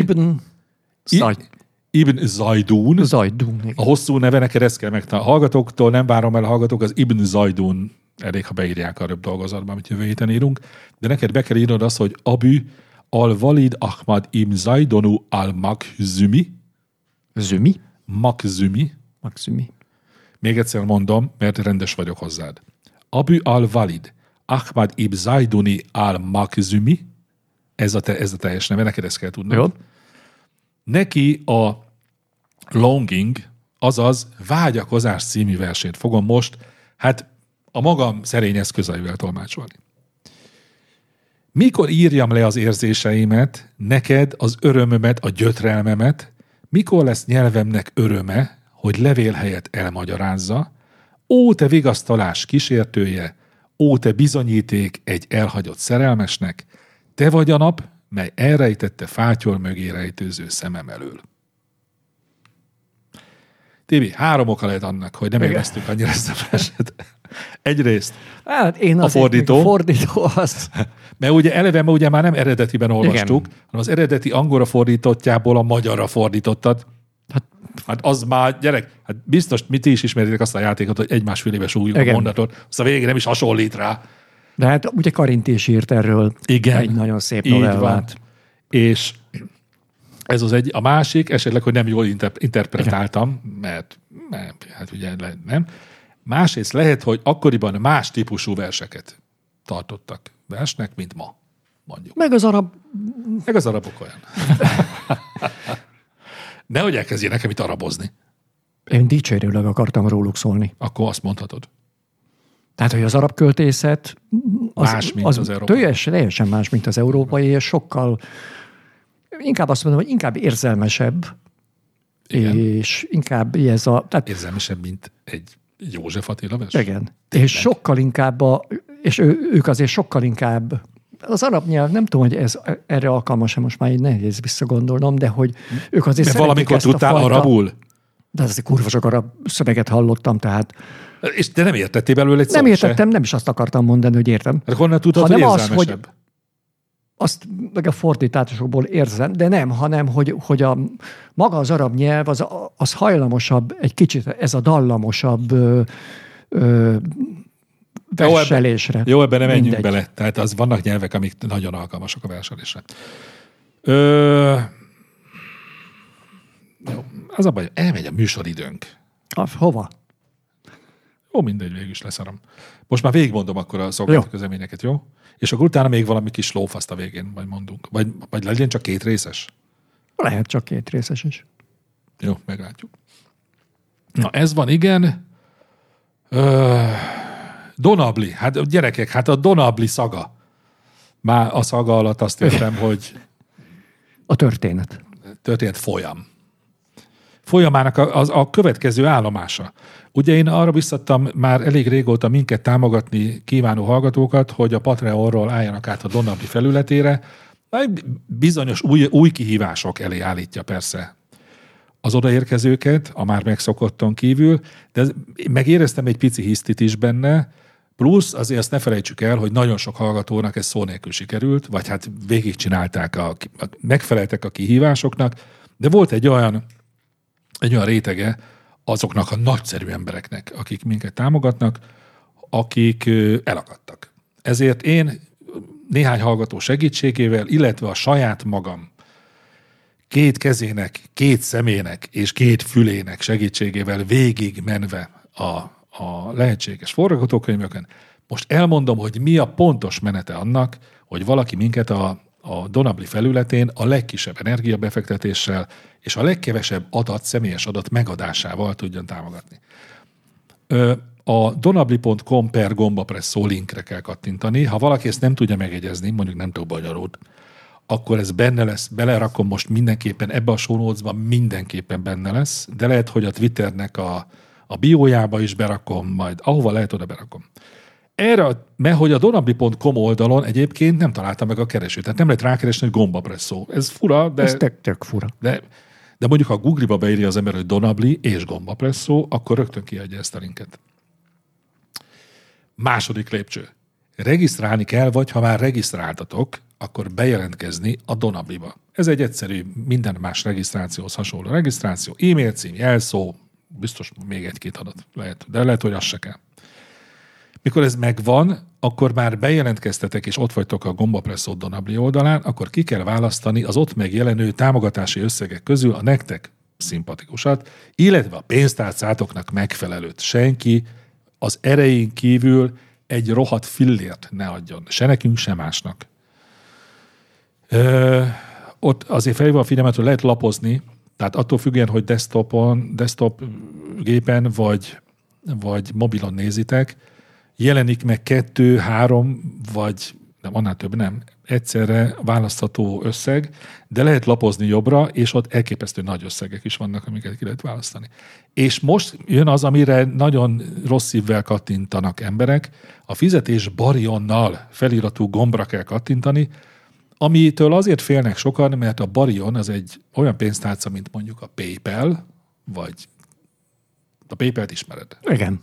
Ibn Zajdún. A hosszú neve, neked ezt kell megtalálni. A hallgatóktól nem várom el, a hallgatók az Ibn Zajdún, elég, ha beírják a röbb dolgozatban, amit jövő héten írunk, de neked be kell írnod azt, hogy Abu al-Walid Ahmad ibn Zajdonu al-Makhzumi. Zümi? Makhzumi. Még egyszer mondom, mert rendes vagyok hozzád. Abu al-Walid Ahmad ibn Zajduni al-Makhzumi, ez a teljes neve, neked ezt kell tudnod. Jó. Neki a Longing, azaz Vágyakozás című versét fogom most, a magam szerény eszközeivel tolmácsolni. Mikor írjam le az érzéseimet, neked az örömömet, a gyötrelmemet, mikor lesz nyelvemnek öröme, hogy levél helyett elmagyarázza, ó, te vigasztalás kísértője, ó, te bizonyíték egy elhagyott szerelmesnek, te vagy a nap, mely elrejtette fátyol mögé rejtőző szemem elől. Tibi, 3 oka lehet annak, hogy nem élveztük annyira ezt a verset. Egyrészt a fordító. Az... Mert ugye már nem eredetiben olvastuk, hanem az eredeti angolra fordítottjából a magyarra fordítottad. Hát az már, gyerek, biztos ti is ismeritek azt a játékot, hogy egymás fülébe súgjuk a mondatot, azt a végén nem is hasonlít rá. De hát ugye Karint is írt erről egy nagyon szép novellát. És ez az a másik, esetleg, hogy nem jól interpretáltam, mert hát ugye nem. Másrészt lehet, hogy akkoriban más típusú verseket tartottak versnek, mint ma, mondjuk. Meg az arabok olyan. Nehogy elkezdjél nekem itt arabozni. Én dicsérőleg akartam róluk szólni. Akkor azt mondhatod. Tehát, hogy az arab költészet más, mint az európai. Teljesen más, mint az európai, és sokkal, inkább azt mondom, hogy inkább érzelmesebb, igen. És inkább ez a... Tehát, érzelmesebb, mint egy József Attila vers? Igen. Tényleg. És sokkal inkább, és ők azért sokkal inkább, az arab nyelv, nem tudom, hogy ez erre alkalmas-e, most már így nehéz visszagondolnom, de hogy ők azért szeretik valamikor ezt tudtál arabul? De azért kurva sok arab szöveget hallottam, tehát... És te nem értettél belőle egy Nem értettem, nem is azt akartam mondani, hogy értem. Hát honnan tudtad, hogy érzelmesebb? Azt meg a fordításokból érzem, de nem, hanem, hogy maga az arab nyelv, az hajlamosabb, egy kicsit ez a dallamosabb verselésre. Jó, ebben nem menjünk bele. Tehát vannak nyelvek, amik nagyon alkalmasak a verselésre. Jó, az a baj, elmegy a műsoridőnk. Hova? Jó, mindegy, végül is leszarom. Most már végigmondom akkor a szolgáltató közleményeket, jó? És akkor utána még valami kis lófaszt a végén majd mondunk. Vagy legyen csak 2 részes? Lehet csak 2 részes is. Jó, meglátjuk. Na, ez van, igen. Donabli. Hát gyerekek, hát a Donabli szaga. Már a szaga alatt azt értem, hogy... A történet. Történet folyam. Folyamának a következő állomása. Ugye én arra biztattam már elég régóta minket támogatni kívánó hallgatókat, hogy a Patreonról álljanak át a Donabli felületére. Bizonyos új kihívások elé állítja persze az odaérkezőket, a már megszokotton kívül, de megéreztem egy pici hisztit is benne, plusz azért azt ne felejtsük el, hogy nagyon sok hallgatónak ez szó nélkül sikerült, vagy hát végigcsinálták, megfeleltek a kihívásoknak, de volt egy olyan rétege azoknak a nagyszerű embereknek, akik minket támogatnak, akik elakadtak. Ezért én néhány hallgató segítségével, illetve a saját magam 2 kezének, 2 szemének és 2 fülének segítségével végig menve a lehetséges forgatókönyveken, most elmondom, hogy mi a pontos menete annak, hogy valaki minket a Donabli felületén a legkisebb energiabefektetéssel és a legkevesebb személyes adat megadásával tudjon támogatni. A donabli.com/gombapresszó linkre kell kattintani. Ha valaki ezt nem tudja megegyezni, mondjuk nem túl bonyolult, akkor ez benne lesz, belerakom most mindenképpen, ebbe a show notes-ban mindenképpen benne lesz, de lehet, hogy a Twitternek a biójába is berakom, majd ahova lehet, oda berakom. Erre, mert hogy a donabli.com oldalon egyébként nem találtam meg a keresőt. Tehát nem lehet rákeresni, hogy gombapresszó. Ez fura, de... Ez tök fura. De mondjuk, ha Google-ba beírja az ember, hogy Donabli és gombapresszó, akkor rögtön kiadja ezt a linket. Második lépcső. Regisztrálni kell, vagy ha már regisztráltatok, akkor bejelentkezni a Donabliba. Ez egy egyszerű, minden más regisztrációhoz hasonló regisztráció, e-mail cím, jelszó, biztos még 1-2 adat lehet, de lehet, hogy az se kell. Mikor ez megvan, akkor már bejelentkeztetek, és ott vagytok a Gombapresszó Donabli oldalán, akkor ki kell választani az ott megjelenő támogatási összegek közül a nektek szimpatikusat, illetve a pénztárcátoknak megfelelőt. Senki az erején kívül egy rohadt fillért ne adjon. Se nekünk, se másnak. Ott azért felhívva a figyelmet, hogy lehet lapozni, tehát attól függően, hogy desktop gépen vagy mobilon nézitek, jelenik meg 2, 3, vagy nem, annál több nem, egyszerre választható összeg, de lehet lapozni jobbra, és ott elképesztő nagy összegek is vannak, amiket ki lehet választani. És most jön az, amire nagyon rossz szívvel kattintanak emberek, a fizetés Barionnal feliratú gombra kell kattintani, amitől azért félnek sokan, mert a Barion az egy olyan pénztárca, mint mondjuk a PayPal, vagy a PayPal-t ismered. Igen.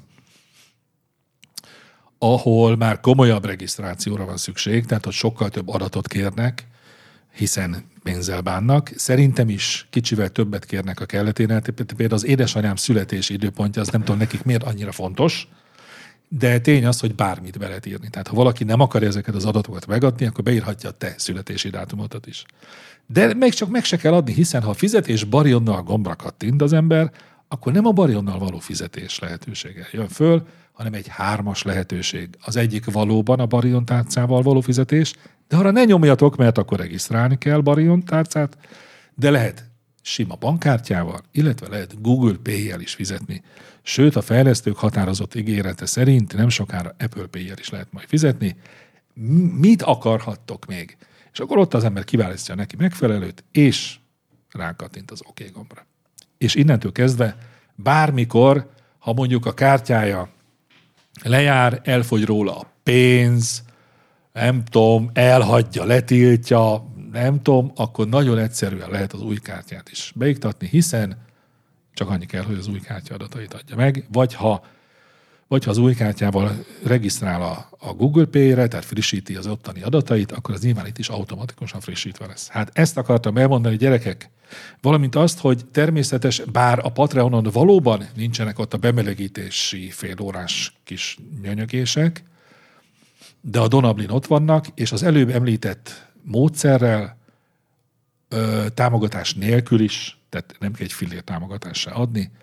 Ahol már komolyabb regisztrációra van szükség, tehát hogy sokkal több adatot kérnek, hiszen pénzzel bánnak. Szerintem is kicsivel többet kérnek a kelleténél. Például az édesanyám születési időpontja, az nem tudom nekik miért annyira fontos, de tény az, hogy bármit be lehet írni. Tehát ha valaki nem akarja ezeket az adatokat megadni, akkor beírhatja a te születési dátumodat is. De meg csak meg se kell adni, hiszen ha a fizetés Barionnal gombra kattint az ember, akkor nem a Barionnal való fizetés lehetősége jön föl, hanem egy 3-as lehetőség. Az egyik valóban a Barion tárcával való fizetés, de arra ne nyomjatok, mert akkor regisztrálni kell Barion tárcát, de lehet sima bankkártyával, illetve lehet Google Pay-jel is fizetni. Sőt, a fejlesztők határozott ígérete szerint nem sokára Apple Pay-jel is lehet majd fizetni. Mit akarhattok még? És akkor ott az ember kiválasztja neki megfelelőt, és rákattint az OK gombra. És innentől kezdve bármikor, ha mondjuk a kártyája lejár, elfogy róla a pénz, nem tudom, elhagyja, letiltja, nem tudom, akkor nagyon egyszerűen lehet az új kártyát is beiktatni, hiszen csak annyi kell, hogy az új kártya adatait adja meg, vagy ha az új kártyával regisztrál a Google Pay-re, tehát frissíti az ottani adatait, akkor az nyilván itt is automatikusan frissítve lesz. Hát ezt akartam elmondani, gyerekek, valamint azt, hogy természetes, bár a Patreonon valóban nincsenek ott a bemelegítési félórás kis nyönyögések, de a Donablin ott vannak, és az előbb említett módszerrel támogatás nélkül is, tehát nem kell egy fillér támogatást se adni,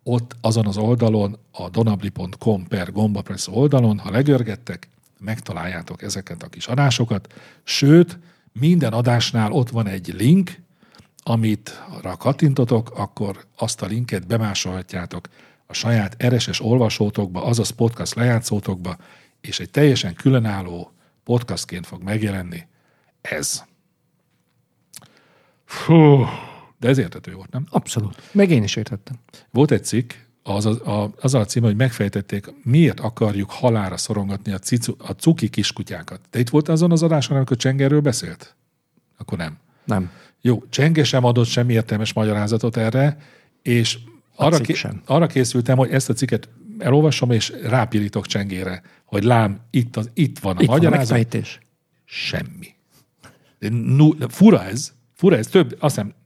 ott azon az oldalon, a donabli.com/gombapresszó oldalon, ha legörgettek, megtaláljátok ezeket a kis adásokat, sőt, minden adásnál ott van egy link, amit kattintotok, akkor azt a linket bemásolhatjátok a saját RSS olvasótokba, azaz podcast lejátszótokba, és egy teljesen különálló podcastként fog megjelenni ez. Fú, de ez érthető volt, nem? Abszolút. Meg én is értettem. Volt egy cikk, azzal a címe, hogy megfejtették, miért akarjuk halálra szorongatni a cuki kiskutyákat. De itt volt azon az adáson, amikor Csengerről beszélt? Akkor nem. Nem. Jó, Csenge sem adott semmi értelmes magyarázatot erre, és arra készültem, hogy ezt a cikket elolvasom, és rápirítok Csengére, hogy lám, itt van a magyarázat. Megfejtés. Semmi. Fura ez, több, azt hiszem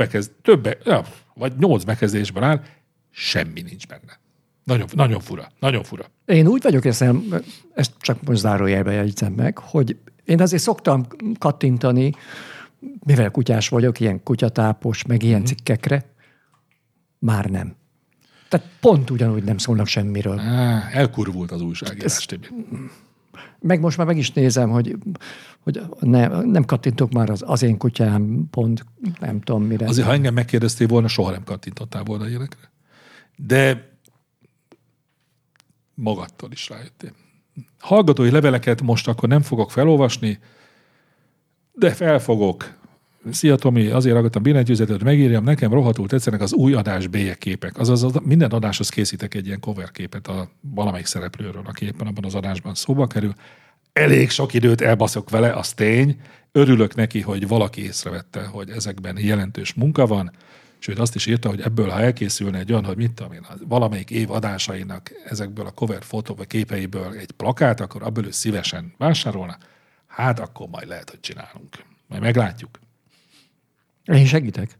8 bekezdésben áll, semmi nincs benne. Nagyon fura. Én úgy vagyok, ezt csak most zárójelbe jegyzem meg, hogy én azért szoktam kattintani, mivel kutyás vagyok, ilyen kutyatápos, meg ilyen cikkekre, már nem. Tehát pont ugyanúgy nem szólnak semmiről. Elkurvult az újságírás, Tibi. Meg most már meg is nézem, hogy nem kattintok már az én kutyám, pont nem tudom mire. Azért, ha engem megkérdeztél volna, soha nem kattintottál volna ilyenekre. De magadtól is rájöttél. Hallgatói leveleket most akkor nem fogok felolvasni, de felfogok. Szia Tomi, azért ragadtam billentyűzetet, hogy megírjam, nekem rohadtul tetszenek az új adás bélyegképek. Azaz minden adáshoz készítek egy ilyen cover képet a valamelyik szereplőről, aki éppen abban az adásban szóba kerül. Elég sok időt elbaszok vele, az tény. Örülök neki, hogy valaki észrevette, hogy ezekben jelentős munka van, sőt azt is írta, hogy ebből, ha elkészülne egy olyan, hogy mit tudom én, valamelyik év adásainak ezekből a cover fotó vagy képeiből egy plakát, akkor abból ő szívesen vásárolna. Hát akkor majd lehet, hogy csinálunk. Majd meglátjuk. Én segítek.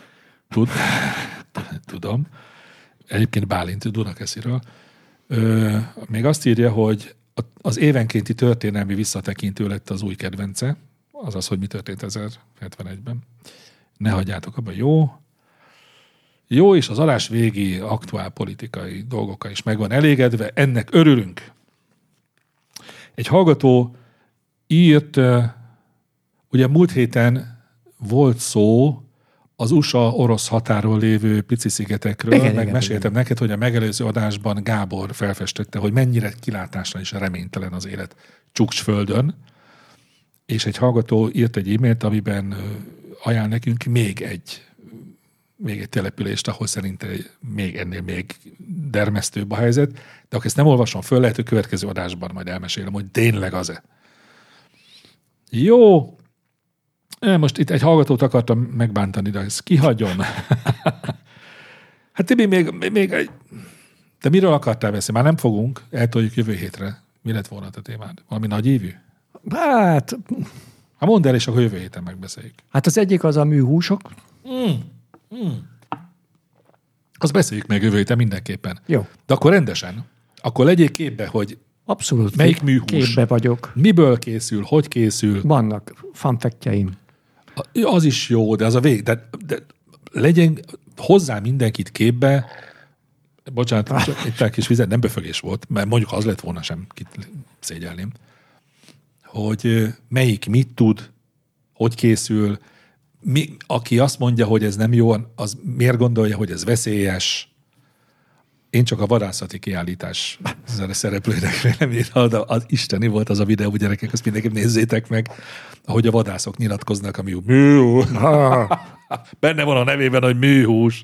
Tudom. Egyébként Bálint Dunakesziről. Még azt írja, hogy az évenkénti történelmi visszatekintő lett az új kedvence, azaz, hogy mi történt 1071-ben. Ne hagyjátok abba, jó. Jó, és az adás végi aktuál politikai dolgokkal is meg van elégedve, ennek örülünk. Egy hallgató írt, ugye múlt héten volt szó az USA-orosz határon lévő pici szigetekről, meg meséltem neked, hogy a megelőző adásban Gábor felfestette, hogy mennyire kilátásra is reménytelen az élet Csuksföldön, és egy hallgató írt egy e-mailt, amiben ajánl nekünk még egy települést, ahol szerintem ennél dermesztőbb a helyzet, de akkor ezt nem olvasom föl, lehet, hogy következő adásban majd elmesélem, hogy tényleg az-e. Jó, most itt egy hallgatót akartam megbántani, de ezt kihagyom. Hát Tibi, még egy... De miről akartál beszélni? Már nem fogunk, eltoljuk jövő hétre. Mi lett volna a témád? Valami nagy évű? Hát mondd el, és akkor jövő héten megbeszéljük. Hát az egyik az a műhúsok. Azt beszéljük meg jövő héten mindenképpen. Jó. De akkor rendesen. Akkor legyél képbe, hogy abszolút melyik műhús. Képbe vagyok. Miből készül, hogy készül. Vannak fanfektjeim. Az is jó, de az a vég. De legyen hozzá mindenkit képbe. Bocsánat, itt egy kis vizet, nem befögés volt, mert mondjuk az lett volna, sem szégyelném. Hogy melyik mit tud, hogy készül. Aki azt mondja, hogy ez nem jó, az miért gondolja, hogy ez veszélyes. Én csak a vadászati kiállítás szereplőnek véleményre, de az isteni volt az a videó, gyerekek, azt mindenképp nézzétek meg, ahogy a vadászok nyilatkoznak, ami műhús. Benne van a nevében, hogy műhús.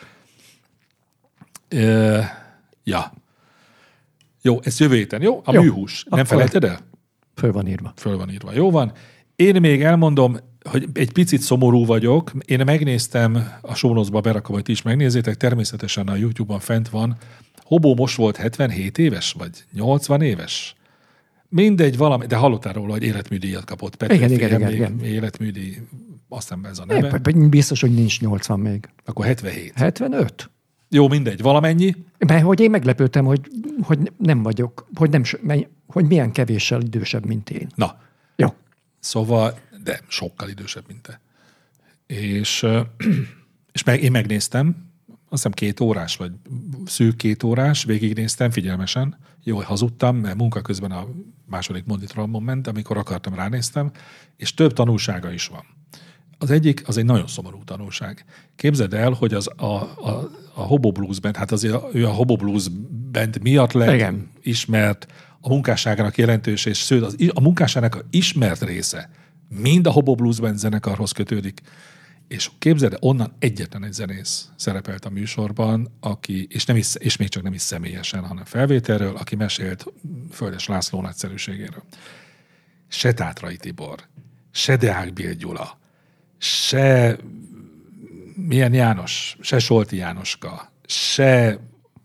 Ja. Jó, ez jövő héten, jó? A műhús. Nem felejted el? Föl van írva. Föl van írva. Jó van. Én még elmondom, hogy egy picit szomorú vagyok. Én megnéztem, a show notes-ba berakom, hogy ti is megnézzétek, természetesen a YouTube-on fent van. Hobó most volt 77 éves, vagy 80 éves? Mindegy, valami, de hallottál róla, hogy életműdíjat kapott. Igen. Életműdíj, aztán ez a neve. Biztos, hogy nincs 80 még. Akkor 77. 75? Jó, mindegy, valamennyi. Mert hogy én meglepődtem, hogy nem vagyok, hogy milyen kevéssel idősebb, mint én. Na. Jó. Szóval, de sokkal idősebb, mint te. És én megnéztem hiszem 2 órás, vagy szűk 2 órás, végignéztem figyelmesen, jól hazudtam, mert munka közben a második monitoromon ment, amikor akartam, ránéztem, és több tanulsága is van. Az egyik, az egy nagyon szomorú tanulság. Képzeld el, hogy a Hobo Blues Band, hát azért ő a Hobo Blues Band miatt lett ismert, a munkásságának jelentős, és a munkásságnak a ismert része mind a Hobo Blues Band zenekarhoz kötődik. És képzeld, onnan egyetlen egy zenész szerepelt a műsorban, és még csak nem is személyesen, hanem felvételről, aki mesélt Földes László nagyszerűségéről. Se Tátrai Tibor, se Deák Bél Gyula, se milyen János, se Solti Jánoska, se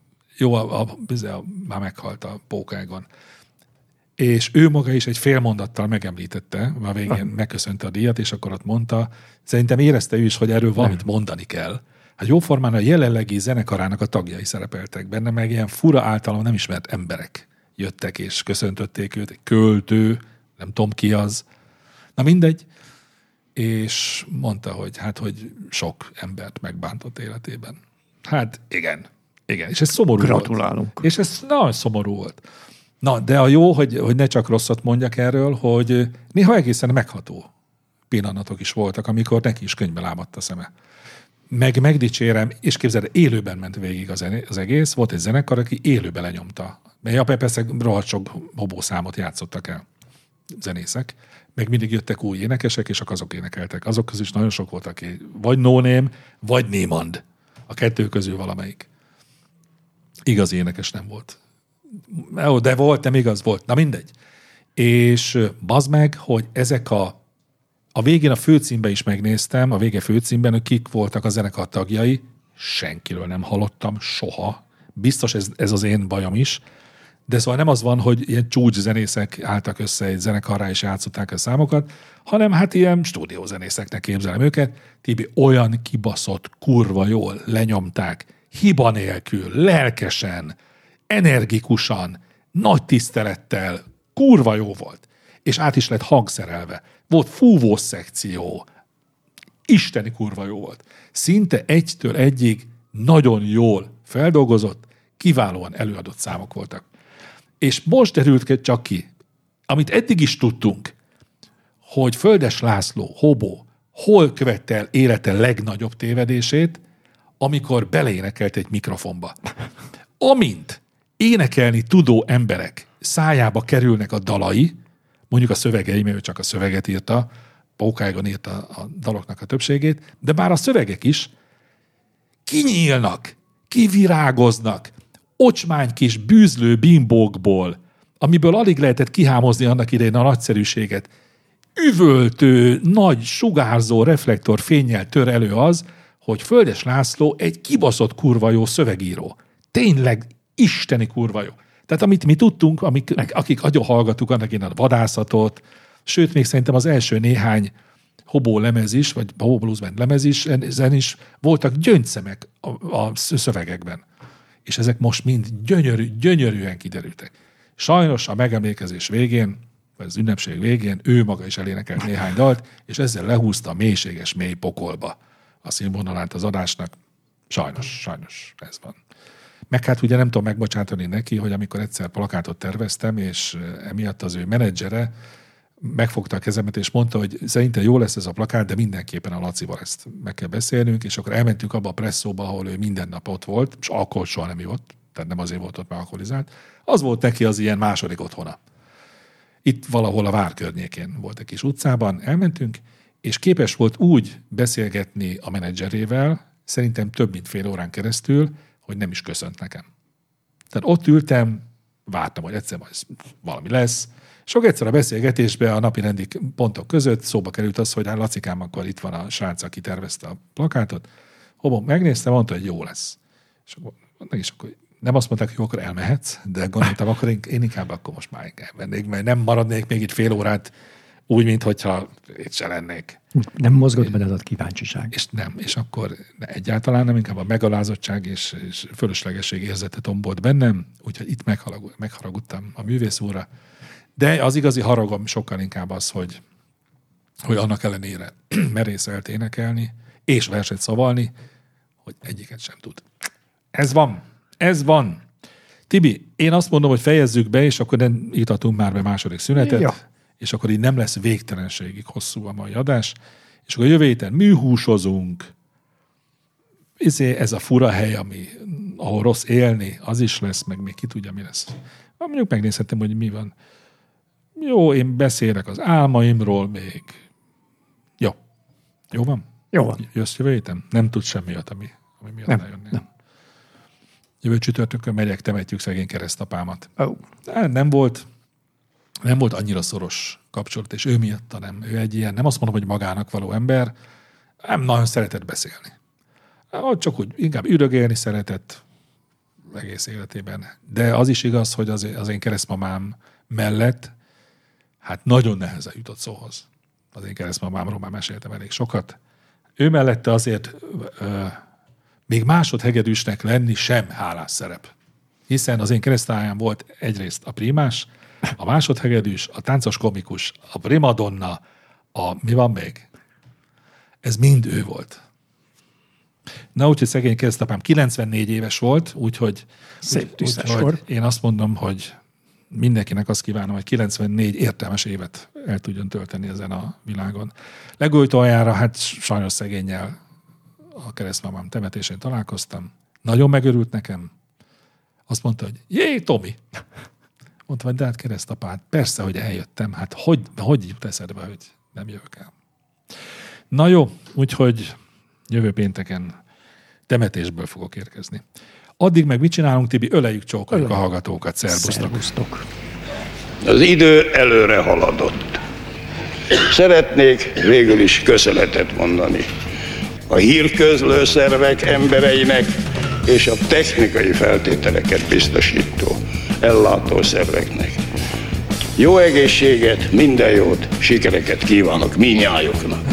már meghalt a Pókágon. És ő maga is egy fél mondattal megemlítette, a végén megköszönte a díjat, és akkor ott mondta, szerintem érezte ő is, hogy erről valamit mondani kell. Hát jóformán a jelenlegi zenekarának a tagjai szerepeltek benne, meg ilyen fura általam nem ismert emberek jöttek és köszöntötték őt, egy költő, nem tudom ki az. Na mindegy. És mondta, hogy hogy sok embert megbántott életében. Hát igen. És ez szomorú Gratulálunk. volt. És ez nagyon szomorú volt. Na, de a jó, hogy ne csak rosszat mondjak erről, hogy néha egészen megható pillanatok is voltak, amikor neki is könyvbe lábadt a szeme. Megdicsérem, és képzeld, élőben ment végig az egész, volt egy zenekar, aki élőben lenyomta. Mert persze rohadt sok hobószámot játszottak el zenészek, meg mindig jöttek új énekesek, és azok énekeltek. Azok közül is nagyon sok volt, aki vagy No Name, vagy Némand. A 2 közül valamelyik. Igazi énekes nem volt. De volt, nem igaz volt. Na mindegy. És bazd meg, hogy ezek a végén a főcímben is megnéztem, a vége főcímben, hogy kik voltak a zenekar tagjai, senkiről nem hallottam soha. Biztos ez az én bajom is, de szóval nem az van, hogy ilyen csúcszenészek álltak össze egy zenekarrá és játszották a számokat, hanem hát ilyen stúdiózenészeknek képzelem őket. Tibi, olyan kibaszott, kurva jól lenyomták, hiba nélkül, lelkesen, energikusan, nagy tisztelettel, kurva jó volt. És át is lett hangszerelve. Volt fúvós szekció. Isteni kurva jó volt. Szinte 1-től 1-ig nagyon jól feldolgozott, kiválóan előadott számok voltak. És most derült csak ki, amit eddig is tudtunk, hogy Földes László, Hobo, hol követte el élete legnagyobb tévedését, amikor beleénekelt egy mikrofonba. Amint énekelni tudó emberek szájába kerülnek a dalai, mondjuk a szövegei, mert ő csak a szöveget írta, Pókágon írta a daloknak a többségét, de bár a szövegek is kinyílnak, kivirágoznak, ocsmány kis bűzlő bimbókból, amiből alig lehetett kihámozni annak idején a nagyszerűséget. Üvöltő, nagy, sugárzó reflektorfénnyel tör elő az, hogy Földes László egy kibaszott kurva jó szövegíró. Tényleg isteni kurva jó. Tehát amit mi tudtunk, akik agyon hallgattuk annak én a vadászatot, sőt, még szerintem az első néhány Hobo lemez is, vagy Hobo Blues Band lemez is, ezen is voltak gyöngyszemek a szövegekben. És ezek most mind gyönyörűen kiderültek. Sajnos a megemlékezés végén, vagy az ünnepség végén ő maga is elénekelt néhány dalt, és ezzel lehúzta a mélységes mély pokolba a színvonalát az adásnak. Sajnos ez van. Meg hát ugye nem tudom megbocsátani neki, hogy amikor egyszer plakátot terveztem, és emiatt az ő menedzsere megfogta a kezemet, és mondta, hogy szerintem jó lesz ez a plakát, de mindenképpen a Lacival ezt meg kell beszélnünk, és akkor elmentünk abba a presszóba, ahol ő minden nap ott volt, és alkohol soha nem ivott, tehát nem azért volt ott, mert alkoholizált. Az volt neki az ilyen második otthona. Itt valahol a Vár környékén volt egy kis utcában, elmentünk, és képes volt úgy beszélgetni a menedzserével, szerintem több mint fél órán keresztül, hogy nem is köszönt nekem. Tehát ott ültem, vártam, hogy egyszer majd valami lesz. Sok egyszer a beszélgetésben a napi rendi pontok között szóba került az, hogy Lacikám, akkor itt van a srác, aki tervezte a plakátot. Hobon megnéztem, mondta, hogy jó lesz. És akkor nem azt mondták, hogy akkor elmehetsz, de gondoltam, akkor én inkább akkor most már elmennék, mert nem maradnék még itt fél órát úgy, minthogyha itt se lennék. Nem mozgott benned a kíváncsiság. És akkor egyáltalán nem, inkább a megalázottság és fölöslegesség érzete tombolt bennem, úgyhogy itt megharagudtam a művész úrra. De az igazi haragom sokkal inkább az, hogy annak ellenére merész énekelni, és verset szavalni, hogy egyiket sem tud. Ez van. Tibi, én azt mondom, hogy fejezzük be, és akkor nem írtatunk már be második szünetet, ja. És akkor így nem lesz végtelenségig hosszú a mai adás, és akkor jövő héten műhúsozunk, ez a fura hely, ahol rossz élni, az is lesz, meg még ki tudja, mi lesz. Mondjuk megnézhetem, hogy mi van. Jó, én beszélek az álmaimról még. Jó van? Jó van. Jössz jövő héten? Nem tudsz semmi olyat, ami miatt lejönni. Nem. Jövő csütörtökön megyek, temetjük szegény keresztapámat. Oh. Nem volt annyira szoros kapcsolat, és ő miatta nem. Ő egy ilyen, nem azt mondom, hogy magának való ember, nem nagyon szeretett beszélni. Csak úgy inkább üdögélni szeretett egész életében. De az is igaz, hogy az én keresztmamám mellett hát nagyon nehezen jutott szóhoz. Az én keresztmamámról már meséltem elég sokat. Ő mellette azért még másodhegedűsnek lenni sem hálás szerep. Hiszen az én keresztanyám volt egyrészt a primás, a másodhegedűs, a táncos komikus, a primadonna, mi van még? Ez mind ő volt. Na, úgyhogy szegény keresztapám 94 éves volt, úgyhogy én azt mondom, hogy mindenkinek azt kívánom, hogy 94 értelmes évet el tudjon tölteni ezen a világon. Legutoljára, hát sajnos szegénnyel a keresztmamám temetésén találkoztam. Nagyon megörült nekem. Azt mondta, hogy jé, Tomi! Mondtam, hogy de hát keresztapád, persze, hogy eljöttem. Hát hogy jut eszedbe, hogy nem jövök el? Na jó, úgyhogy jövő pénteken temetésből fogok érkezni. Addig meg mit csinálunk, Tibi? Öleljük, csókoljuk a hallgatókat. Szerbusztok! Az idő előre haladott. Szeretnék végül is köszönetet mondani a hírközlő szervek embereinek és a technikai feltételeket biztosító ellátó szerveknek. Jó egészséget, minden jót, sikereket kívánok mindnyájuknak!